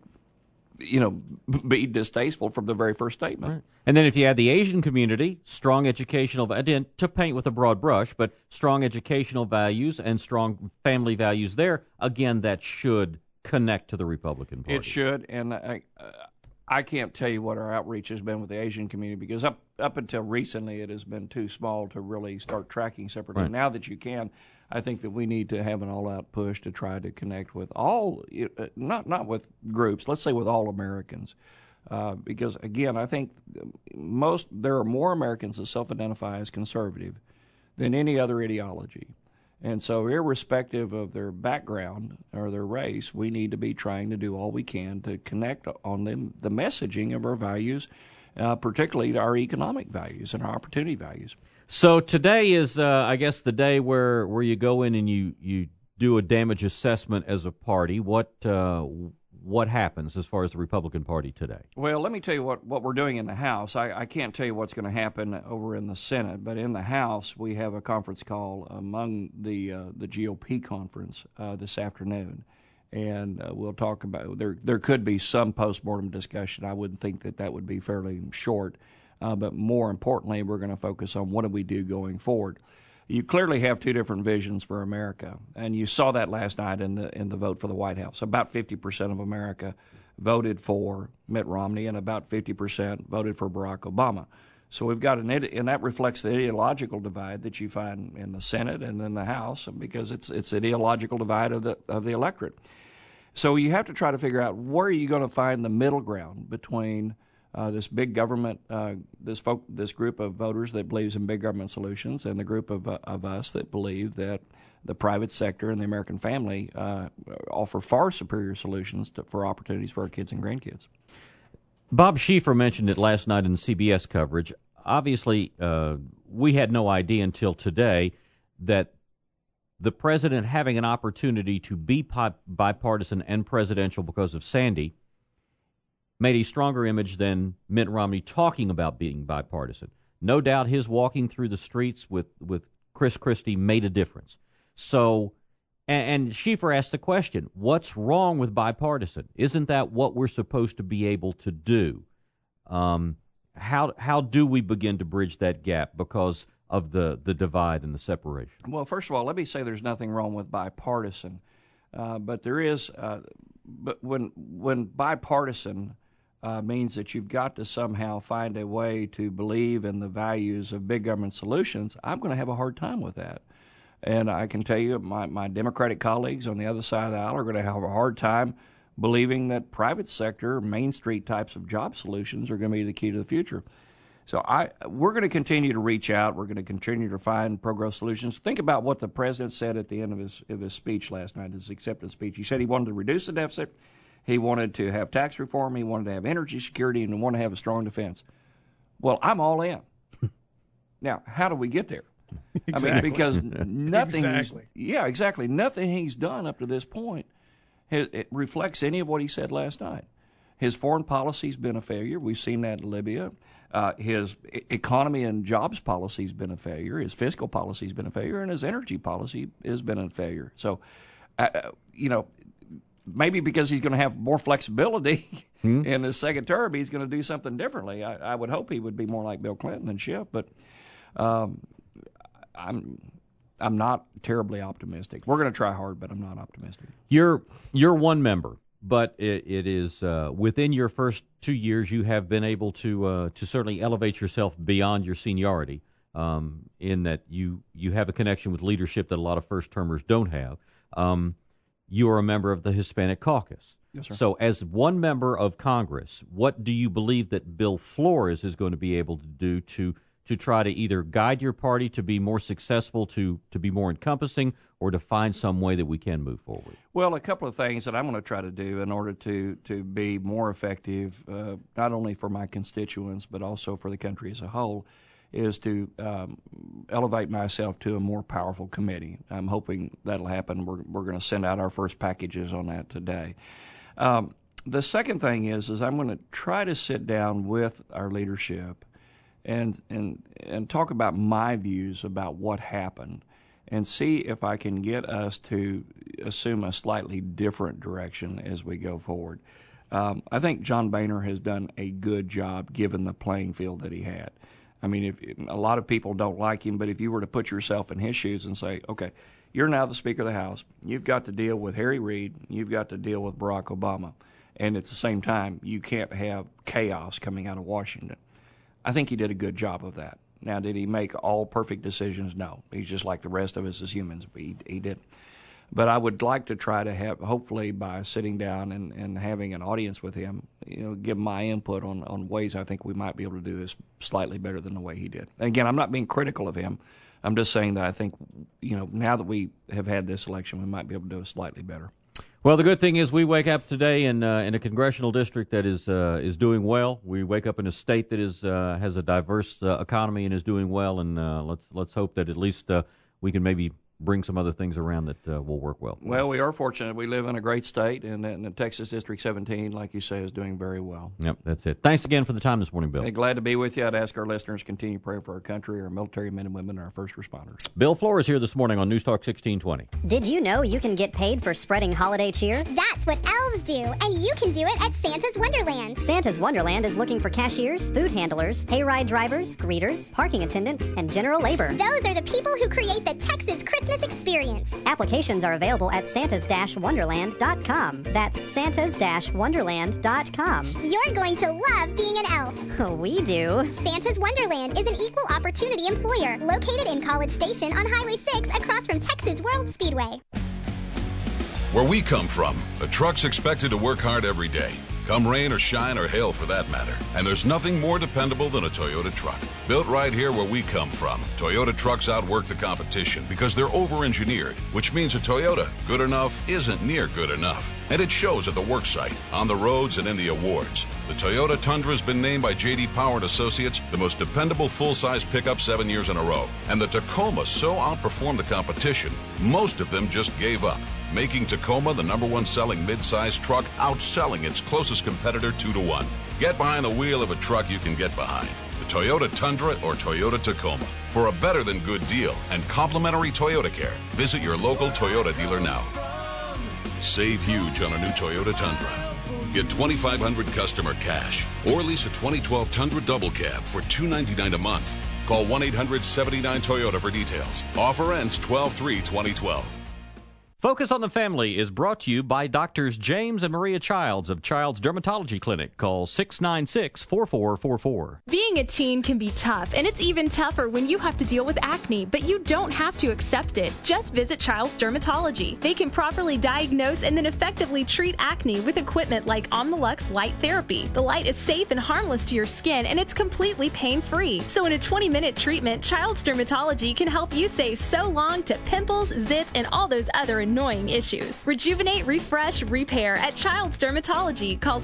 be distasteful from the very first statement. Right. And then if you add the Asian community, strong educational, again, to paint with a broad brush, but strong educational values and strong family values there, again, that should connect to the Republican Party. It should, and I can't tell you what our outreach has been with the Asian community because up until recently it has been too small to really start tracking separately. Right. Now that you can, I think that we need to have an all-out push to try to connect with all, not with groups, let's say with all Americans. Because, again, I think there are more Americans that self-identify as conservative than any other ideology. And so irrespective of their background or their race, we need to be trying to do all we can to connect on the messaging of our values, particularly our economic values and our opportunity values. So today is, I guess, the day where you go in and you do a damage assessment as a party. What happens as far as the Republican Party today? Well, let me tell you what we're doing in the House. I can't tell you what's going to happen over in the Senate, but in the House we have a conference call among the GOP conference this afternoon, and we'll talk about there could be some postmortem discussion. I wouldn't think that would be fairly short, but more importantly, we're going to focus on what do we do going forward. You clearly have two different visions for America, and you saw that last night in the vote for the White House. About 50% of America voted for Mitt Romney, and about 50% voted for Barack Obama. So we've got and that reflects the ideological divide that you find in the Senate and in the House, because it's the ideological divide of the electorate. So you have to try to figure out where are you going to find the middle ground between this big government, this group of voters that believes in big government solutions, and the group of us that believe that the private sector and the American family offer far superior solutions for opportunities for our kids and grandkids. Bob Schieffer mentioned it last night in the CBS coverage. Obviously, we had no idea until today that the president having an opportunity to be bipartisan and presidential because of Sandy made a stronger image than Mitt Romney talking about being bipartisan. no doubt his walking through the streets with Chris Christie made a difference. So, and Schieffer asked the question, what's wrong with bipartisan? Isn't that what we're supposed to be able to do? How do we begin to bridge that gap because of the divide and the separation? Well, first of all, let me say there's nothing wrong with bipartisan, but there is. But when bipartisan means that you've got to somehow find a way to believe in the values of big government solutions, I'm going to have a hard time with that. And I can tell you, my Democratic colleagues on the other side of the aisle are going to have a hard time believing that private sector, Main Street types of job solutions are going to be the key to the future. So we're going to continue to reach out. We're going to continue to find pro-growth solutions. Think about what the president said at the end of his speech last night, his acceptance speech. He said he wanted to reduce the deficit. He wanted to have tax reform. He wanted to have energy security, and he wanted to have a strong defense. Well, I'm all in. Now, how do we get there? Exactly. I mean, because nothing. Exactly. Nothing he's done up to this point it reflects any of what he said last night. His foreign policy's been a failure. We've seen that in Libya. His economy and jobs policy's been a failure. His fiscal policy's been a failure, and his energy policy has been a failure. So, maybe because he's going to have more flexibility in his second term, he's going to do something differently. I would hope he would be more like Bill Clinton and Schiff, but I'm not terribly optimistic. We're going to try hard, but I'm not optimistic. You're one member, but it is within your first 2 years you have been able to certainly elevate yourself beyond your seniority. In that you have a connection with leadership that a lot of first-termers don't have. You are a member of the Hispanic Caucus. Yes, sir. So as one member of Congress, what do you believe that Bill Flores is going to be able to do to try to either guide your party to be more successful, to be more encompassing, or to find some way that we can move forward? Well, a couple of things that I'm going to try to do in order to be more effective, not only for my constituents but also for the country as a whole, is to elevate myself to a more powerful committee. I'm hoping that'll happen. We're going to send out our first packages on that today. The second thing is I'm going to try to sit down with our leadership and talk about my views about what happened and see if I can get us to assume a slightly different direction as we go forward. I think John Boehner has done a good job given the playing field that he had. I mean, if a lot of people don't like him, but if you were to put yourself in his shoes and say, okay, you're now the Speaker of the House, you've got to deal with Harry Reid, you've got to deal with Barack Obama, and at the same time, you can't have chaos coming out of Washington. I think he did a good job of that. Now, did he make all perfect decisions? No. He's just like the rest of us as humans. He didn't. But I would like to try to have, hopefully by sitting down and having an audience with him, give my input on ways I think we might be able to do this slightly better than the way he did. And again, I'm not being critical of him. I'm just saying that I think, now that we have had this election, we might be able to do it slightly better. Well, the good thing is we wake up today in a congressional district that is doing well. We wake up in a state that has a diverse economy and is doing well. And let's hope that at least we can maybe bring some other things around that will work well. Well, we are fortunate. We live in a great state, and the Texas District 17, like you say, is doing very well. Yep, that's it. Thanks again for the time this morning, Bill. Hey, glad to be with you. I'd ask our listeners to continue praying for our country, our military men and women, and our first responders. Bill Flores here this morning on News Talk 1620. Did you know you can get paid for spreading holiday cheer? That's what elves do, and you can do it at Santa's Wonderland. Santa's Wonderland is looking for cashiers, food handlers, hayride drivers, greeters, parking attendants, and general labor. Those are the people who create the Texas Christmas experience. Applications are available at santas-wonderland.com. That's santas-wonderland.com. You're going to love being an elf. Oh, we do. Santa's Wonderland is an equal opportunity employer located in College Station on Highway 6 across from Texas World Speedway. Where we come from, a truck's expected to work hard every day. Come rain or shine or hail for that matter. And there's nothing more dependable than a Toyota truck. Built right here where we come from, Toyota trucks outwork the competition because they're over-engineered, which means a Toyota good enough isn't near good enough. And it shows at the work site, on the roads, and in the awards. The Toyota Tundra has been named by J.D. Power and Associates the most dependable full-size pickup 7 years in a row. And the Tacoma so outperformed the competition, most of them just gave up, making Tacoma the #1 selling mid-size truck, outselling its closest competitor 2-1. Get behind the wheel of a truck you can get behind. The Toyota Tundra or Toyota Tacoma. For a better than good deal and complimentary Toyota care, visit your local Toyota dealer now. Save huge on a new Toyota Tundra. Get $2,500 customer cash or lease a 2012 Tundra Double Cab for $299 a month. Call 1-800-79-TOYOTA for details. Offer ends 12/3/2012. Focus on the Family is brought to you by Doctors James and Maria Childs of Child's Dermatology Clinic. Call 696-4444. Being a teen can be tough, and it's even tougher when you have to deal with acne, but you don't have to accept it. Just visit Child's Dermatology. They can properly diagnose and then effectively treat acne with equipment like Omnilux Light Therapy. The light is safe and harmless to your skin, and it's completely pain-free. So in a 20-minute treatment, Child's Dermatology can help you save so long to pimples, zits, and all those other annoying issues. Rejuvenate, refresh, repair at Child's Dermatology. Call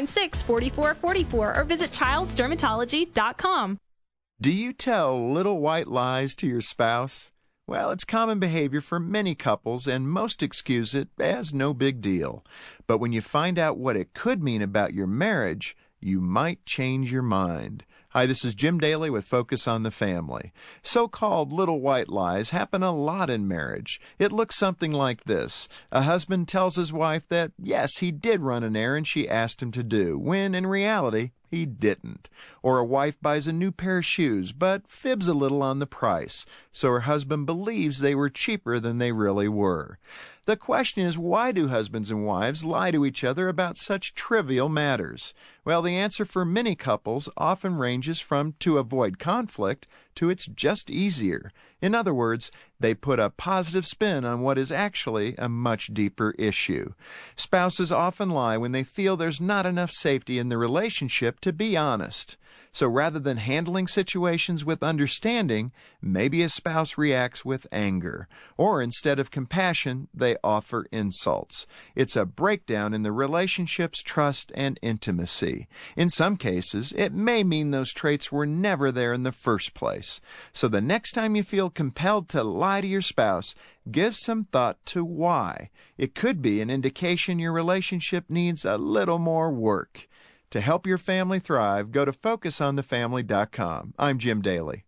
696-4444 or visit childsdermatology.com. Do you tell little white lies to your spouse? Well, it's common behavior for many couples, and most excuse it as no big deal. But when you find out what it could mean about your marriage, you might change your mind. Hi, this is Jim Daly with Focus on the Family. So-called little white lies happen a lot in marriage. It looks something like this. A husband tells his wife that, yes, he did run an errand she asked him to do, when in reality, he didn't. Or a wife buys a new pair of shoes, but fibs a little on the price, so her husband believes they were cheaper than they really were. The question is, why do husbands and wives lie to each other about such trivial matters? Well, the answer for many couples often ranges from to avoid conflict to it's just easier. In other words, they put a positive spin on what is actually a much deeper issue. Spouses often lie when they feel there's not enough safety in the relationship to be honest. So rather than handling situations with understanding, maybe a spouse reacts with anger. Or instead of compassion, they offer insults. It's a breakdown in the relationship's trust and intimacy. In some cases, it may mean those traits were never there in the first place. So the next time you feel compelled to lie to your spouse, give some thought to why. It could be an indication your relationship needs a little more work. To help your family thrive, go to FocusOnTheFamily.com. I'm Jim Daly.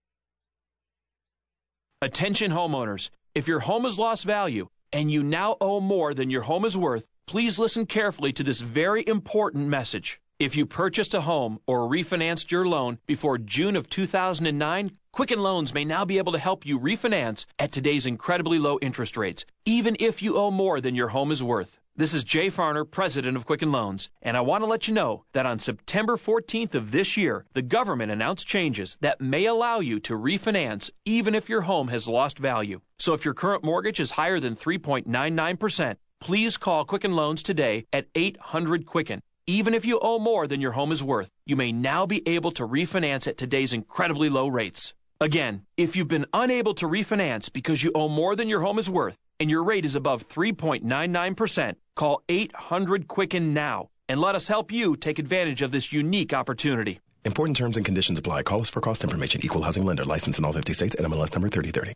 Attention homeowners. If your home has lost value and you now owe more than your home is worth, please listen carefully to this very important message. If you purchased a home or refinanced your loan before June of 2009, Quicken Loans may now be able to help you refinance at today's incredibly low interest rates, even if you owe more than your home is worth. This is Jay Farner, president of Quicken Loans, and I want to let you know that on September 14th of this year, the government announced changes that may allow you to refinance even if your home has lost value. So if your current mortgage is higher than 3.99%, please call Quicken Loans today at 800-QUICKEN. Even if you owe more than your home is worth, you may now be able to refinance at today's incredibly low rates. Again, if you've been unable to refinance because you owe more than your home is worth and your rate is above 3.99%, call 800-QUICKEN now and let us help you take advantage of this unique opportunity. Important terms and conditions apply. Call us for cost information. Equal housing lender. License in all 50 states. NMLS number 3030.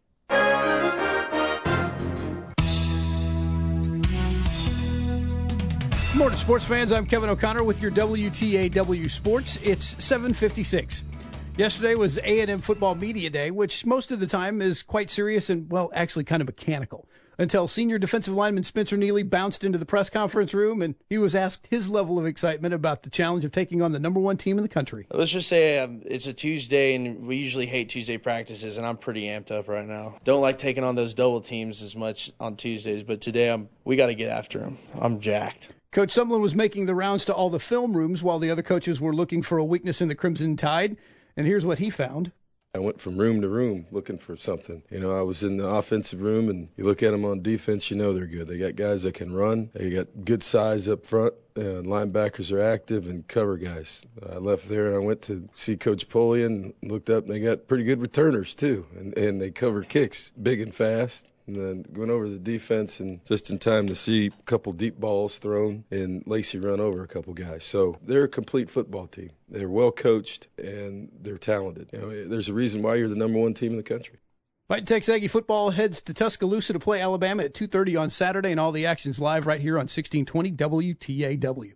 Good morning, sports fans. I'm Kevin O'Connor with your WTAW Sports. It's 7:56. Yesterday was A&M Football Media Day, which most of the time is quite serious and, well, actually kind of mechanical. Until senior defensive lineman Spencer Neely bounced into the press conference room and he was asked his level of excitement about the challenge of taking on the number one team in the country. Let's just say it's a Tuesday, and we usually hate Tuesday practices, and I'm pretty amped up right now. Don't like taking on those double teams as much on Tuesdays, but today we got to get after them. I'm jacked. Coach Sumlin was making the rounds to all the film rooms while the other coaches were looking for a weakness in the Crimson Tide. And here's what he found. I went from room to room looking for something. I was in the offensive room, and you look at them on defense, you know they're good. They got guys that can run. They got good size up front. Linebackers are active and cover guys. I left there and I went to see Coach Polian and looked up, and they got pretty good returners too. And they cover kicks big and fast. And then went over the defense, and just in time to see a couple deep balls thrown and Lacey run over a couple guys. So they're a complete football team. They're well coached and they're talented. There's a reason why you're the number one team in the country. Fighting Texas Aggie football heads to Tuscaloosa to play Alabama at 2:30 on Saturday, and all the action's live right here on 1620 WTAW.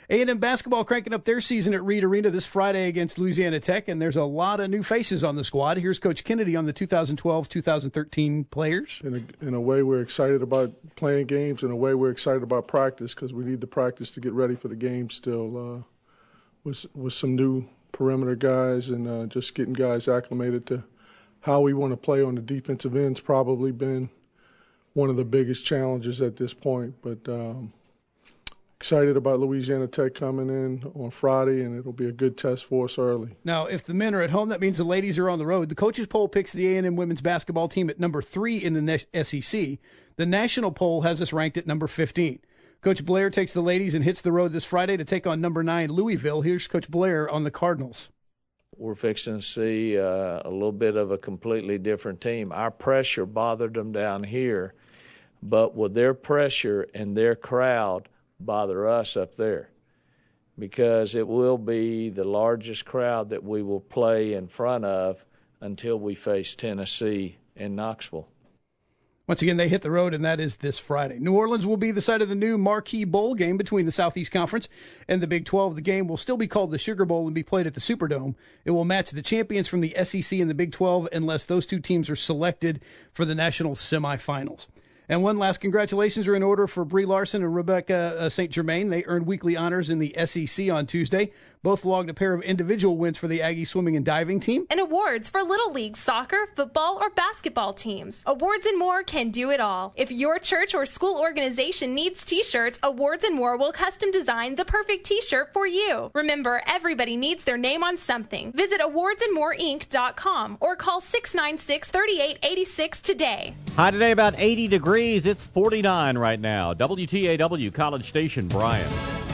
A&M basketball cranking up their season at Reed Arena this Friday against Louisiana Tech, and there's a lot of new faces on the squad. Here's Coach Kennedy on the 2012-2013 players. In a way, we're excited about playing games. In a way, we're excited about practice because we need to practice to get ready for the game still with some new perimeter guys and just getting guys acclimated to how we want to play on the defensive end's probably been one of the biggest challenges at this point. But excited about Louisiana Tech coming in on Friday, and it'll be a good test for us early. Now, if the men are at home, that means the ladies are on the road. The coaches poll picks the A&M women's basketball team at number 3 in the SEC. The national poll has us ranked at number 15. Coach Blair takes the ladies and hits the road this Friday to take on number 9 Louisville. Here's Coach Blair on the Cardinals. We're fixing to see a little bit of a completely different team. Our pressure bothered them down here, but with their pressure and their crowd bother us up there, because it will be the largest crowd that we will play in front of until we face Tennessee in Knoxville. Once again, they hit the road, and that is this Friday. New Orleans will be the site of the new Marquee Bowl game between the Southeast Conference and the Big 12. The game will still be called the Sugar Bowl and be played at the Superdome. It will match the champions from the SEC and the Big 12 unless those two teams are selected for the national semifinals. And one last congratulations are in order for Brie Larson and Rebecca St. Germain. They earned weekly honors in the SEC on Tuesday. Both logged a pair of individual wins for the Aggie swimming and diving team. And awards for Little League soccer, football, or basketball teams. Awards and More can do it all. If your church or school organization needs t-shirts, Awards and More will custom design the perfect t-shirt for you. Remember, everybody needs their name on something. Visit awardsandmoreinc.com or call 696-3886 today. High today about 80 degrees. It's 49 right now. WTAW College Station, Bryan.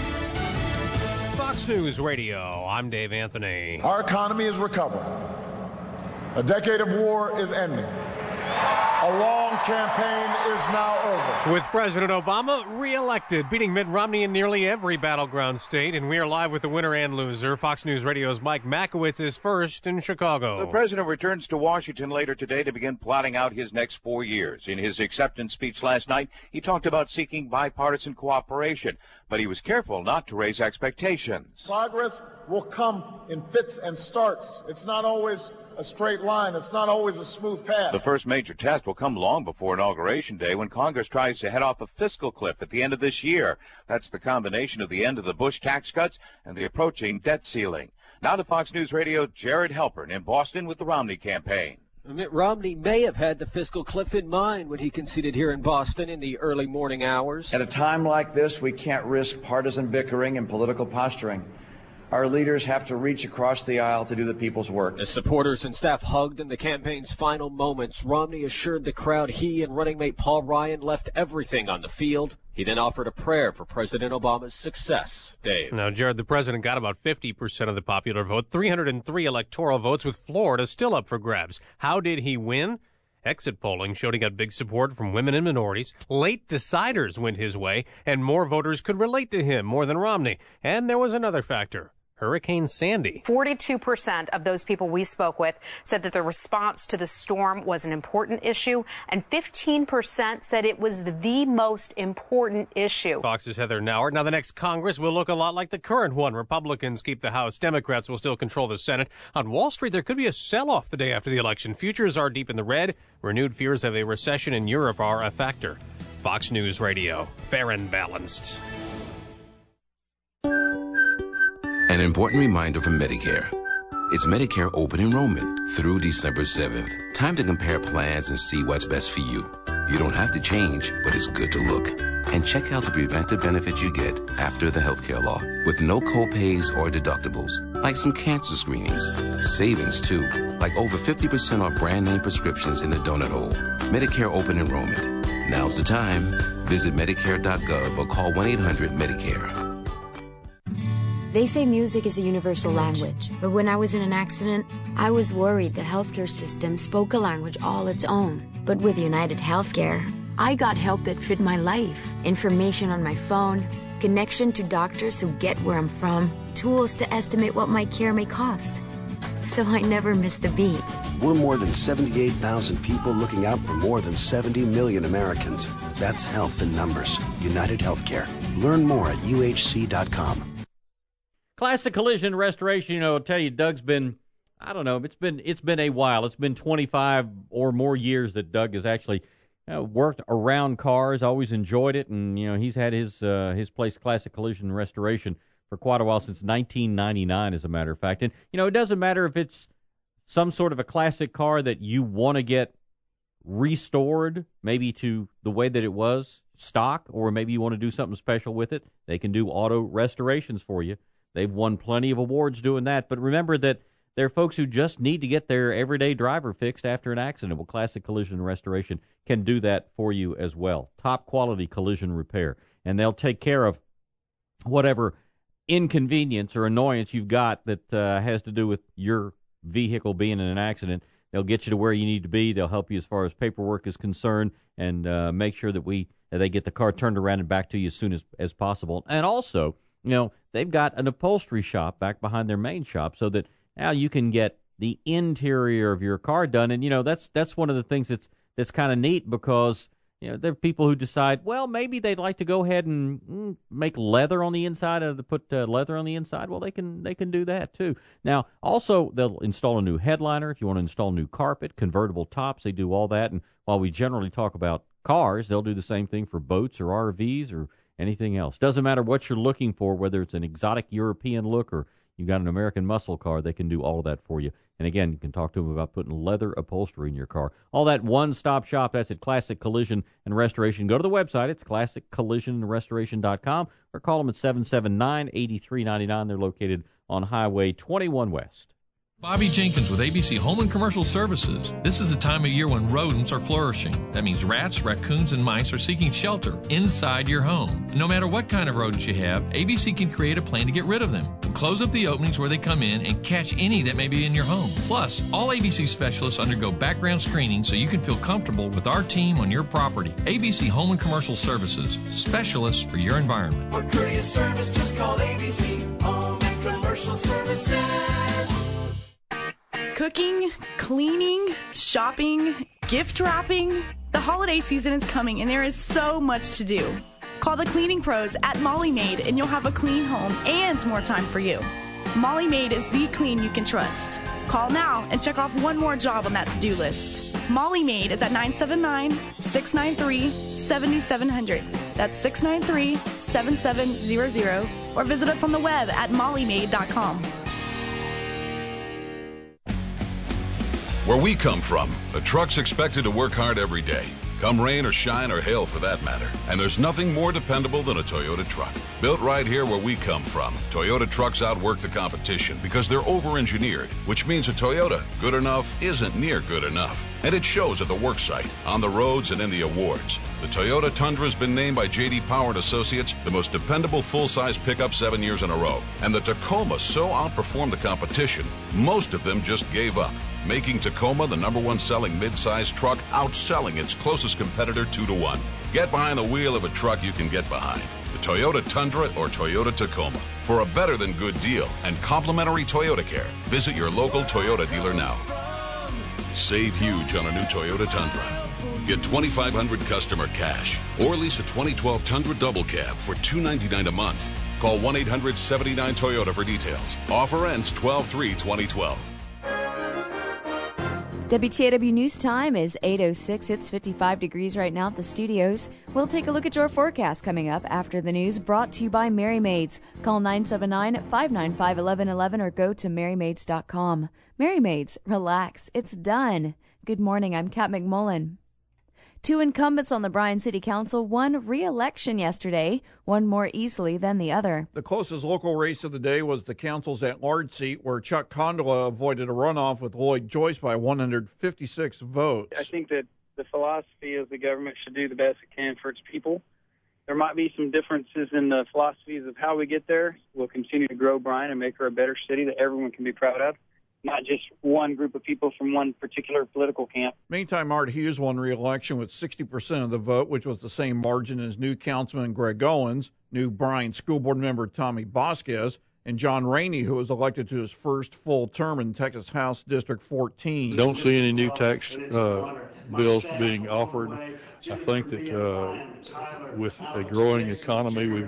Fox News Radio, I'm Dave Anthony. Our economy is recovering. A decade of war is ending. A long campaign is now over. With President Obama re-elected, beating Mitt Romney in nearly every battleground state, and we are live with the winner and loser. Fox News Radio's Mike Makowitz is first in Chicago. The president returns to Washington later today to begin plotting out his next 4 years. In his acceptance speech last night, he talked about seeking bipartisan cooperation, but he was careful not to raise expectations. Progress will come in fits and starts. It's not always a straight line. It's not always a smooth path. The first major test will come long before Inauguration Day, when Congress tries to head off a fiscal cliff at the end of this year. That's the combination of the end of the Bush tax cuts and the approaching debt ceiling. Now to Fox News Radio, Jared Halpern in Boston with the Romney campaign. Mitt Romney may have had the fiscal cliff in mind when he conceded here in Boston in the early morning hours. At a time like this, we can't risk partisan bickering and political posturing. Our leaders have to reach across the aisle to do the people's work. As supporters and staff hugged in the campaign's final moments, Romney assured the crowd he and running mate Paul Ryan left everything on the field. He then offered a prayer for President Obama's success. Dave. Now, Jared, the president got about 50% of the popular vote, 303 electoral votes, with Florida still up for grabs. How did he win? Exit polling showed he got big support from women and minorities. Late deciders went his way, and more voters could relate to him more than Romney. And there was another factor. Hurricane Sandy. 42% of those people we spoke with said that the response to the storm was an important issue, and 15% said it was the most important issue. Fox's Heather Nauert. Now, the next Congress will look a lot like the current one. Republicans keep the House. Democrats will still control the Senate. On Wall Street, there could be a sell-off the day after the election. Futures are deep in the red. Renewed fears of a recession in Europe are a factor. Fox News Radio. Fair and balanced. An important reminder from Medicare. It's Medicare open enrollment through December 7th. Time to compare plans and see what's best for you. You don't have to change, but it's good to look. And check out the preventive benefits you get after the healthcare law, with no co-pays or deductibles, like some cancer screenings. Savings, too, like over 50% off brand-name prescriptions in the donut hole. Medicare open enrollment. Now's the time. Visit Medicare.gov or call 1-800-MEDICARE. They say music is a universal language, but when I was in an accident, I was worried the healthcare system spoke a language all its own. But with United Healthcare, I got help that fit my life. Information on my phone, connection to doctors who get where I'm from, tools to estimate what my care may cost. So I never missed a beat. We're more than 78,000 people looking out for more than 70 million Americans. That's health in numbers. United Healthcare. Learn more at UHC.com. Classic Collision Restoration, I'll tell you, Doug's been, I don't know, it's been a while. It's been 25 or more years that Doug has actually worked around cars, always enjoyed it, and, he's had his place, Classic Collision Restoration, for quite a while, since 1999, as a matter of fact. And, it doesn't matter if it's some sort of a classic car that you want to get restored, maybe to the way that it was, stock, or maybe you want to do something special with it. They can do auto restorations for you. They've won plenty of awards doing that. But remember that there are folks who just need to get their everyday driver fixed after an accident. Well, Classic Collision Restoration can do that for you as well. Top quality collision repair. And they'll take care of whatever inconvenience or annoyance you've got that has to do with your vehicle being in an accident. They'll get you to where you need to be. They'll help you as far as paperwork is concerned, and make sure that they get the car turned around and back to you as soon as possible. And also, they've got an upholstery shop back behind their main shop, so that now you can get the interior of your car done. And that's one of the things that's kind of neat, because there are people who decide, well, maybe they'd like to go ahead and make leather on the inside, or put leather on the inside. Well, they can do that too. Now, also, they'll install a new headliner if you want to install new carpet, convertible tops. They do all that. And while we generally talk about cars, they'll do the same thing for boats or RVs or anything else. Doesn't matter what you're looking for, whether it's an exotic European look or you've got an American muscle car, they can do all of that for you. And again, you can talk to them about putting leather upholstery in your car. All that one-stop shop, that's at Classic Collision and Restoration. Go to the website. It's classiccollisionrestoration.com, or call them at 779-8399. They're located on Highway 21 West. Bobby Jenkins with ABC Home and Commercial Services. This is the time of year when rodents are flourishing. That means rats, raccoons, and mice are seeking shelter inside your home. No matter what kind of rodents you have, ABC can create a plan to get rid of them. Close up the openings where they come in and catch any that may be in your home. Plus, all ABC specialists undergo background screening so you can feel comfortable with our team on your property. ABC Home and Commercial Services. Specialists for your environment. For courteous service, just call ABC Home and Commercial Services. Cooking, cleaning, shopping, gift wrapping. The holiday season is coming and there is so much to do. Call the cleaning pros at Molly Maid and you'll have a clean home and more time for you. Molly Maid is the clean you can trust. Call now and check off one more job on that to-do list. Molly Maid is at 979-693-7700. That's 693-7700, or visit us on the web at mollymaid.com. Where we come from, a truck's expected to work hard every day. Come rain or shine or hail for that matter. And there's nothing more dependable than a Toyota truck. Built right here where we come from, Toyota trucks outwork the competition because they're over-engineered, which means a Toyota good enough isn't near good enough. And it shows at the work site, on the roads, and in the awards. The Toyota Tundra has been named by J.D. Power and Associates the most dependable full-size pickup 7 years in a row. And the Tacoma so outperformed the competition, most of them just gave up, making Tacoma the #1 selling mid-size truck, outselling its closest competitor 2-1. Get behind the wheel of a truck you can get behind. The Toyota Tundra or Toyota Tacoma. For a better than good deal and complimentary Toyota care, visit your local Toyota dealer now. Save huge on a new Toyota Tundra. Get $2,500 customer cash or lease a 2012 Tundra Double Cab for $299 a month. Call 1-800-79-TOYOTA for details. Offer ends 12/3/2012. WTAW News Time is 8:06. It's 55 degrees right now at the studios. We'll take a look at your forecast coming up after the news, brought to you by Mary Maids. Call 979-595-1111 or go to marymaids.com. Mary Maids, relax. It's done. Good morning. I'm Kat McMullen. Two incumbents on the Bryan City Council won re-election yesterday, one more easily than the other. The closest local race of the day was the council's at-large seat, where Chuck Condola avoided a runoff with Lloyd Joyce by 156 votes. I think that the philosophy of the government should do the best it can for its people. There might be some differences in the philosophies of how we get there. We'll continue to grow Bryan and make her a better city that everyone can be proud of, not just one group of people from one particular political camp. Meantime, Art Hughes won re-election with 60% of the vote, which was the same margin as new Councilman Greg Owens, new Bryan School Board member Tommy Vasquez, and John Rainey, who was elected to his first full term in Texas House District 14. Don't see any new tax bills being offered. I think that with a growing economy, we've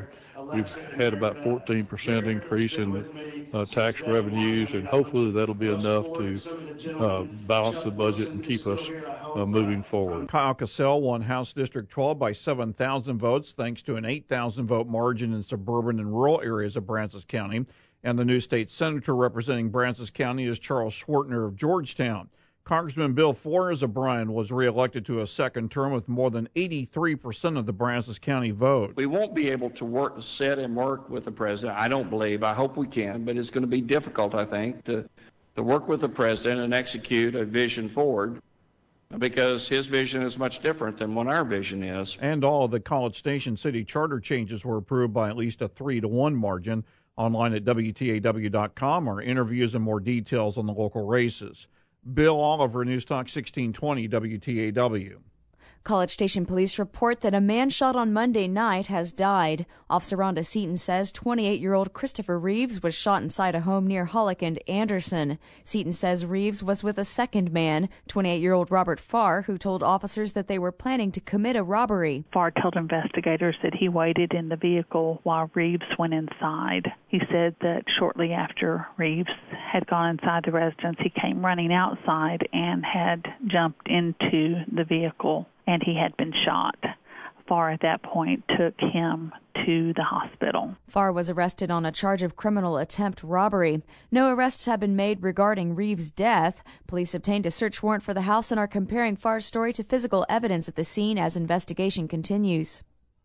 we've had about 14% increase in tax revenues, and hopefully that'll be enough to balance the budget and keep us moving forward. Kyle Cassell won House District 12 by 7,000 votes thanks to an 8,000 vote margin in suburban and rural areas of Brazos County. And the new state senator representing Brazos County is Charles Schwartner of Georgetown. Congressman Bill Flores of Bryan was reelected to a second term with more than 83% of the Brazos County vote. We won't be able to sit and work with the president, I don't believe. I hope we can, but it's going to be difficult, I think, to work with the president and execute a vision forward, because his vision is much different than what our vision is. And all of the College Station city charter changes were approved by at least a 3-1 margin. Online at WTAW.com are interviews and more details on the local races. Bill Oliver, News Talk 1620 WTAW. College Station police report that a man shot on Monday night has died. Officer Rhonda Seaton says 28-year-old Christopher Reeves was shot inside a home near Hollick and Anderson. Seaton says Reeves was with a second man, 28-year-old Robert Farr, who told officers that they were planning to commit a robbery. Farr told investigators that he waited in the vehicle while Reeves went inside. He said that shortly after Reeves had gone inside the residence, he came running outside and had jumped into the vehicle, and he had been shot. Farr at that point took him to the hospital. Farr was arrested on a charge of criminal attempt robbery. No arrests have been made regarding Reeves' death. Police obtained a search warrant for the house and are comparing Farr's story to physical evidence at the scene as investigation continues.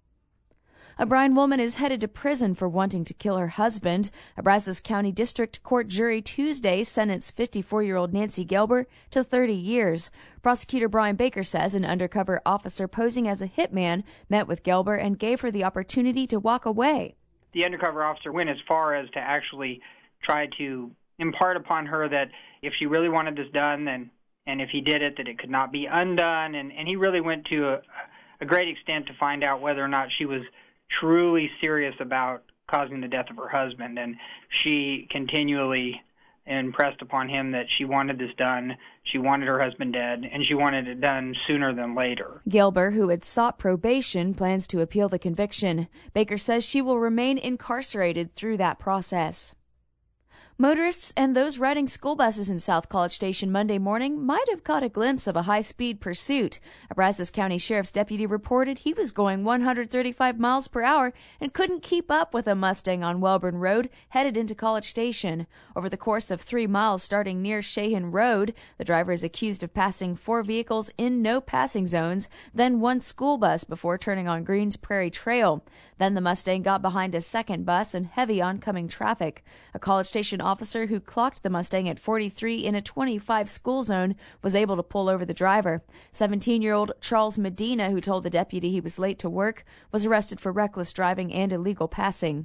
A Bryan woman is headed to prison for wanting to kill her husband. A Brazos County District Court jury Tuesday sentenced 54-year-old Nancy Gelber to 30 years. Prosecutor Brian Baker says an undercover officer posing as a hitman met with Gelber and gave her the opportunity to walk away. The undercover officer went as far as to actually try to impart upon her that if she really wanted this done, then, and if he did it, that it could not be undone. And he really went to a great extent to find out whether or not she was truly serious about causing the death of her husband, and she continually impressed upon him that she wanted this done, she wanted her husband dead, and she wanted it done sooner than later. Gelber, who had sought probation, plans to appeal the conviction. Baker says she will remain incarcerated through that process. Motorists and those riding school buses in South College Station Monday morning might have caught a glimpse of a high-speed pursuit. A Brazos County Sheriff's deputy reported he was going 135 miles per hour and couldn't keep up with a Mustang on Welborn Road headed into College Station. Over the course of 3 miles starting near Shahan Road, the driver is accused of passing 4 vehicles in no passing zones, then 1 school bus before turning on Greens Prairie Trail. Then the Mustang got behind a second bus and heavy oncoming traffic. A College Station officer who clocked the Mustang at 43 in a 25 school zone was able to pull over the driver. 17-year-old Charles Medina, who told the deputy he was late to work, was arrested for reckless driving and illegal passing.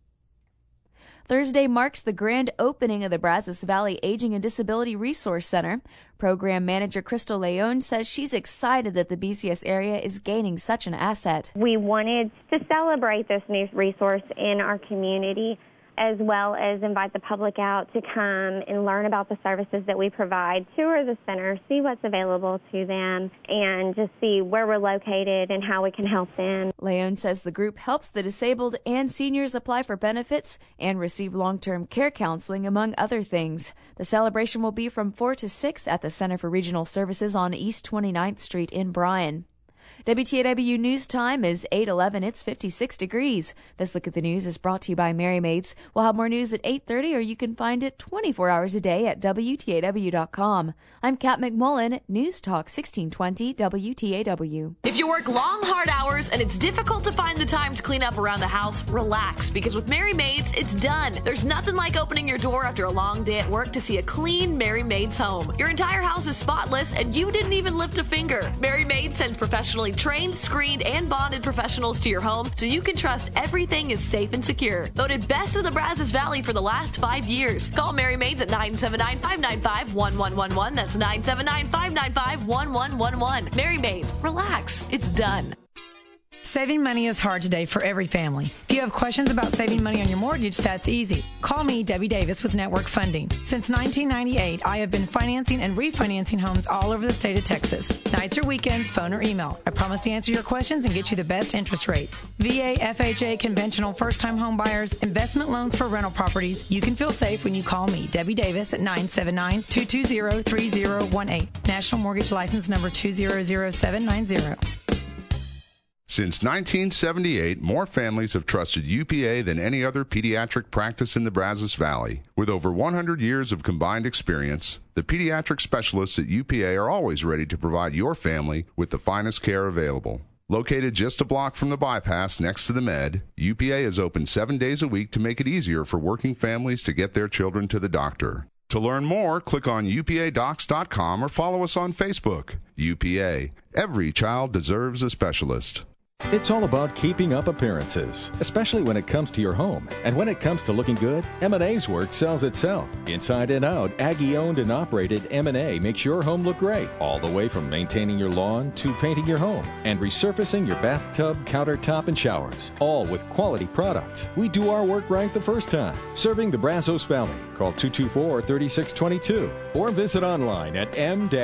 Thursday marks the grand opening of the Brazos Valley Aging and Disability Resource Center. Program manager Crystal Leon says she's excited that the BCS area is gaining such an asset. We wanted to celebrate this new resource in our community, as well as invite the public out to come and learn about the services that we provide, tour the center, see what's available to them, and just see where we're located and how we can help them. Leon says the group helps the disabled and seniors apply for benefits and receive long-term care counseling, among other things. The celebration will be from 4 to 6 at the Center for Regional Services on East 29th Street in Bryan. WTAW News Time is 8:11. It's 56 degrees. This Look at the News is brought to you by Mary Maids. We'll have more news at 8:30, or you can find it 24 hours a day at WTAW.com. I'm Kat McMullen, News Talk 1620 WTAW. If you work long, hard hours and it's difficult to find the time to clean up around the house, relax, because with Mary Maids, it's done. There's nothing like opening your door after a long day at work to see a clean Mary Maids home. Your entire house is spotless, and you didn't even lift a finger. Mary Maids sends professionally trained, screened, and bonded professionals to your home so you can trust everything is safe and secure. Voted best of the Brazos Valley for the last 5 years. Call Mary Maids at 979-595-1111. That's 979-595-1111. Mary Maids, relax. It's done. Saving money is hard today for every family. If you have questions about saving money on your mortgage, that's easy. Call me, Debbie Davis, with Network Funding. Since 1998, I have been financing and refinancing homes all over the state of Texas. Nights or weekends, phone or email. I promise to answer your questions and get you the best interest rates. VA, FHA, conventional, first-time home buyers, investment loans for rental properties. You can feel safe when you call me, Debbie Davis, at 979-220-3018. National Mortgage License number 200790. Since 1978, more families have trusted UPA than any other pediatric practice in the Brazos Valley. With over 100 years of combined experience, the pediatric specialists at UPA are always ready to provide your family with the finest care available. Located just a block from the bypass next to the Med, UPA is open 7 days a week to make it easier for working families to get their children to the doctor. To learn more, click on upadocs.com or follow us on Facebook. UPA. Every child deserves a specialist. It's all about keeping up appearances, especially when it comes to your home. And when it comes to looking good, M&A's work sells itself. Inside and out, Aggie-owned and operated M&A makes your home look great, all the way from maintaining your lawn to painting your home and resurfacing your bathtub, countertop, and showers, all with quality products. We do our work right the first time. Serving the Brazos Valley. Call 224-3622 or visit online at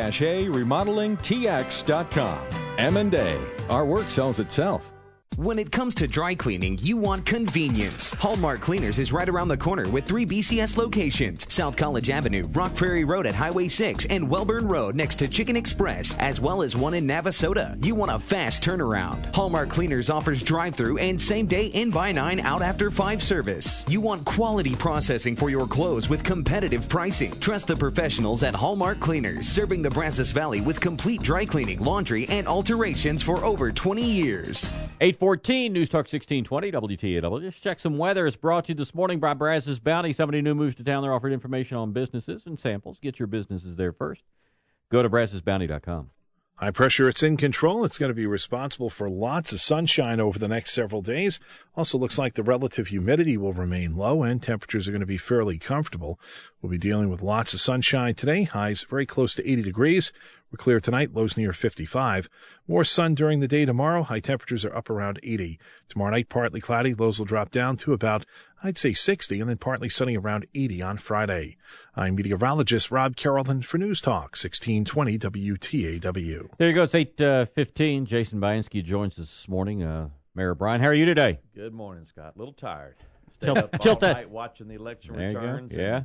m-a-remodelingtx.com. M&A. Our work sells itself. When it comes to dry cleaning, you want convenience. Hallmark Cleaners is right around the corner with 3 BCS locations: South College Avenue, Rock Prairie Road at Highway 6, and Welburn Road next to Chicken Express, as well as one in Navasota. You want a fast turnaround. Hallmark Cleaners offers drive-through and same-day in-by-9 out after 5 service. You want quality processing for your clothes with competitive pricing. Trust the professionals at Hallmark Cleaners, serving the Brazos Valley with complete dry cleaning, laundry, and alterations for over 20 years. 814 News Talk 1620 WTAW. Just check some weather. It's brought to you this morning by Brazos Bounty. Somebody new moves to town. They're offering information on businesses and samples. Get your businesses there first. Go to brazosbounty.com. High pressure, it's in control. It's going to be responsible for lots of sunshine over the next several days. Also looks like the relative humidity will remain low and temperatures are going to be fairly comfortable. We'll be dealing with lots of sunshine today. Highs very close to 80 degrees. We're clear tonight, lows near 55. More sun during the day tomorrow. High temperatures are up around 80. Tomorrow night, partly cloudy. Lows will drop down to about, I'd say 60, and then partly sunny around 80 on Friday. I'm meteorologist Rob Carrollton for News Talk 1620 WTAW. There you go. It's 8:15. Jason Bainski joins us this morning. Mayor Bryan, how are you today? Good morning, Scott. A little tired. Stayed up all night watching the election returns. Yeah.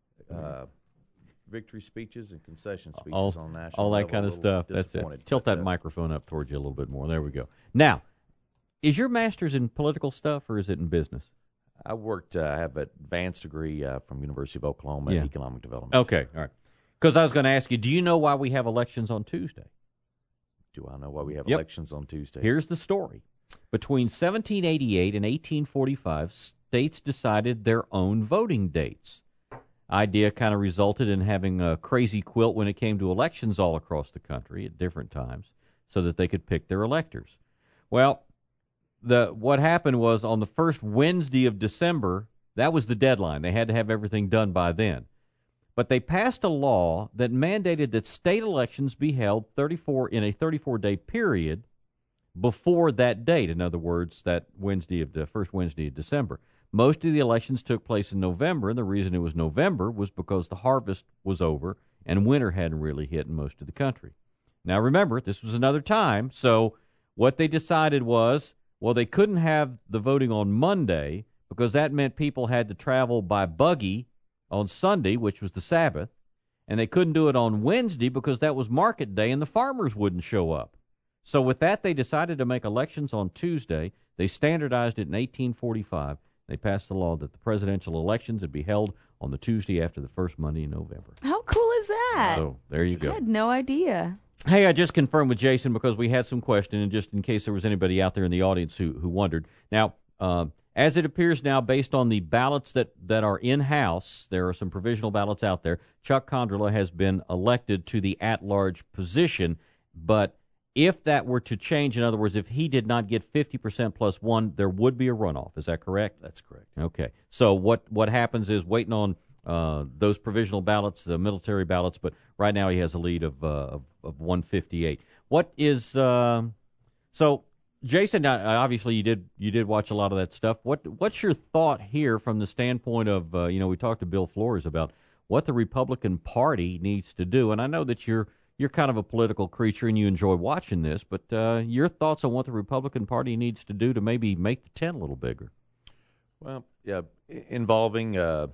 Victory speeches and concession speeches on national all that level. kind of stuff. That's it. Tilt that microphone up towards you a little bit more. There we go. Now, is your master's in political stuff or is it in business? I have an advanced degree from University of Oklahoma in economic development. Okay, all right. Because I was going to ask you, do you know why we have elections on Tuesday? Do I know why we have elections on Tuesday? Here's the story. Between 1788 and 1845, states decided their own voting dates. Idea kind of resulted in having a crazy quilt when it came to elections all across the country at different times so that they could pick their electors. Well, what happened was on the first Wednesday of December, that was the deadline. They had to have everything done by then. But they passed a law that mandated that state elections be held in a 34-day period before that date. In other words, that first Wednesday of December. Most of the elections took place in November, and the reason it was November was because the harvest was over and winter hadn't really hit in most of the country. Now remember, this was another time, so what they decided was, well, they couldn't have the voting on Monday because that meant people had to travel by buggy on Sunday, which was the Sabbath, and they couldn't do it on Wednesday because that was market day and the farmers wouldn't show up. So with that, they decided to make elections on Tuesday. They standardized it in 1845. They passed the law that the presidential elections would be held on the Tuesday after the first Monday in November. How cool is that? So there you go. I had no idea. Hey, I just confirmed with Jason because we had some question, and just in case there was anybody out there in the audience who wondered. Now, as it appears now, based on the ballots that are in-house, there are some provisional ballots out there, Chuck Condrela has been elected to the at-large position, but if that were to change, in other words, if he did not get 50% plus one, there would be a runoff. Is that correct? That's correct. Okay. So what happens is waiting on those provisional ballots, the military ballots, but right now he has a lead of 158. What is so Jason, obviously you did watch a lot of that stuff. What's your thought here from the standpoint of we talked to Bill Flores about what the Republican Party needs to do, and I know that you're kind of a political creature and you enjoy watching this, but your thoughts on what the Republican Party needs to do to maybe make the tent a little bigger? Well, yeah, involving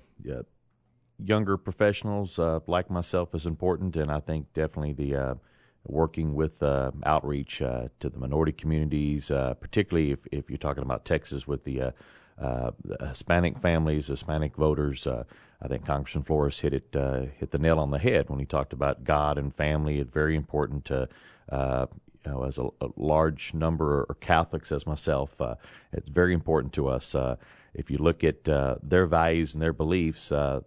younger professionals like myself is important, and I think definitely the working with outreach to the minority communities, particularly if you're talking about Texas with the Hispanic families, Hispanic voters. I think Congressman Flores hit the nail on the head when he talked about God and family. It's very important to as a large number of Catholics as myself, it's very important to us. If you look at their values and their beliefs,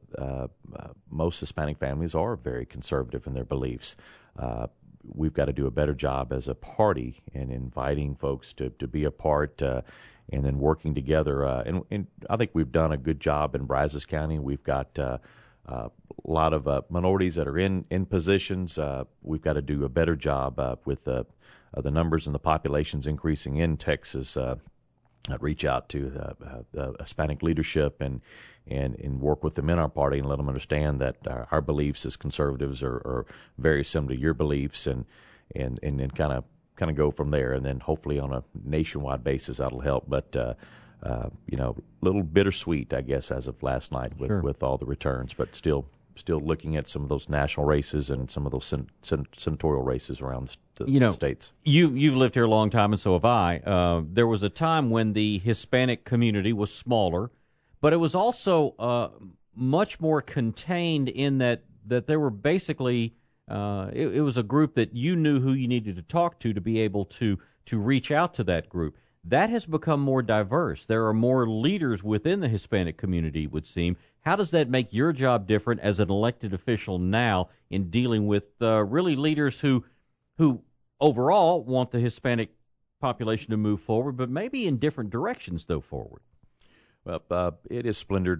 most Hispanic families are very conservative in their beliefs. We've got to do a better job as a party in inviting folks to be a part and then working together. And I think we've done a good job in Brazos County. We've got a lot of minorities that are in positions. We've got to do a better job with the numbers and the populations increasing in Texas. Reach out to the Hispanic leadership and work with them in our party and let them understand that our beliefs as conservatives are very similar to your beliefs, and then kind of go from there, and then hopefully on a nationwide basis that'll help. But a little bittersweet, I guess, as of last night with all the returns, but still looking at some of those national races and some of those senatorial races around the states. You've lived here a long time, and so have I. There was a time when the Hispanic community was smaller, but it was also much more contained in that there were basically it was a group that you knew who you needed to talk to be able to reach out to that group. That has become more diverse. There are more leaders within the Hispanic community, it would seem. How does that make your job different as an elected official now in dealing with really leaders who overall want the Hispanic population to move forward, but maybe in different directions, though, forward? Well, it is splintered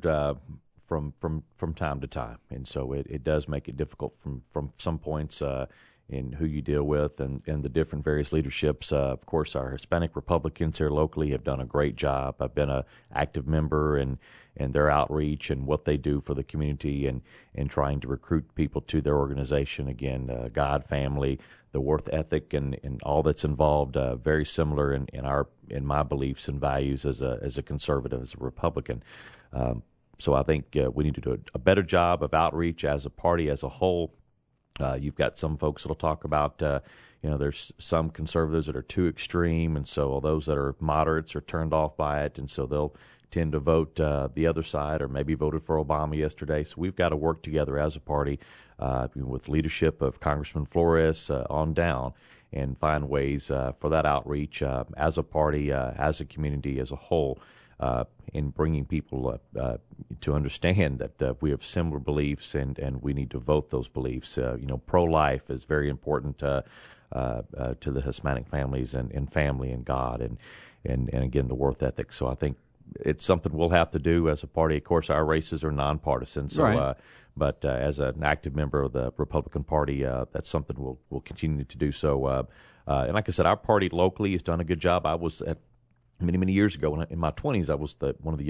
from time to time, and so it does make it difficult from some points in who you deal with and the different various leaderships. Of course, our Hispanic Republicans here locally have done a great job. I've been an active member in their outreach and what they do for the community and trying to recruit people to their organization. Again, God, family, the worth ethic, and all that's involved, very similar in my beliefs and values as a conservative, as a Republican. So I think we need to do a better job of outreach as a party as a whole. You've got some folks that'll talk about, there's some conservatives that are too extreme, and so those that are moderates are turned off by it, and so they'll tend to vote the other side, or maybe voted for Obama yesterday. So we've got to work together as a party with leadership of Congressman Flores on down and find ways for that outreach as a party, as a community, as a whole. In bringing people to understand that we have similar beliefs and we need to vote those beliefs. Pro-life is very important to the Hispanic families and family and God and again the worth ethic. So I think it's something we'll have to do as a party. Of course, our races are nonpartisan, so right. But as an active member of the Republican Party, that's something we'll continue to do. So and like I said, our party locally has done a good job. I was at many years ago, in my 20s, I was one of the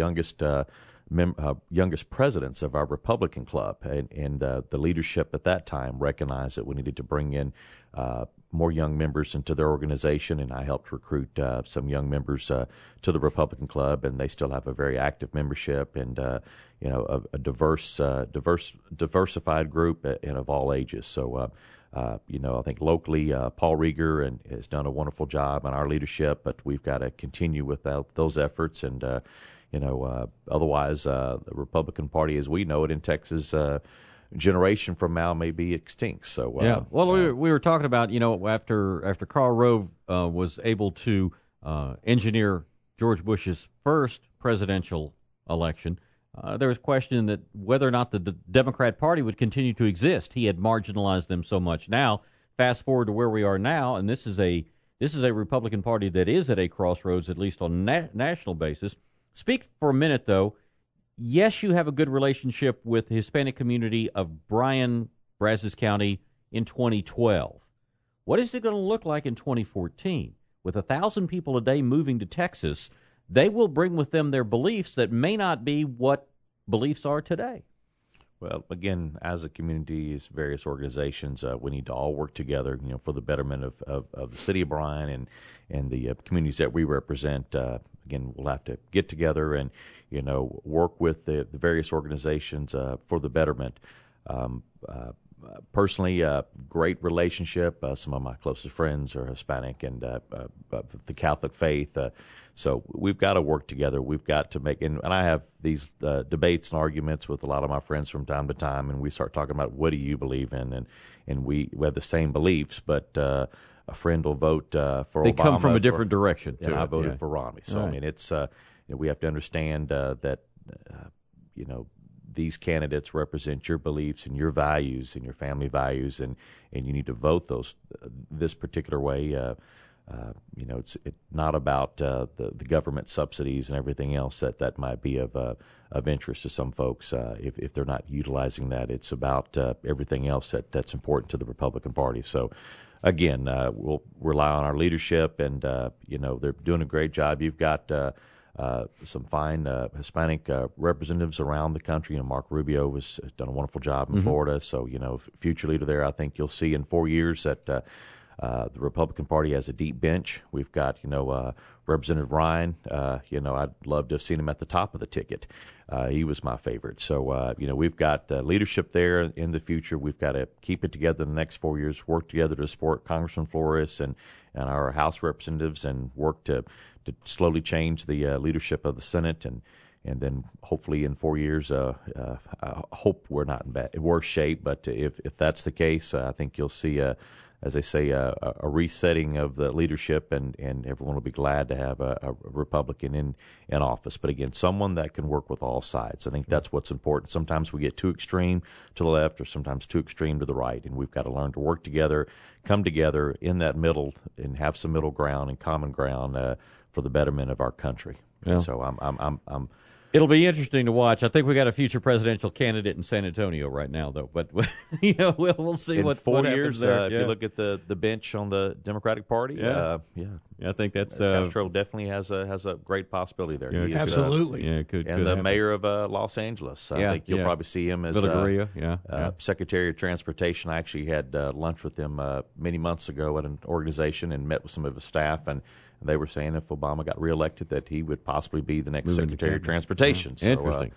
youngest presidents of our Republican club, and the leadership at that time recognized that we needed to bring in more young members into their organization, and I helped recruit some young members to the Republican club, and they still have a very active membership and a diversified group and of all ages. So. I think locally, Paul Rieger has done a wonderful job in our leadership, but we've got to continue with those efforts. And, otherwise, the Republican Party, as we know it in Texas, generation from now may be extinct. So, yeah. Well, we were talking about, after Karl Rove was able to engineer George Bush's first presidential election, there was question that whether or not the Democrat Party would continue to exist. He had marginalized them so much. Now, fast forward to where we are now, and this is a Republican Party that is at a crossroads, at least on national basis. Speak for a minute, though. Yes, you have a good relationship with the Hispanic community of Bryan, Brazos County in 2012. What is it going to look like in 2014? with 1,000 people a day moving to Texas, they will bring with them their beliefs that may not be what beliefs are today. Well, again, as a community, as various organizations, we need to all work together, for the betterment of the city of Bryan and the communities that we represent. Again, we'll have to get together and, work with the various organizations for the betterment. Personally, great relationship. Some of my closest friends are Hispanic and the Catholic faith. So we've got to work together. We've got to make, and I have these debates and arguments with a lot of my friends from time to time, and we start talking about what do you believe in, and we have the same beliefs, but a friend will vote for Obama. They come from a different direction. And I voted for Romney. So, Right. I mean, it's we have to understand that, these candidates represent your beliefs and your values and your family values, and you need to vote this particular way. It's not about the government subsidies and everything else that might be of interest to some folks. If they're not utilizing that, it's about everything else that's important to the Republican Party. So, again, we'll rely on our leadership, and they're doing a great job. You've got some fine Hispanic representatives around the country. Mark Rubio has done a wonderful job in Florida. So, future leader there, I think you'll see in 4 years that the Republican Party has a deep bench. We've got, Representative Ryan. I'd love to have seen him at the top of the ticket. He was my favorite. So, we've got leadership there in the future. We've got to keep it together in the next 4 years, work together to support Congressman Flores and our House representatives, and work to slowly change the leadership of the Senate, and then hopefully in 4 years, I hope we're not in worse shape. But if that's the case, I think you'll see, as they say, a resetting of the leadership, and everyone will be glad to have a Republican in office. But again, someone that can work with all sides. I think that's what's important. Sometimes we get too extreme to the left, or sometimes too extreme to the right, and we've got to learn to work together, come together in that middle, and have some middle ground and common ground for the betterment of our country. Yeah. So I'm It'll be interesting to watch. I think we got a future presidential candidate in San Antonio right now, though. But we'll see in what 4 happens years. there. If you look at the bench on the Democratic Party, I think that's Castro definitely has a great possibility there. Yeah, He is, absolutely. Could and the happen. mayor of Los Angeles. I think you'll probably see him as Villagrilla, Secretary of Transportation. I actually had lunch with him many months ago at an organization and met with some of his staff, and they were saying if Obama got reelected that he would possibly be the next Secretary of Transportation. Yeah. Interesting.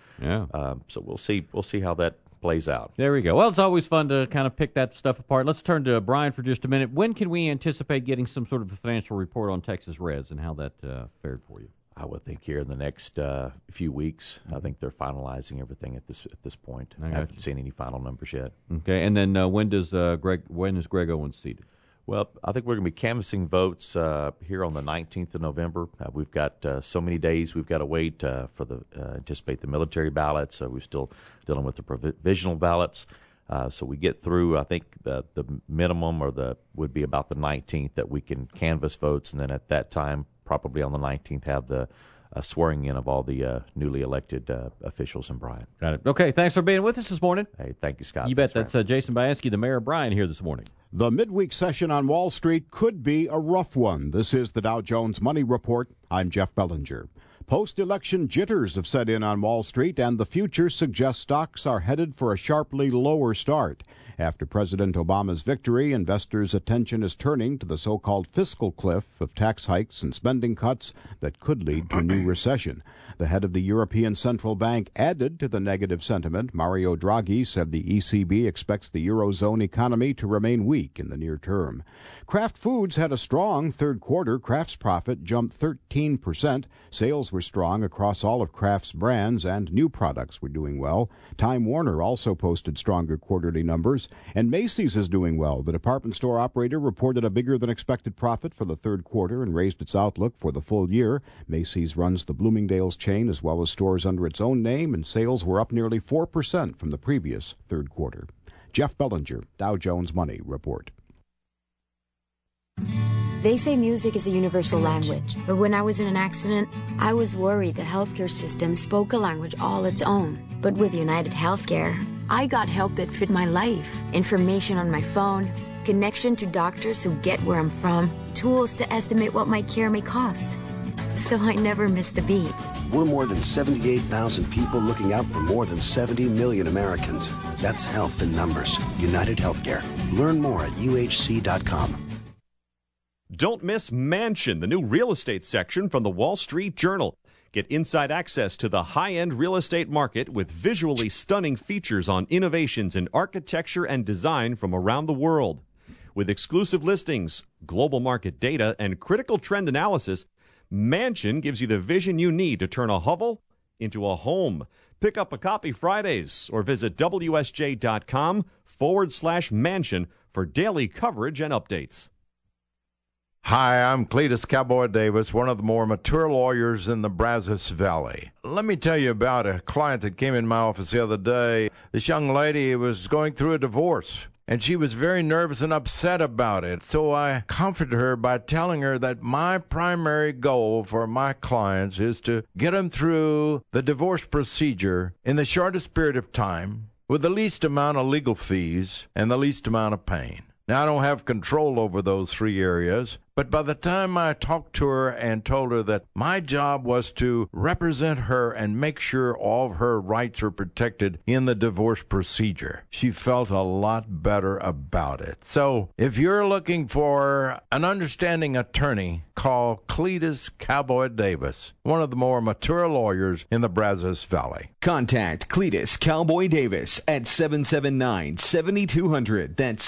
So we'll see how that plays out. There we go. Well, it's always fun to kind of pick that stuff apart. Let's turn to Brian for just a minute. When can we anticipate getting some sort of a financial report on Texas Reds and how that fared for you? I would think here in the next few weeks. I think they're finalizing everything at this point. I haven't seen any final numbers yet. Okay, and then when is Greg Owens seated? Well, I think we're going to be canvassing votes here on the 19th of November. We've got so many days we've got to wait for anticipate the military ballots. We're still dealing with the provisional ballots. So we get through, I think, the minimum would be about the 19th that we can canvass votes, and then at that time, probably on the 19th, have the swearing in of all the newly elected officials in Bryan. Got it. Okay, thanks for being with us this morning. Hey, thank you, Scott. You bet. That's Jason Bayansky, the mayor of Bryan, here this morning. The midweek session on Wall Street could be a rough one. This is the Dow Jones Money Report. I'm Jeff Bellinger. Post-election jitters have set in on Wall Street, and the future suggests stocks are headed for a sharply lower start. After President Obama's victory, investors' attention is turning to the so-called fiscal cliff of tax hikes and spending cuts that could lead to a new recession. The head of the European Central Bank added to the negative sentiment. Mario Draghi said the ECB expects the Eurozone economy to remain weak in the near term. Kraft Foods had a strong third quarter. Kraft's profit jumped 13%. Sales were strong across all of Kraft's brands, and new products were doing well. Time Warner also posted stronger quarterly numbers. And Macy's is doing well. The department store operator reported a bigger-than-expected profit for the third quarter and raised its outlook for the full year. Macy's runs the Bloomingdale's chain as well as stores under its own name, and sales were up nearly 4% from the previous third quarter. Jeff Bellinger, Dow Jones Money Report. They say music is a universal language, but when I was in an accident, I was worried the healthcare system spoke a language all its own. But with United Healthcare, I got help that fit my life. Information on my phone, connection to doctors who get where I'm from, tools to estimate what my care may cost. So I never miss the beat. We're more than 78,000 people looking out for more than 70 million Americans. That's health in numbers. United Healthcare. Learn more at uhc.com. Don't miss Mansion, the new real estate section from the Wall Street Journal. Get inside access to the high-end real estate market with visually stunning features on innovations in architecture and design from around the world. With exclusive listings, global market data, and critical trend analysis, Mansion gives you the vision you need to turn a hovel into a home. Pick up a copy Fridays or visit WSJ.com/mansion for daily coverage and updates. Hi, I'm Cletus Cowboy Davis, one of the more mature lawyers in the Brazos Valley. Let me tell you about a client that came in my office the other day. This young lady was going through a divorce, and she was very nervous and upset about it. So I comforted her by telling her that my primary goal for my clients is to get them through the divorce procedure in the shortest period of time with the least amount of legal fees and the least amount of pain. Now, I don't have control over those three areas, but by the time I talked to her and told her that my job was to represent her and make sure all of her rights are protected in the divorce procedure, she felt a lot better about it. So, if you're looking for an understanding attorney, call Cletus Cowboy Davis, one of the more mature lawyers in the Brazos Valley. Contact Cletus Cowboy Davis at 779-7200. That's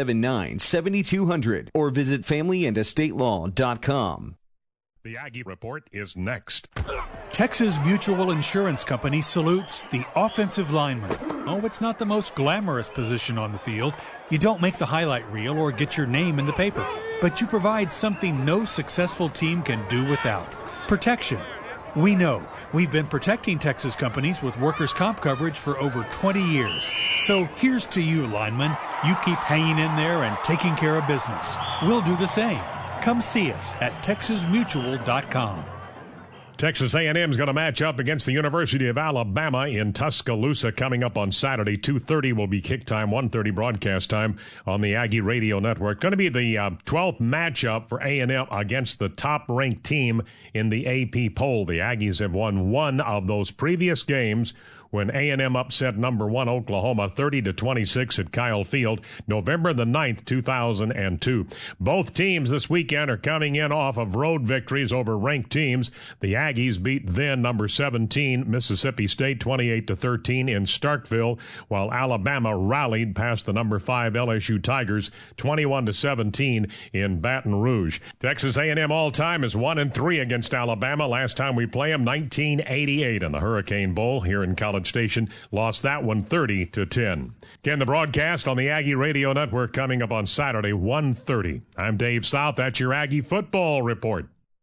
779-7200. Or visit FamilyAndEstateLaw.com. The Aggie Report is next. Texas Mutual Insurance Company salutes the offensive lineman. Oh, it's not the most glamorous position on the field. You don't make the highlight reel or get your name in the paper. But you provide something no successful team can do without: protection. We know. We've been protecting Texas companies with workers' comp coverage for over 20 years. So here's to you, linemen. You keep hanging in there and taking care of business. We'll do the same. Come see us at TexasMutual.com. Texas A&M is going to match up against the University of Alabama in Tuscaloosa coming up on Saturday. 2:30 will be kick time, 1:30 broadcast time on the Aggie Radio Network. Going to be the 12th matchup for A&M against the top-ranked team in the AP poll. The Aggies have won one of those previous games when A&M upset number 1 Oklahoma 30-26 at Kyle Field, November the 9th, 2002. Both teams this weekend are coming in off of road victories over ranked teams. The Aggies beat then number 17 Mississippi State 28-13 in Starkville, while Alabama rallied past the number 5 LSU Tigers 21-17 in Baton Rouge. Texas A&M all-time is 1-3 against Alabama. Last time we play them, 1988 in the Hurricane Bowl here in College Station. Lost that one 30-10. Again, the broadcast on the Aggie Radio Network coming up on Saturday, 1:30. I'm Dave South. That's your Aggie Football Report.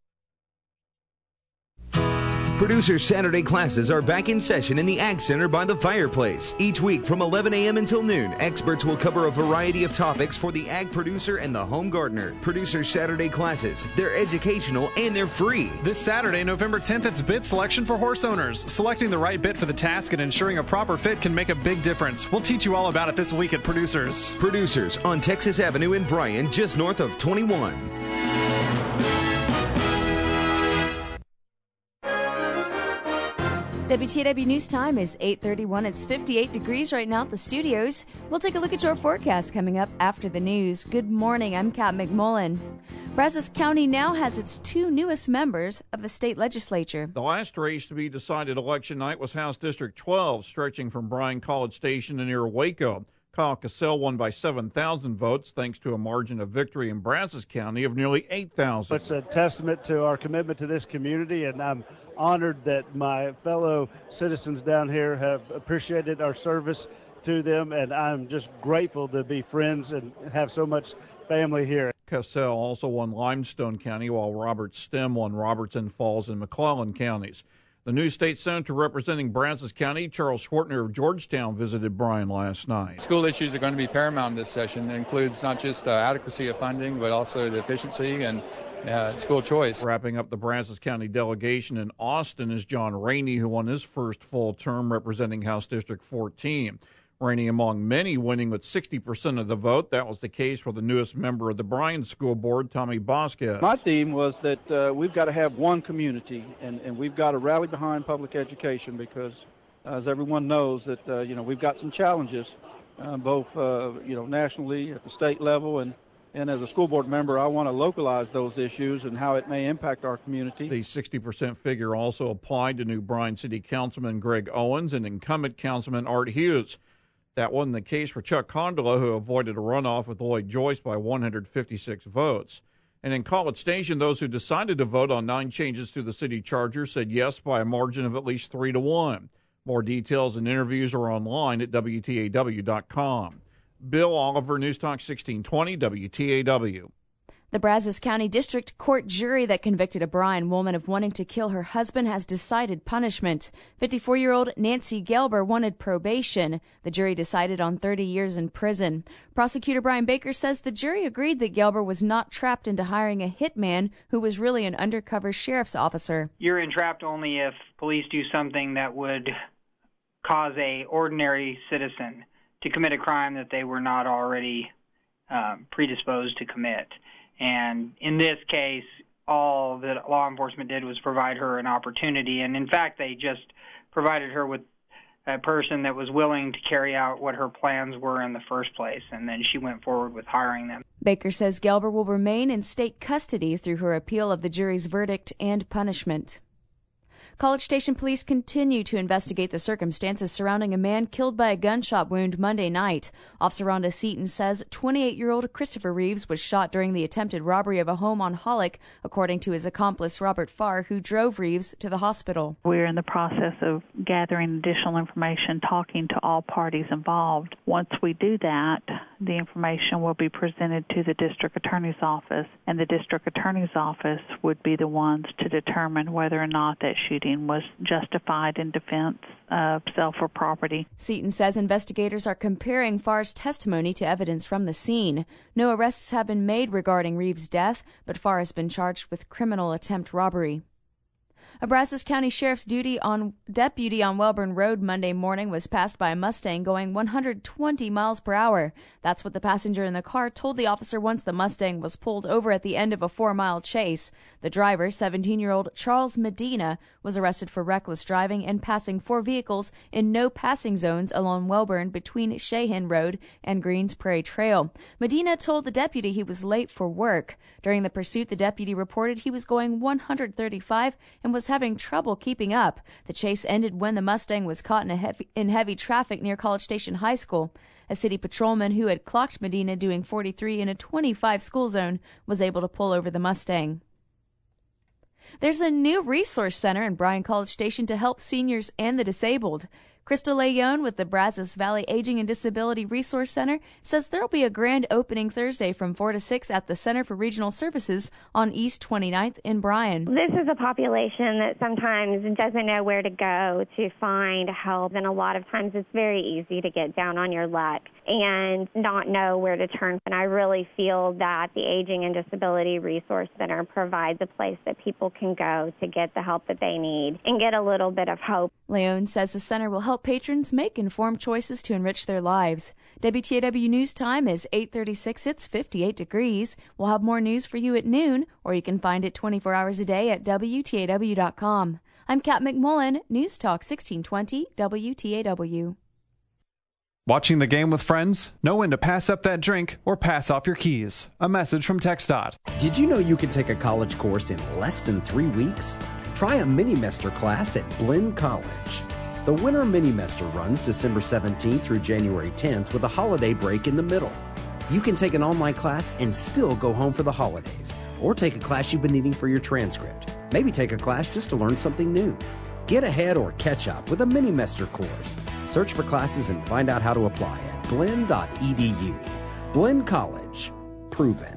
Producer Saturday classes are back in session in the Ag Center by the fireplace. Each week from 11 a.m. until noon, experts will cover a variety of topics for the ag producer and the home gardener. Producer Saturday classes, they're educational and they're free. This Saturday, November 10th, it's bit selection for horse owners. Selecting the right bit for the task and ensuring a proper fit can make a big difference. We'll teach you all about it this week at Producers. Producers on Texas Avenue in Bryan, just north of 21. WTW News Time is 8:31. It's 58 degrees right now at the studios. We'll take a look at your forecast coming up after the news. Good morning. I'm Kat McMullen. Brazos County now has its two newest members of the state legislature. The last race to be decided election night was House District 12, stretching from Bryan College Station to near Waco. Kyle Cassell won by 7,000 votes thanks to a margin of victory in Brazos County of nearly 8,000. It's a testament to our commitment to this community, and I'm honored that my fellow citizens down here have appreciated our service to them, and I'm just grateful to be friends and have so much family here. Cassell also won Limestone County, while Robert Stem won Robertson Falls and McClellan counties. The new state senator representing Brazos County, Charles Schwartner of Georgetown, visited Bryan last night. School issues are going to be paramount in this session. It includes not just adequacy of funding, but also the efficiency and school choice. Wrapping up the Brazos County delegation in Austin is John Rainey, who won his first full term representing House District 14. Rainey among many, winning with 60% of the vote. That was the case for the newest member of the Bryan School Board, Tommy Bosquez. My theme was that we've got to have one community, and we've got to rally behind public education because, as everyone knows, that we've got some challenges, both nationally at the state level, and as a school board member, I want to localize those issues and how it may impact our community. The 60% figure also applied to new Bryan City Councilman Greg Owens and incumbent Councilman Art Hughes. That wasn't the case for Chuck Condola, who avoided a runoff with Lloyd Joyce by 156 votes. And in College Station, those who decided to vote on 9 changes to the city charter said yes by a margin of at least 3-1. More details and interviews are online at WTAW.com. Bill Oliver, News Talk 1620, WTAW. The Brazos County District Court jury that convicted a Bryan woman of wanting to kill her husband has decided punishment. 54-year-old Nancy Gelber wanted probation. The jury decided on 30 years in prison. Prosecutor Brian Baker says the jury agreed that Gelber was not trapped into hiring a hitman who was really an undercover sheriff's officer. You're entrapped only if police do something that would cause a ordinary citizen to commit a crime that they were not already predisposed to commit. And in this case, all that law enforcement did was provide her an opportunity. And in fact, they just provided her with a person that was willing to carry out what her plans were in the first place. And then she went forward with hiring them. Baker says Gelber will remain in state custody through her appeal of the jury's verdict and punishment. College Station police continue to investigate the circumstances surrounding a man killed by a gunshot wound Monday night. Officer Rhonda Seaton says 28-year-old Christopher Reeves was shot during the attempted robbery of a home on Hollick, according to his accomplice Robert Farr, who drove Reeves to the hospital. We're in the process of gathering additional information, talking to all parties involved. Once we do that, the information will be presented to the district attorney's office, and the district attorney's office would be the ones to determine whether or not that shooting was justified in defense of self or property. Seaton says investigators are comparing Farr's testimony to evidence from the scene. No arrests have been made regarding Reeves' death, but Farr has been charged with criminal attempt robbery. A Brazos County Sheriff's deputy on Welborn Road Monday morning was passed by a Mustang going 120 miles per hour. That's what the passenger in the car told the officer once the Mustang was pulled over at the end of a 4-mile chase. The driver, 17-year-old Charles Medina, was arrested for reckless driving and passing 4 vehicles in no passing zones along Welborn between Shahan Road and Greens Prairie Trail. Medina told the deputy he was late for work. During the pursuit, the deputy reported he was going 135 and was having trouble keeping up. The chase ended when the Mustang was caught in heavy traffic near College Station High School. A city patrolman who had clocked Medina doing 43 in a 25 school zone was able to pull over the Mustang. There's a new resource center in Bryan College Station to help seniors and the disabled. Crystal Leone with the Brazos Valley Aging and Disability Resource Center says there will be a grand opening Thursday from 4 to 6 at the Center for Regional Services on East 29th in Bryan. This is a population that sometimes doesn't know where to go to find help, and a lot of times it's very easy to get down on your luck and not know where to turn. And I really feel that the Aging and Disability Resource Center provides a place that people can go to get the help that they need and get a little bit of hope. Leone says the center will help patrons make informed choices to enrich their lives. WTAW News Time is 8:36. It's 58 degrees. We'll have more news for you at noon, or you can find it 24 hours a day at WTAW.com. I'm Kat McMullen, News Talk 1620 WTAW. Watching the game with friends? Know when to pass up that drink or pass off your keys. A message from TxDOT. Did you know you can take a college course in less than 3 weeks? Try a mini-mester class at Blinn College. The winter mini-mester runs December 17th through January 10th with a holiday break in the middle. You can take an online class and still go home for the holidays, or take a class you've been needing for your transcript. Maybe take a class just to learn something new. Get ahead or catch up with a mini-mester course. Search for classes and find out how to apply at blinn.edu. Blinn College. Proven.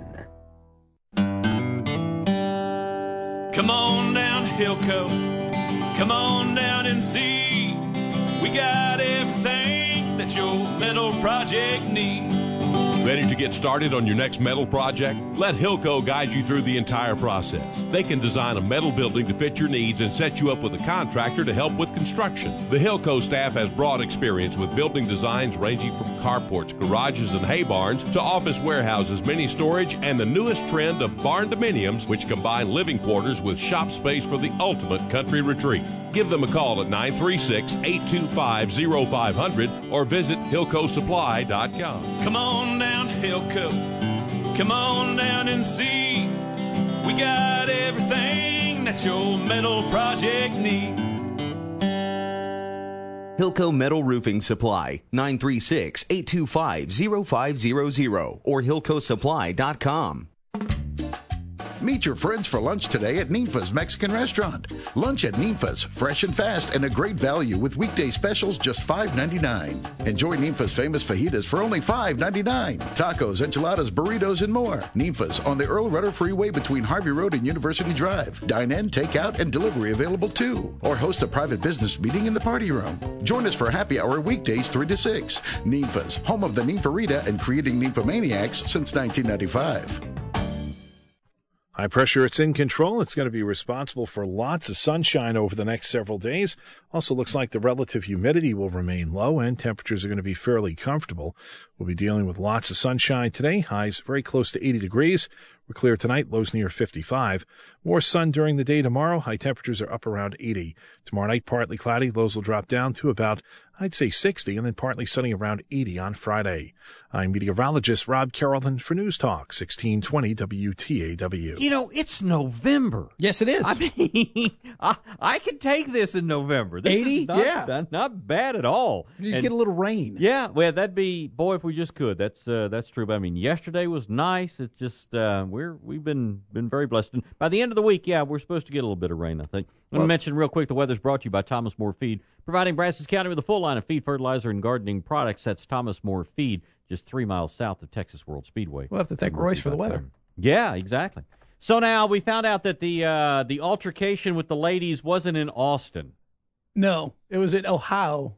Come on down to Hillco. Come on down and see. We got everything that your metal project needs. Ready to get started on your next metal project? Let Hilco guide you through the entire process. They can design a metal building to fit your needs and set you up with a contractor to help with construction. The Hilco staff has broad experience with building designs ranging from carports, garages, and hay barns to office warehouses, mini storage, and the newest trend of barn dominiums, which combine living quarters with shop space for the ultimate country retreat. Give them a call at 936-825-0500 or visit HilcoSupply.com. Come on down to Hilco. Come on down and see. We got everything that your metal project needs. Hilco Metal Roofing Supply, 936-825-0500 or HilcoSupply.com. Meet your friends for lunch today at Ninfa's Mexican Restaurant. Lunch at Ninfa's, fresh and fast and a great value with weekday specials just $5.99. Enjoy Ninfa's famous fajitas for only $5.99. Tacos, enchiladas, burritos, and more. Ninfa's on the Earl Rudder Freeway between Harvey Road and University Drive. Dine in, take out, and delivery available too. Or host a private business meeting in the party room. Join us for happy hour weekdays 3 to 6. Ninfa's, home of the Ninfarita and creating Ninfomaniacs since 1995. High pressure, it's in control. It's going to be responsible for lots of sunshine over the next several days. Also looks like the relative humidity will remain low and temperatures are going to be fairly comfortable. We'll be dealing with lots of sunshine today. Highs very close to 80 degrees. We're clear tonight, lows near 55. More sun during the day tomorrow. High temperatures are up around 80. Tomorrow night, partly cloudy. Lows will drop down to about, I'd say 60, and then partly sunny around 80 on Friday. I'm meteorologist Rob Carrollton for News Talk, 1620 WTAW. You know, it's November. Yes, it is. I mean, I can take this in November. This 80? is not bad at all. You just get a little rain. Yeah, well, that'd be, boy, if we just could. That's true. But I mean, yesterday was nice. It's just we've been very blessed. And by the end of the week, yeah, we're supposed to get a little bit of rain, I think. Let me mention real quick, the weather's brought to you by Thomas More Feed, providing Brazos County with a full line of feed, fertilizer, and gardening products. That's Thomas More Feed, just 3 miles south of Texas World Speedway. We'll have to thank Royce for the weather. Yeah, exactly. So now we found out that the altercation with the ladies wasn't in Austin. No, it was in Ohio.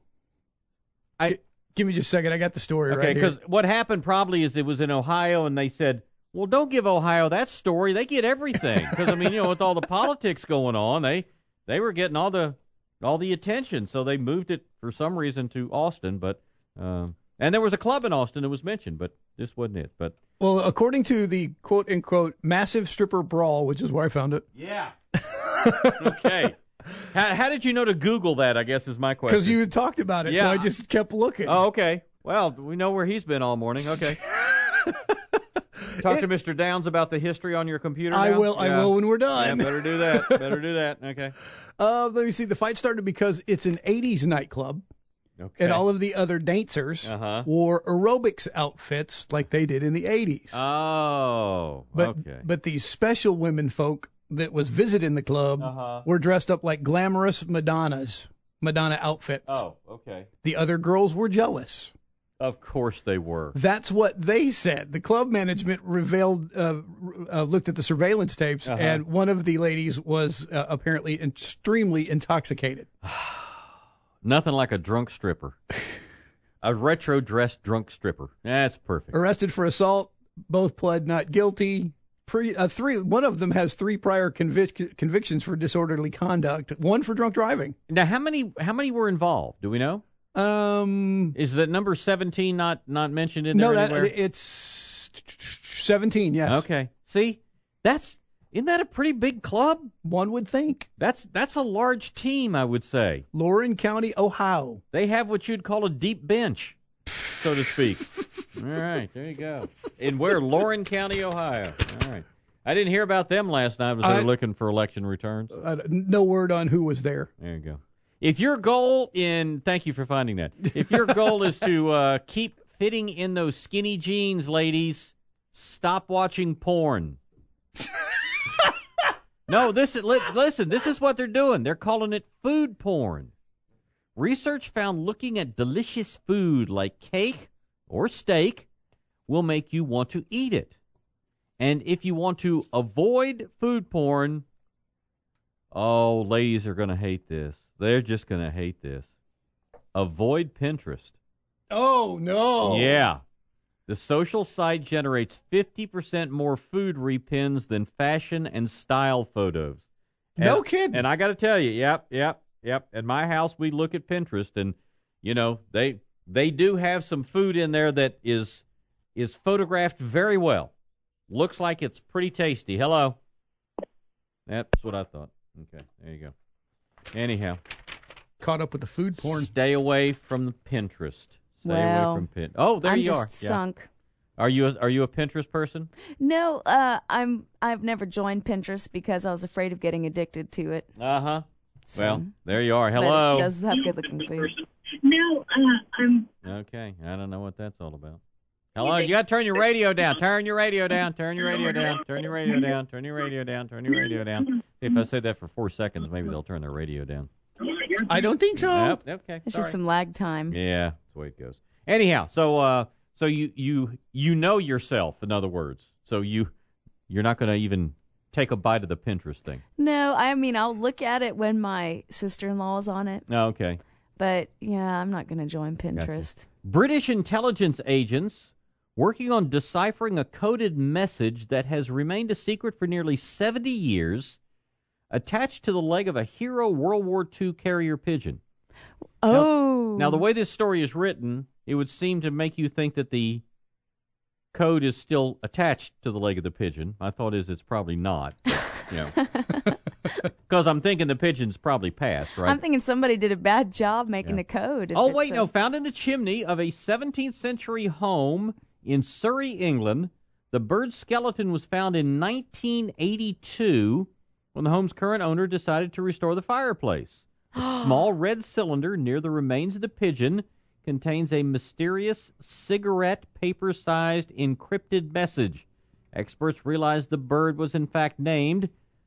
Give me just a second. I got the story right here. Okay, because what happened probably is it was in Ohio, and they said, well, don't give Ohio that story. They get everything. Because, I mean, you know, with all the politics going on, they were getting all the attention. So they moved it for some reason to Austin. But and there was a club in Austin that was mentioned, but this wasn't it. But well, according to the quote-unquote massive stripper brawl, which is where I found it. Yeah. Okay. How did you know to Google that, I guess, is my question. Because you talked about it, so I just kept looking. Oh, okay. Well, we know where he's been all morning. Okay. Talk to Mr. Downs about the history on your computer now? I will when we're done. Yeah, better do that. Okay. Let me see. The fight started because it's an 80s nightclub. Okay. And all of the other dancers wore aerobics outfits like they did in the 80s. Oh, okay. But these special women folk that was visiting the club were dressed up like glamorous Madonna outfits. Oh, okay. The other girls were jealous. Of course they were. That's what they said. The club management looked at the surveillance tapes, and one of the ladies was apparently extremely intoxicated. Nothing like a drunk stripper. A retro-dressed drunk stripper. That's perfect. Arrested for assault. Both pled not guilty. One of them has 3 prior convictions for disorderly conduct. 1 for drunk driving. Now, how many were involved? Do we know? Is that number 17 not mentioned in there anywhere? No, it's 17, yes. Okay. See, isn't that a pretty big club? One would think. That's a large team, I would say. Lorain County, Ohio. They have what you'd call a deep bench, so to speak. All right, there you go. And where? Lorain County, Ohio. All right. I didn't hear about them last night as they were looking for election returns. No word on who was there. There you go. If your goal thank you for finding that. If your goal is to keep fitting in those skinny jeans, ladies, stop watching porn. No, listen, this is what they're doing. They're calling it food porn. Research found looking at delicious food like cake or steak will make you want to eat it. And if you want to avoid food porn, oh, ladies are going to hate this. They're just going to hate this. Avoid Pinterest. Oh, no. Yeah. The social site generates 50% more food repins than fashion and style photos. No kidding. And I got to tell you, yep. At my house, we look at Pinterest, and, they do have some food in there that is photographed very well. Looks like it's pretty tasty. Hello. That's what I thought. Okay, there you go. Anyhow. Caught up with the food porn. Stay away from the Pinterest. Stay away from Pinterest. Oh, there I'm you are. just sunk. Are you a Pinterest person? No, I've never joined Pinterest because I was afraid of getting addicted to it. Uh-huh. So, well, there you are. Hello. But it does have good-looking food. No, I'm... Okay, I don't know what that's all about. Hello, you got to turn your radio down. Turn your radio down. Turn your radio down. Turn your radio down. Turn your radio down. Turn your radio down. If I say that for 4 seconds, maybe they'll turn their radio down. I don't think so. Yep, okay. It's just some lag time. Yeah, that's the way it goes. Anyhow, so you know yourself, in other words. So you're not going to even take a bite of the Pinterest thing. No, I mean, I'll look at it when my sister-in-law is on it. Oh, okay. But, yeah, I'm not going to join Pinterest. Gotcha. British intelligence agents working on deciphering a coded message that has remained a secret for nearly 70 years attached to the leg of a hero World War II carrier pigeon. Oh. Now, the way this story is written, it would seem to make you think that the code is still attached to the leg of the pigeon. My thought is it's probably not. Because I'm thinking the pigeon's probably passed, right? I'm thinking somebody did a bad job making the code. Oh, wait, no. Found in the chimney of a 17th century home in Surrey, England. The bird's skeleton was found in 1982 when the home's current owner decided to restore the fireplace. A small red cylinder near the remains of the pigeon contains a mysterious cigarette paper-sized encrypted message. Experts realized the bird was in fact named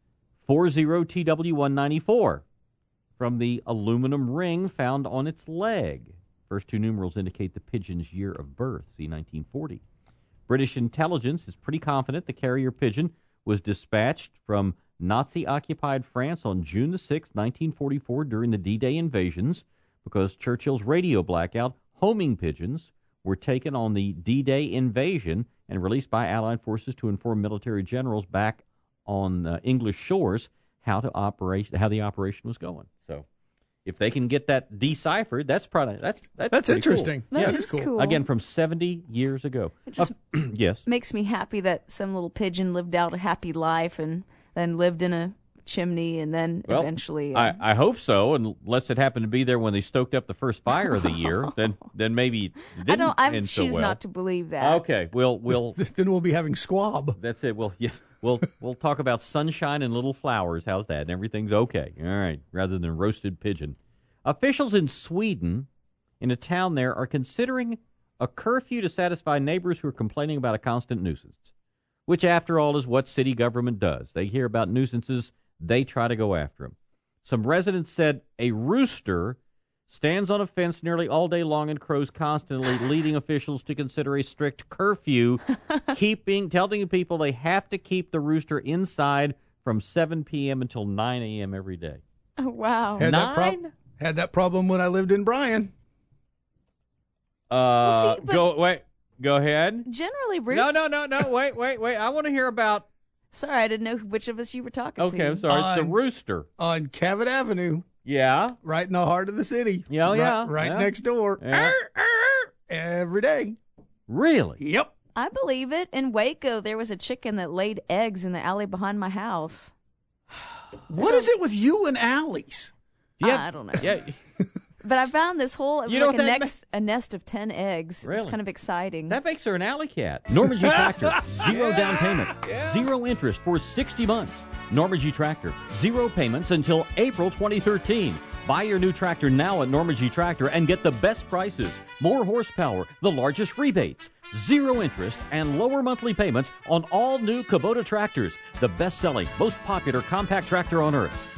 40TW194 from the aluminum ring found on its leg. First two numerals indicate the pigeon's year of birth, see 1940. British intelligence is pretty confident the carrier pigeon was dispatched from Nazi-occupied France on June the 6th, 1944, during the D-Day invasions, because Churchill's radio blackout, homing pigeons were taken on the D-Day invasion and released by Allied forces to inform military generals back on English shores how the operation was going. So, if they can get that deciphered, that's probably that's interesting. Cool. That is cool. Again, from 70 years ago. It just yes, makes me happy that some little pigeon lived out a happy life and then lived in a chimney and then eventually. I hope so, unless it happened to be there when they stoked up the first fire of the year. then maybe it didn't I end so choose well. not to believe that. Okay, we'll then we'll be having squab. That's it. We'll talk about sunshine and little flowers. How's that? And everything's okay. All right, rather than roasted pigeon. Officials in Sweden, in a town there, are considering a curfew to satisfy neighbors who are complaining about a constant nuisance, which, after all, is what city government does. They hear about nuisances, they try to go after them. Some residents said a rooster stands on a fence nearly all day long and crows constantly, leading officials to consider a strict curfew, telling people they have to keep the rooster inside from 7 p.m. until 9 a.m. every day. Oh, wow. Had that problem when I lived in Bryan. Go ahead. Generally, roosters... No. Wait. I want to hear about... Sorry, I didn't know which of us you were talking to. Okay, I'm sorry. It's the rooster. On Cabot Avenue. Yeah. Right in the heart of the city. Right next door. Yeah. Every day. Really? Yep. I believe it. In Waco, there was a chicken that laid eggs in the alley behind my house. What is it with you and alleys? I don't know. Yeah. But I found this whole a nest of 10 eggs. Really? It's kind of exciting. That makes her an alley cat. Norman G. Tractor. Zero down payment. Zero interest for 60 months. Norman G. Tractor. Zero payments until April 2013. Buy your new tractor now at Norman G. Tractor and get the best prices, more horsepower, the largest rebates, zero interest, and lower monthly payments on all new Kubota tractors, the best-selling, most popular compact tractor on earth.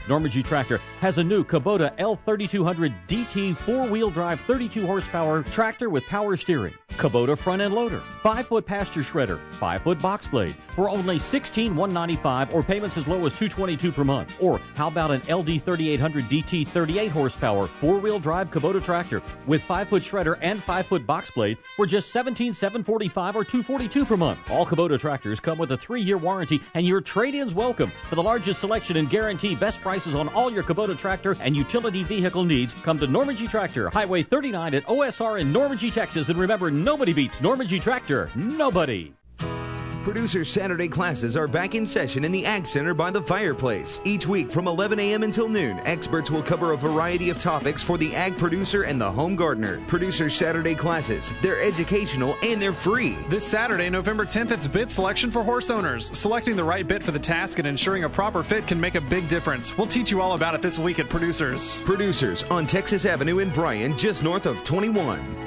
Normandy Tractor has a new Kubota L3200 DT 4-wheel drive 32 horsepower tractor with power steering, Kubota front end loader, 5-foot pasture shredder, 5-foot box blade for only $16,195 or payments as low as $222 per month. Or how about an LD 3800 DT 38 horsepower 4-wheel drive Kubota tractor with 5-foot shredder and 5-foot box blade for just $17,745 or $242 per month. All Kubota tractors come with a 3-year warranty and your trade-in's welcome. For the largest selection and guarantee best prices on all your Kubota tractor and utility vehicle needs, come to Normandy Tractor, Highway 39 at OSR in Normandy, Texas. And remember, nobody beats Normandy Tractor. Nobody. Producer Saturday classes are back in session in the Ag Center by the fireplace. Each week from 11 a.m. until noon, experts will cover a variety of topics for the ag producer and the home gardener. Producer Saturday classes, they're educational and they're free. This Saturday, November 10th, it's bit selection for horse owners. Selecting the right bit for the task and ensuring a proper fit can make a big difference. We'll teach you all about it this week at Producers. Producers on Texas Avenue in Bryan, just north of 21.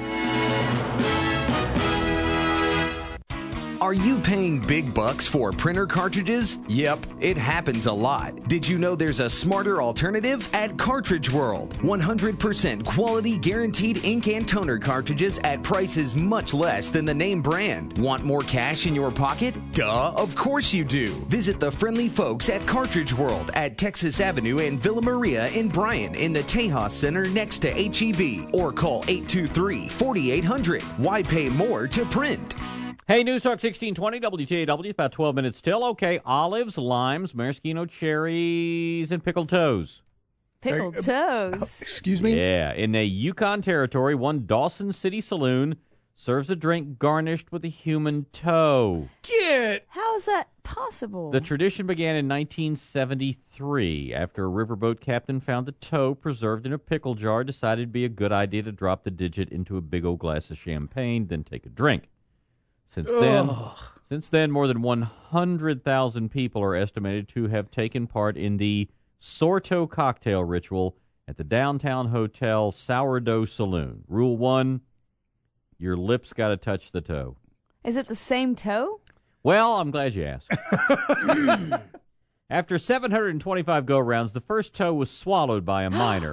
Are you paying big bucks for printer cartridges? Yep, it happens a lot. Did you know there's a smarter alternative? At Cartridge World, 100% quality guaranteed ink and toner cartridges at prices much less than the name brand. Want more cash in your pocket? Duh, of course you do. Visit the friendly folks at Cartridge World at Texas Avenue and Villa Maria in Bryan in the Tejas Center next to HEB, or call 823-4800. Why pay more to print? Hey, News Talk 1620 WTAW, about 12 minutes till. Okay, olives, limes, maraschino cherries, and pickled toes. Pickled toes? Excuse me? Yeah, in the Yukon Territory, one Dawson City Saloon serves a drink garnished with a human toe. How is that possible? The tradition began in 1973 after a riverboat captain found a toe preserved in a pickle jar, decided it'd be a good idea to drop the digit into a big old glass of champagne, then take a drink. Since then, more than 100,000 people are estimated to have taken part in the Sorto cocktail ritual at the downtown hotel Sourdough Saloon. Rule 1, your lips got to touch the toe. Is it the same toe? Well, I'm glad you asked. After 725 go-rounds, the first toe was swallowed by a miner.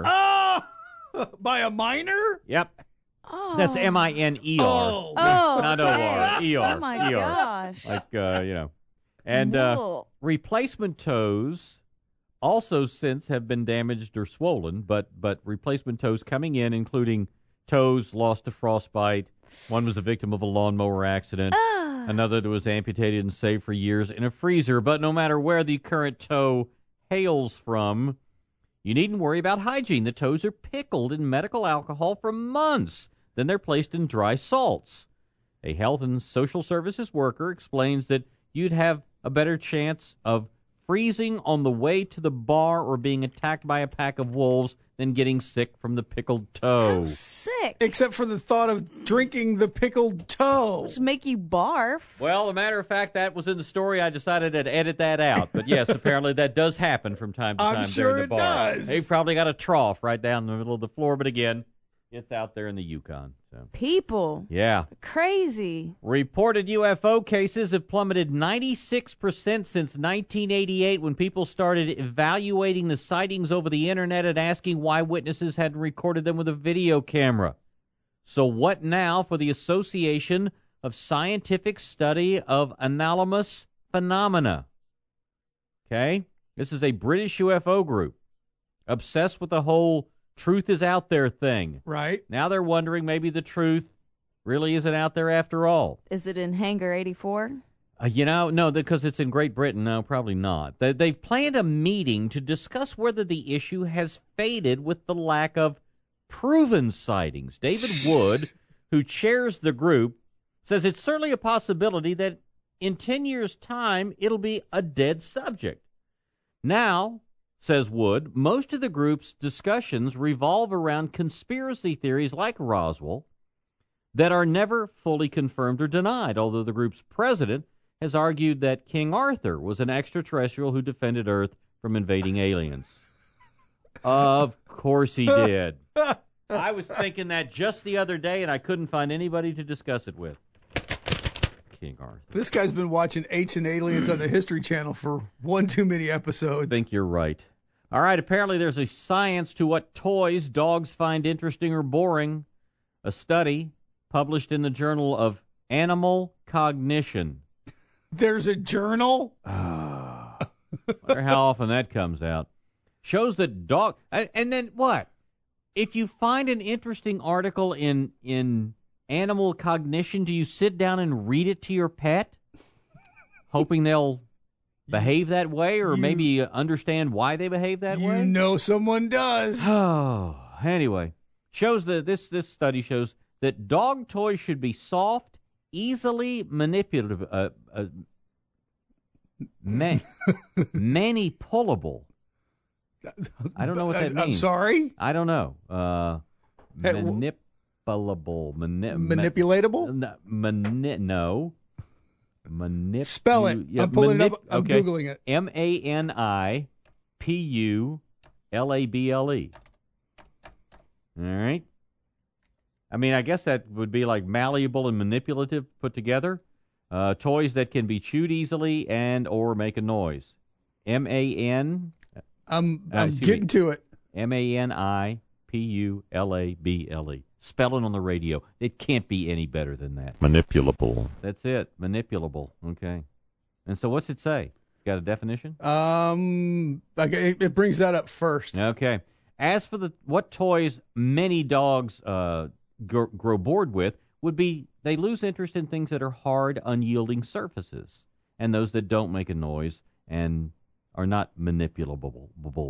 By a miner? Yep. Oh. That's M-I-N-E-R. Oh, not okay. O-R. E-R. Oh, my gosh. Like, And replacement toes also since have been damaged or swollen, but replacement toes coming in, including toes lost to frostbite. One was a victim of a lawnmower accident. Another that was amputated and saved for years in a freezer. But no matter where the current toe hails from, you needn't worry about hygiene. The toes are pickled in medical alcohol for months. Then they're placed in dry salts. A health and social services worker explains that you'd have a better chance of freezing on the way to the bar or being attacked by a pack of wolves than getting sick from the pickled toe. How sick. Except for the thought of drinking the pickled toe. Just make you barf. Well, a matter of fact, that was in the story. I decided to edit that out. But yes, apparently that does happen from time to time I'm sure there in the it bar. does. They've probably got a trough right down in the middle of the floor, but again, it's out there in the Yukon. So. People. Yeah. Crazy. Reported UFO cases have plummeted 96% since 1988 when people started evaluating the sightings over the internet and asking why witnesses hadn't recorded them with a video camera. So what now for the Association of Scientific Study of Anomalous Phenomena? Okay? This is a British UFO group obsessed with the whole truth is out there thing. Right. Now they're wondering maybe the truth really isn't out there after all. Is it in Hangar 84? No, because it's in Great Britain. No, probably not. They've planned a meeting to discuss whether the issue has faded with the lack of proven sightings. David Wood, who chairs the group, says it's certainly a possibility that in 10 years' time it'll be a dead subject. Now, says Wood, most of the group's discussions revolve around conspiracy theories like Roswell that are never fully confirmed or denied, although the group's president has argued that King Arthur was an extraterrestrial who defended Earth from invading aliens. Of course he did. I was thinking that just the other day, and I couldn't find anybody to discuss it with. King Arthur. This guy's been watching Ancient Aliens on the History Channel for one too many episodes. I think you're right. All right, apparently there's a science to what toys dogs find interesting or boring. A study published in the Journal of Animal Cognition. There's a journal? Wonder how often that comes out. Shows that dog... And then what? If you find an interesting article in Animal Cognition, do you sit down and read it to your pet? Hoping they'll behave that way or maybe understand why they behave that way? You know someone does. Oh, anyway. Shows that this study shows that dog toys should be soft, easily manipulable, manipulable. I don't know what that means. I'm sorry? I don't know. Manipulable. Manipulatable? No. Spell it. I'm pulling it up. I'm Googling it. Manipulable. All right. I mean, I guess that would be like malleable and manipulative put together. Toys that can be chewed easily and or make a noise. M-A-N. I'm getting to it. Manipulable. Spelling on the radio. It can't be any better than that. Manipulable. That's it. Manipulable. Okay. And so what's it say? Got a definition? It brings that up first. Okay. As for what toys many dogs grow bored with would be they lose interest in things that are hard, unyielding surfaces, and those that don't make a noise and are not manipulable.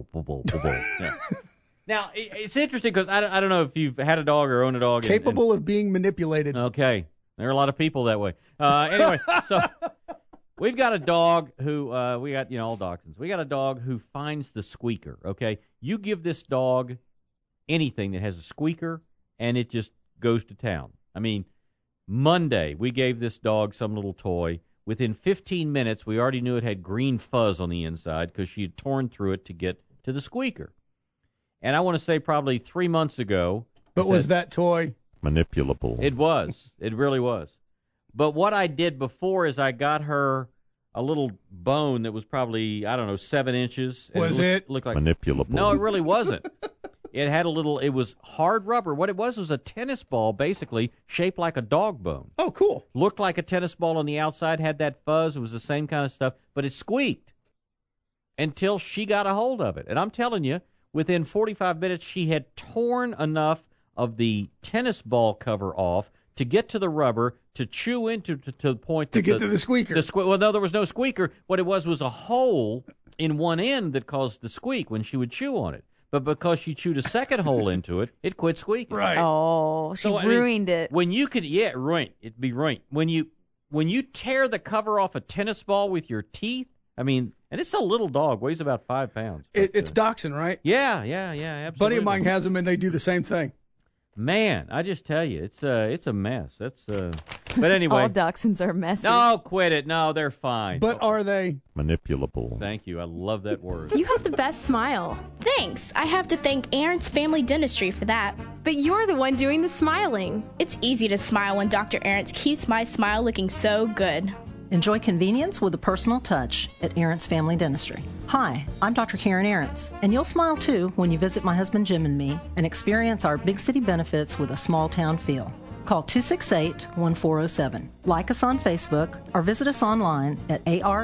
Yeah. Now, it's interesting because I don't know if you've had a dog or own a dog. Capable of being manipulated. Okay. There are a lot of people that way. Anyway, so we've got a dog who, we got, all dachshunds. We got a dog who finds the squeaker, okay? You give this dog anything that has a squeaker, and it just goes to town. I mean, Monday, we gave this dog some little toy. Within 15 minutes, we already knew it had green fuzz on the inside because she had torn through it to get to the squeaker. And I want to say probably 3 months ago. But was that toy manipulable? It was. It really was. But what I did before is I got her a little bone that was probably, 7 inches. Was it? Looked like manipulable. No, it really wasn't. It had it was hard rubber. What it was a tennis ball, basically, shaped like a dog bone. Oh, cool. Looked like a tennis ball on the outside, had that fuzz. It was the same kind of stuff, but it squeaked until she got a hold of it. And I'm telling you, within 45 minutes, she had torn enough of the tennis ball cover off to get to the rubber, to chew into to the point to get to the squeaker. Well, no, there was no squeaker. What it was a hole in one end that caused the squeak when she would chew on it. But because she chewed a second hole into it, it quit squeaking. Right. Oh, she ruined it. When you could, ruined. It'd be ruined. When you tear the cover off a tennis ball with your teeth, and it's a little dog, weighs about 5 pounds. It's dachshund, right? Yeah, absolutely. Buddy of mine has them, and they do the same thing. Man, I just tell you, it's a mess. But anyway, all dachshunds are messy. No, quit it. No, they're fine. But are they manipulable? Thank you. I love that word. You have the best smile. Thanks. I have to thank Aaron's Family Dentistry for that. But you're the one doing the smiling. It's easy to smile when Dr. Aarons keeps my smile looking so good. Enjoy convenience with a personal touch at Aarons Family Dentistry. Hi, I'm Dr. Karen Aarons, and you'll smile too when you visit my husband Jim and me and experience our big city benefits with a small town feel. Call 268-1407. Like us on Facebook or visit us online at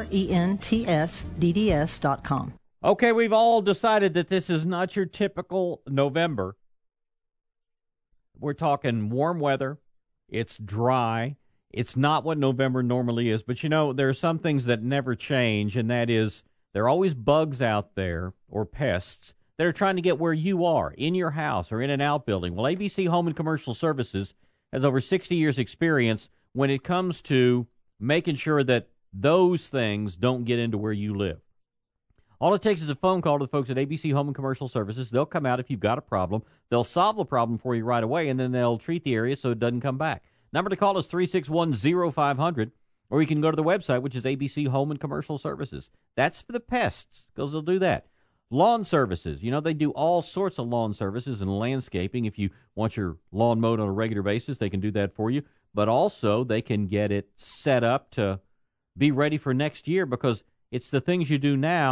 arentsdds.com. Okay, we've all decided that this is not your typical November. We're talking warm weather. It's dry. It's not what November normally is. But, there are some things that never change, and that is there are always bugs out there or pests that are trying to get where you are, in your house or in an outbuilding. Well, ABC Home and Commercial Services has over 60 years' experience when it comes to making sure that those things don't get into where you live. All it takes is a phone call to the folks at ABC Home and Commercial Services. They'll come out if you've got a problem. They'll solve the problem for you right away, and then they'll treat the area so it doesn't come back. Number to call is 361-0500, or you can go to the website, which is ABC Home and Commercial Services. That's for the pests, because they'll do that. Lawn services. They do all sorts of lawn services and landscaping. If you want your lawn mowed on a regular basis, they can do that for you. But also, they can get it set up to be ready for next year, because it's the things you do now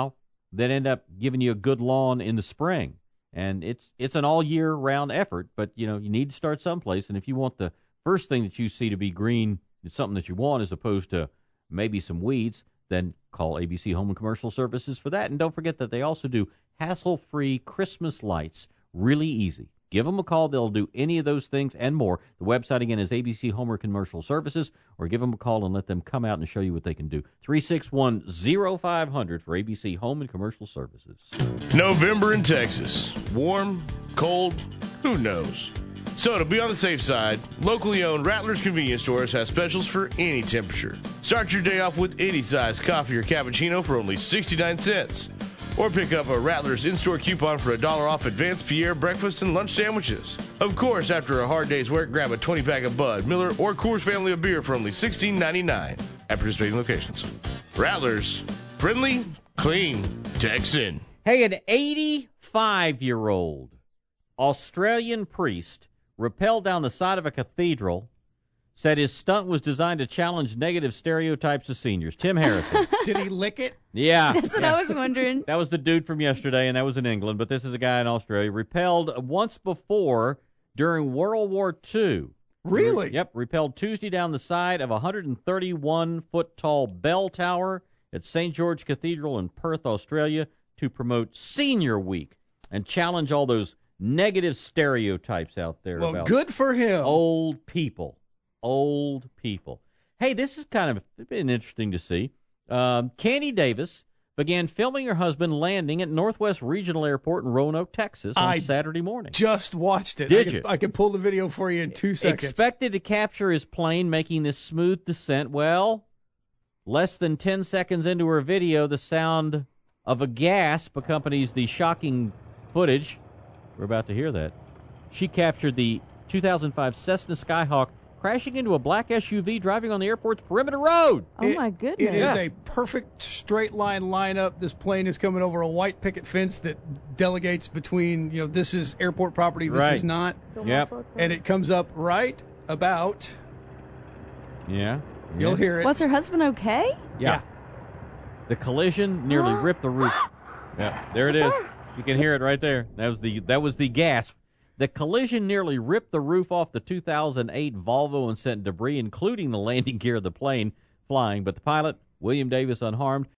that end up giving you a good lawn in the spring. And it's an all-year-round effort, but, you need to start someplace. And if you want the first thing that you see to be green, it's something that you want as opposed to maybe some weeds, then call ABC Home and Commercial Services for that. And don't forget that they also do hassle-free Christmas lights. Really easy. Give them a call. They'll do any of those things and more. The website, again, is ABC Home and Commercial Services, or give them a call and let them come out and show you what they can do. 361-0500 for ABC Home and Commercial Services. November in Texas. Warm, cold, who knows? So to be on the safe side, locally owned Rattler's Convenience Stores has specials for any temperature. Start your day off with any size coffee or cappuccino for only 69 cents. Or pick up a Rattler's in-store coupon for $1 off advanced Pierre breakfast and lunch sandwiches. Of course, after a hard day's work, grab a 20-pack of Bud, Miller, or Coors family of beer for only $16.99 at participating locations. Rattler's, friendly, clean, Texan. Hey, an 85-year-old Australian priest rappelled down the side of a cathedral, said his stunt was designed to challenge negative stereotypes of seniors. Tim Harrison. Did he lick it? Yeah. That's what I was wondering. That was the dude from yesterday, and that was in England, but this is a guy in Australia. Repelled once before during World War II. Really? Yep. Repelled Tuesday down the side of a 131-foot-tall bell tower at St. George Cathedral in Perth, Australia, to promote Senior Week and challenge all those negative stereotypes out there about good for him. Old people. Hey, this is kind of been interesting to see. Candy Davis began filming her husband landing at Northwest Regional Airport in Roanoke, Texas on Saturday morning. Just watched it. Did you? I could pull the video for you in 2 seconds. Expected to capture his plane making this smooth descent. Well, less than 10 seconds into her video, the sound of a gasp accompanies the shocking footage. We're about to hear that. She captured the 2005 Cessna Skyhawk crashing into a black SUV driving on the airport's perimeter road. Oh, my goodness. It is a perfect straight line lineup. This plane is coming over a white picket fence that delegates between, this is airport property, this is not. Yep. And it comes up right about. Yeah. You'll hear it. Was her husband okay? Yeah. The collision nearly ripped the roof. Yeah, there it is. You can hear it right there. That was the gasp. The collision nearly ripped the roof off the 2008 Volvo and sent debris, including the landing gear of the plane, flying. But the pilot, William Davis, unharmed.